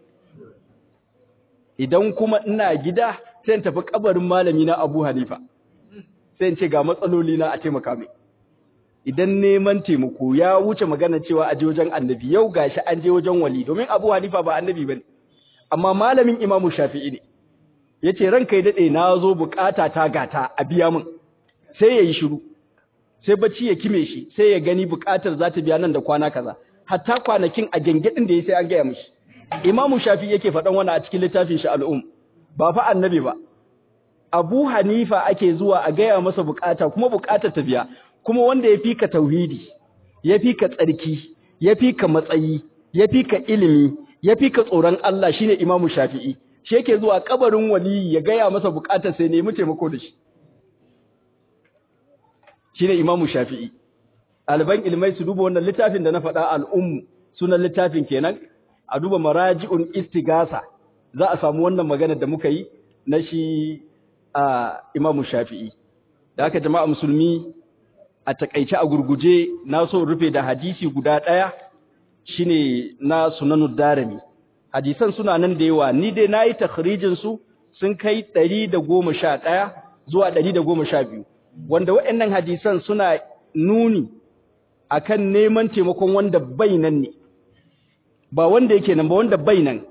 idan kuma ina gida sai in tafi kabarin malami na Abu Hanifa sai in ce ga matsaloli na a taimaka mai idan neman taimako ya wuce magana cewa a je wajen Annabi yau gashi an je wajen wali domin Abu Hanifa ba Annabi bane amma malamin Imam Shafi'i ne yace ranka ya dade nazo bukata ta gata a biya min sai yayi shiru sai bacci ya kime shi sai ya gani bukatar za ta biya nan da kwana kaza hatta kwanakin a gengedin da yayi sai an gaya mishi Imam Shafi'i yake faɗan wannan a cikin littafin shi al-Um ba fa Annabi ba Abu Hanifa ake zuwa a gaya masa bukata kuma bukatar ta biya kuma wanda ya fika tauhidi ya fika tsarki ya fika matsayi ya fika ilimi ya fika tsoron Allah shine Imam Shafi'i shi yake zuwa kabarin wali ya gaya masa bukatar sai nemi taimako da shi shine Imam Shafi'i. Alban ilmai su duba wannan littafin da na faɗa al'ummu sunan littafin kenan, a duba maraji'un istigasa za a samu wannan magana da muka yi na shi Imam Shafi'i. Da haka jama'a musulmi a takaice a gurguje na so rufe da hadisi guda ɗaya shine na Sunanud Darimi. Hadisan suna nan da yawa, ni dai nayi takhrijin su sun kai 111 zuwa 112, wanda waɗannan hadisan suna nuni akan neman taimakon wanda bai nan ne, ba wanda yake nan ba, wanda bai nan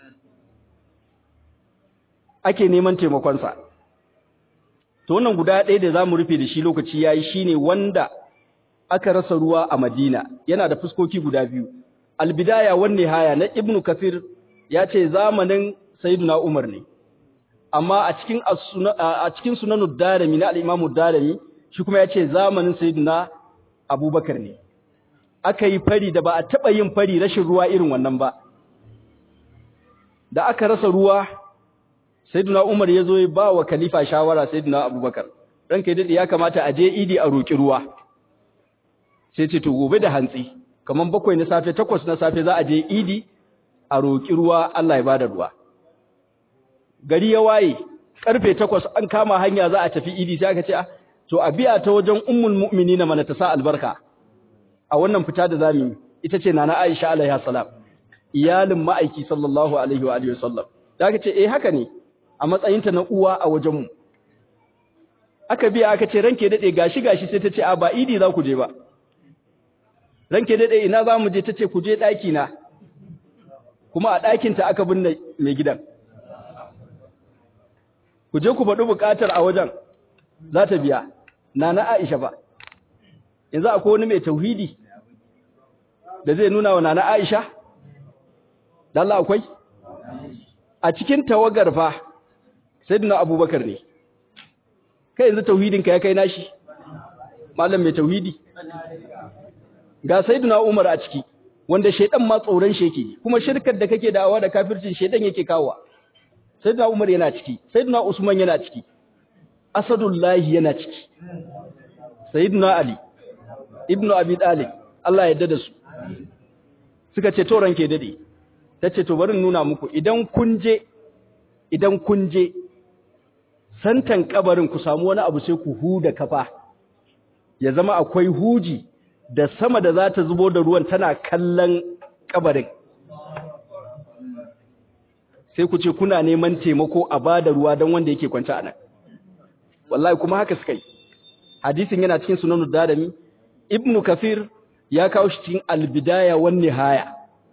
ake neman taimakonsa. To wannan guda ɗaya da za mu rufe da shi lokaci yayi shine wanda aka rasa ruwa a Madina, yana da fuskoki guda biyu. Al-Bidaya wan Nihaya na Ibn Kathir ya ce zamanin Sayyidina Umar ne, amma a cikin Sunanud Darimi na al-Imam Darimi shi kuma ya ce zamanin Sayyidina Abubakar ne. Aka yi fari da ba a taɓa yin fari rashin ruwa irin wannan ba. Da aka rasa ruwa, Sayyidina Umar ya zo ya ba wa khalifa shawara Sayyidina Abubakar, ranka ya dade ya kamata a je idi a roki ruwa. Sai ce to gobe da hantsi, kaman 7 na safe 8 na safe za a je idi a roki ruwa, Allah ya bada ruwa. Gari ya waye, karfe 8 an kama hanya za a tafi idi, sai aka ce to a biya ta wajen ummul mu'minina mana ta sa albarka. A wannan fita da zamu ita ce nana Aisha alaiha salam, iyalin ma'aiki sallallahu alaihi wa alihi wasallam. Da aka ce haka ne, a matsayinta na uwa a wajenmu. Aka biya aka ce ranke dade gashi sai ta ce ba idi za ku je ba. Ranke dade ina za mu je, ta ce ku je daki na. Kuma a dakin ta aka binne mai gidan. Ku je ku faɗi buƙatar a wajen, za ta biya. Nana Aisha ba. Yanzu akwai wani mai tauhidi da zai nuna wa Nana Aisha? Dan Allah akwai? A cikin tawagar fa Sayyidina Abubakar ne. Kai yanzu tauhidinka ya kai nashi? Malam mai tauhidi. Ga Sayyidina Umar a ciki, wanda shedan ma tsoron shi yake, kuma shirkar da kake da'awa da kafircin shedan yake kawowa. Sayyidina Umar yana ciki, Sayyidina Usman yana ciki, Asadullahi yana ciki. Sayyidina Ali ibn Abi Talib, Allah ya yarda da su. Suka ce to ranke dade. Tace to bari nuna muku, idan kun je santan kabarin ku samu wani abu sai ku huda kafa, ya zama akwai huji da sama da za ta zubo da ruwan tana kallon kabarin, sai ku ce kuna neman taimako a bada ruwa don wanda yake kwance a nan. Wallahi kuma haka suka yi. Hadisin yana cikin Sunanud Darimi, Ibn Kathir ya kawo shi cikin Al-Bidaya wan Nihaya.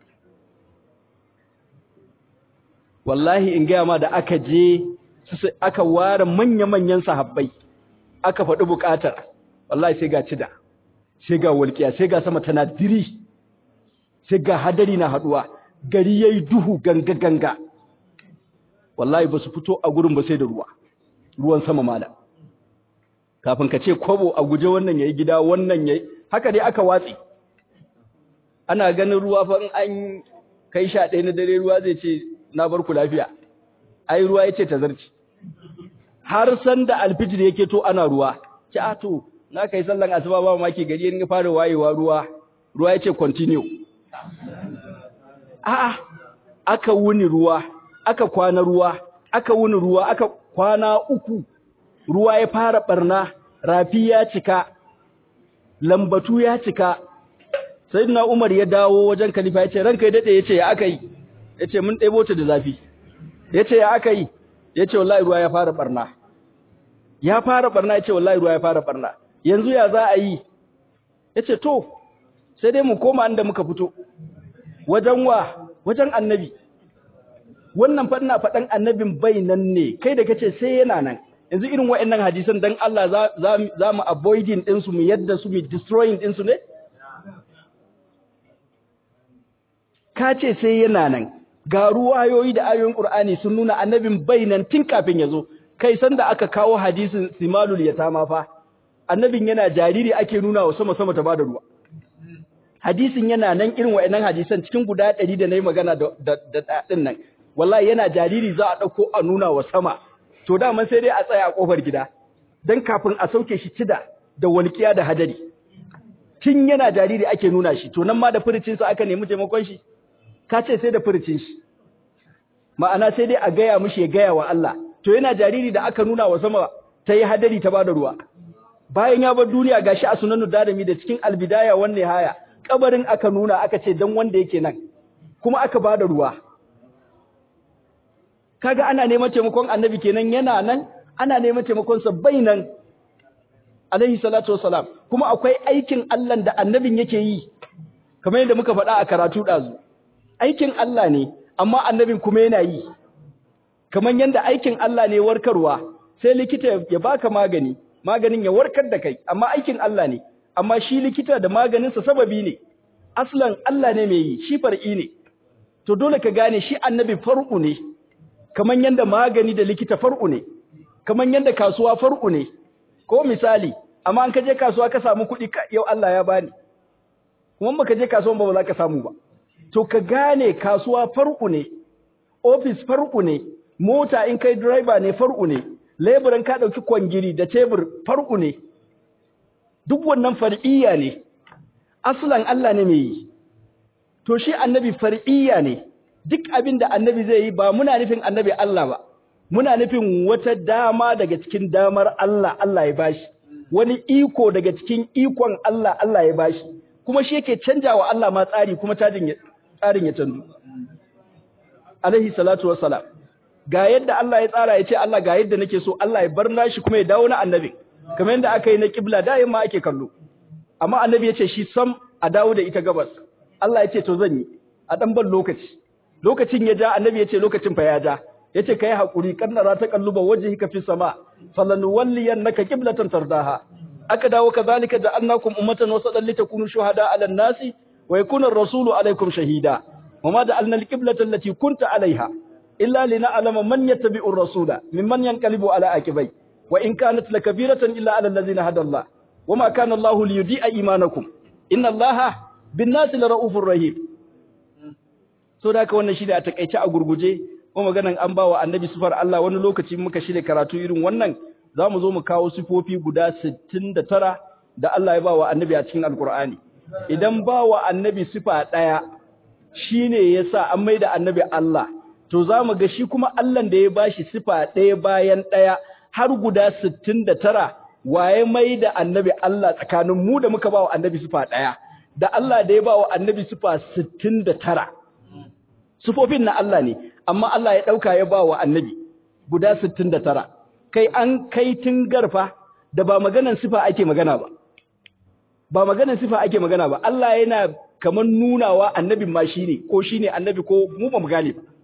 Wallahi in gaya ma da aka je aka ware manya-manyan sahabbai aka faɗi buƙatar, wallahi sai ga cida, sai ga walƙiya, sai ga sama tana diri, sai ga hadari na haɗuwa, gari yayi duhu ganga-ganga. Wallahi ba su fito a gurin ba sai da ruwan sama malam. Kafin ka ce kwabo a guje wannan yayi gida, wannan yayi, haka dai aka watsi. Ana ganin ruwa fa in an kai 11 na dare ruwa zai ce na bar ku lafiya. Ai ruwa yace tazarci. Har san da alfijir yake to ana ruwa. Ci to na kai sallan asuba ba maki gari in fara wayewa ruwa yace continue. Aka wuni ruwa, aka kwana ruwa, aka wuni ruwa, aka kwana 3. Ruwa ya fara barna, rafi ya cika, lambatu ya cika. Sayyidina Umar ya dawo wajen khalifa yace ranka ya dade, yace ya akai? Yace mun ɗebo ta da zafi. Yace ya akai? Yace wallahi ruwa ya fara barna. Ya fara barna, yace wallahi ruwa ya fara barna. Yanzu ya za a yi? Yace to sai dai mu koma inda muka fito. Wajen wa? Wajen Annabi. Wannan fa ina faɗan annabin bai nan ne, kai da kace sai yana nan. Yanzu irin waɗannan hadisan dan Allah za mu avoiding din su, mu yadda su, mu destroying din su ne? Ka ce sai yana nan, ga ruwayoyi da ayoyin Qur'ani sun nuna annabin bai nan tun kafin ya zo. Kai san da aka kawo hadisin simalul yatama fa, annabin yana jariri ake nuna wa sama ta bada ruwa. Hadisin yana nan, irin waɗannan hadisan cikin guda 100 da nayi magana da din nan. Wallahi yana jariri za a dauko a nuna wa sama. To da man sai dai a tsaya a kofar gida. Dan kafin a sauke shi cida da walƙiya da hadari tun yana jariri ake nuna shi to nan ma da furucin sa aka nemi taimakon shi ka ce sai da furucin shi ma'ana sai dai a gaya mishi ya gaya wa Allah to yana jariri da aka nuna wa sama ta yi hadari ta bada ruwa bayan ya bar duniya gashi a sunanu darimi da cikin albidaya wan nihaya kabarin aka nuna aka ce dan wanda yake nan kuma aka bada ruwa kaga ana neman taimakon annabi kenan yana nan ana neman taimakon sa bainan alaihi salatu wassalam kuma akwai aikin Allah da annabin yake yi kamar yadda muka faɗa a karatu dazu aikin Allah ne amma annabin kuma yana yi kamar yadda aikin Allah ne warkarwa sai likita ya baka magani maganin ya warkar da kai amma aikin Allah ne amma shi likita da maganinsa sababi ne aslan Allah ne mai yi shi far'i ne to dole ka gane shi annabi far'u ne kaman yanda magani da likita far'u ne kaman yanda kasuwa far'u ne ko misali amma an ka je kasuwa ka samu kuɗi yau Allah ya bani kuma baka je kasuwan ba za ka samu ba to ka gane kasuwa far'u ne office far'u ne mota in kai driver ne far'u ne leburan ka dauki kwangiri da tebur far'u ne duk wannan far'iyya ne aslan Allah ne mai yi to shi annabi far'iyya ne duk abin da annabi zai yi ba muna nufin annabi Allah ba muna nufin wata dama daga cikin damar Allah Allah ya bashi wani iko daga cikin ikon Allah Allah ya bashi kuma shi yake canjawa Allah ma tsari kuma tsarin ya canzu alaihi salatu wassalam ga yadda Allah ya tsara ya ce Allah ga yadda nake so Allah ya bar nashi kuma ya dawo na annabi kamar yadda aka yi na kibla da yamma ake kallo amma annabi ya ce shi sam a dawo da ita gabas Allah ya ce to zan yi a dan ban lokacin ya ja annabi ya ce lokacin fa ya ja ya ce kai hakuri kannara ta kalluba wajhika fi sama falanuwalliyannaka qiblatan tardaha aka dawo kazalika ja'alnakum ummatan wasatan litakunu shuhada 'alan nasi wa yakuna ar-rasulu 'alaykum shahida wama ja'alna al-qiblata allati kunta 'alayha illa lina'lama man yattabi'u ar-rasula mimman yanqalibu 'ala aqibai wa in kanat lakabiratan illa 'ala allazina hada Allah wama kana Allahu liyudi'a imanakum inna Allaha bin-nasi lara'ufur rahim so da ka wannan shi da a takeice a gurguje ko maganan an bawa annabi sifar Allah wani lokaci muka shirye karatu irin wannan zamu zo mu kawo sifofi guda 69 da Allah ya bawa annabi a cikin alqur'ani idan bawa annabi sifa daya shine yasa an maida annabi Allah to zamu ga shi kuma Allah da ya bashi sifa daya bayan daya har guda 69 waye maida annabi Allah tsakanin mu da muka bawa annabi sifa daya da Allah da ya bawa annabi sifa 69 sifofin na Allah ne amma Allah ya dauka ya bawa annabi guda 69 kai an kai garfa da ba maganan sifa ake magana ba maganan sifa ake magana ba Allah yana kaman nunawa annabin ma shine ko shine annabi ko mu ba mu gane ba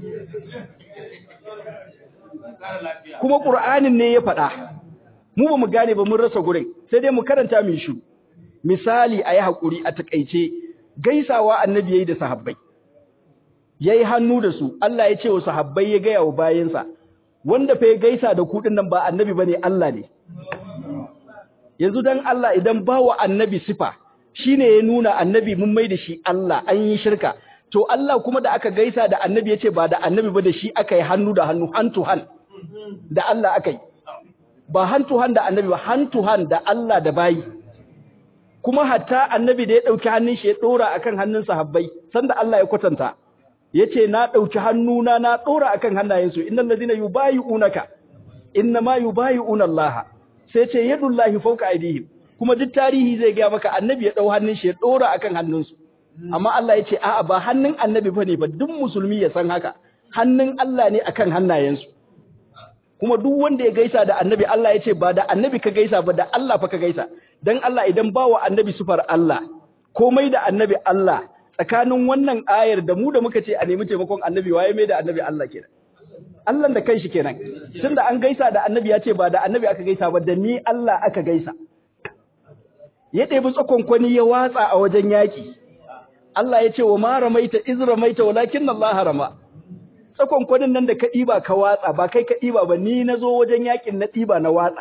kuma Qur'anin ne ya faɗa mu ba mu gane ba mun rasa gurin sai dai mu karanta mu shi misali ayi hakuri a takeice gaisawa annabi yayi da sahabbai yayi hannu da su Allah ya ce wa sahabbai ya gaya wa bayinsa wanda fa ya gaisa da ku nan ba annabi bane Allah ne yanzu dan Allah idan bawa annabi sifa shine ya nuna annabi mun mai da shi Allah an yi shirka to Allah kuma da aka gaisa da annabi yace ba da annabi ba da shi aka yi hannu da hannu hand to hand da Allah aka yi ba hand to hand da annabi ba hand to hand da Allah da bayi kuma hatta annabi da ya dauki hannun shi ya dora akan hannun sahabbai sanda Allah ya kwatanta yace na dauki hannuna na dora akan hannayensu innal ladina yubayyi'unaka innama yubayyi'una Allah sai ce yadullahi fawqa aydihim kuma duk tarihi zai ga maka annabi ya dau hannun shi ya dora akan hannunsu amma Allah yace a'a ba hannun annabi bane ba duk musulmi ya san haka hannun Allah ne akan hannayensu kuma duk wanda ya gaisa da annabi Allah yace ba da annabi ka gaisa ba da Allah fa ka gaisa dan Allah idan bawa annabi sufar Allah komai da annabi Allah tsakanin wannan ayar da mu da muka ce a nemi taimakon annabi waye mai da annabi Allah kenan Allah da kanshi kenan tunda an gaisa da annabi ya ce ba da annabi aka gaisa ba da ni Allah aka gaisa ya ɗebi tsakonkwani ya watsa a wajen yaki Allah ya ce wa ma ramaita iz ramaita walakin Allah harama tsakonkwanin nan da ka ɗiba ka watsa ba kai ka ɗiba ba ni nazo wajen yakin na ɗiba na watsa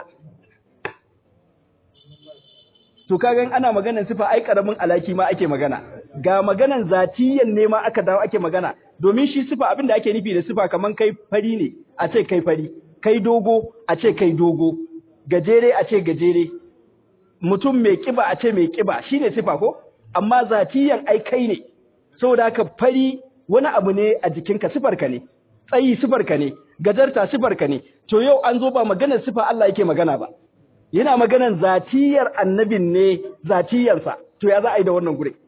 to kaga ana maganar sifa ai karamin alaki ma ake magana ga maganan zatiyan ne ma aka dawo ake magana domin shi sifa abinda ake nufi da sifa kaman kai fari ne a ce kai fari kai dogo a ce kai dogo gajere a ce gajere mutum mai kiba a ce mai kiba shine sifa ko amma zatiyan ai kai ne saboda haka fari wani abu ne a jikinka sifarka ne tsayi sifarka ne gajarta sifarka ne to yau an zo ba maganar sifa Allah yake magana ba yana maganar zatiyar annabin ne zatiyarsa to ya za a yi da wannan gure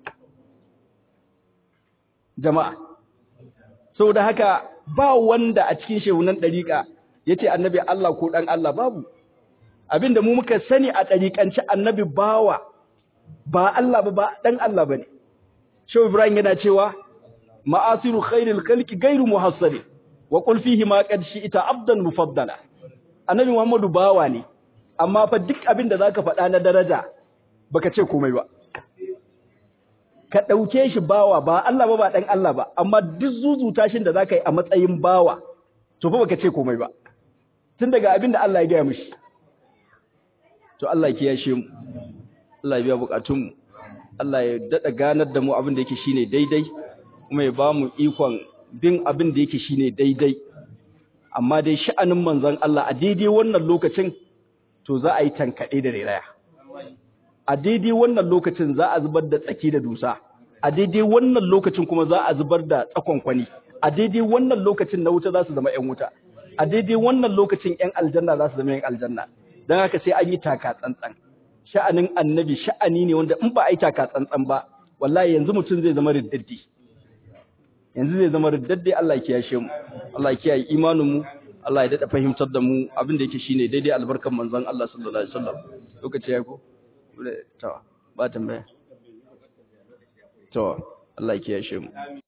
jama'a saboda haka ba wanda a cikin shehunan dariƙa yace annabi Allah ko dan Allah babu abinda mu muka sani a dariƙanci annabi bawa ba Allah ba dan Allah bane shehu Ibrahim yana cewa ma'asiru khairil khalqi ghairu muhassari wa qul fihi ma qad shi'ta abdan mufaddala annabi Muhammadu bawa ne amma fa duk abinda zaka faɗa na daraja baka ce komai ba ka ɗauke shi bawa ba Allah ba ɗan Allah ba amma duk zuzuta shi da za ka yi a matsayin bawa to fa baka ce komai ba tun daga abin da Allah ya gaya mishi to Allah ya kiyashe mu Allah ya biya bukatunmu Allah ya daɗa ganar da mu abin da yake shine daidai kuma ya ba mu ikon bin abin da yake shine daidai amma dai sha'anin manzon Allah a daidai wannan lokacin to za a yi tankaɗe da rairaya a daidai wannan lokacin za a zubar da tsaki da dusa a daidai wannan lokacin kuma za a zubar da tsakonkwani a daidai wannan lokacin na wuta za su zama 'yan wuta a daidai wannan lokacin 'yan aljanna za su zama 'yan aljanna don haka sai an yi taka tsantsan sha'anin annabi sha'ani ne wanda in ba a yi taka tsantsan ba wallahi yanzu mutum zai zama riddaddi Allah ya kiyashe mu Allah ya kiyaye imanin mu Allah ya dada fahimtar da mu abin da yake shine daidai albarkan manzon Allah sallallahu alaihi wasallam lokaci ya ko to ba tambaya to Allah ya kiyashe mu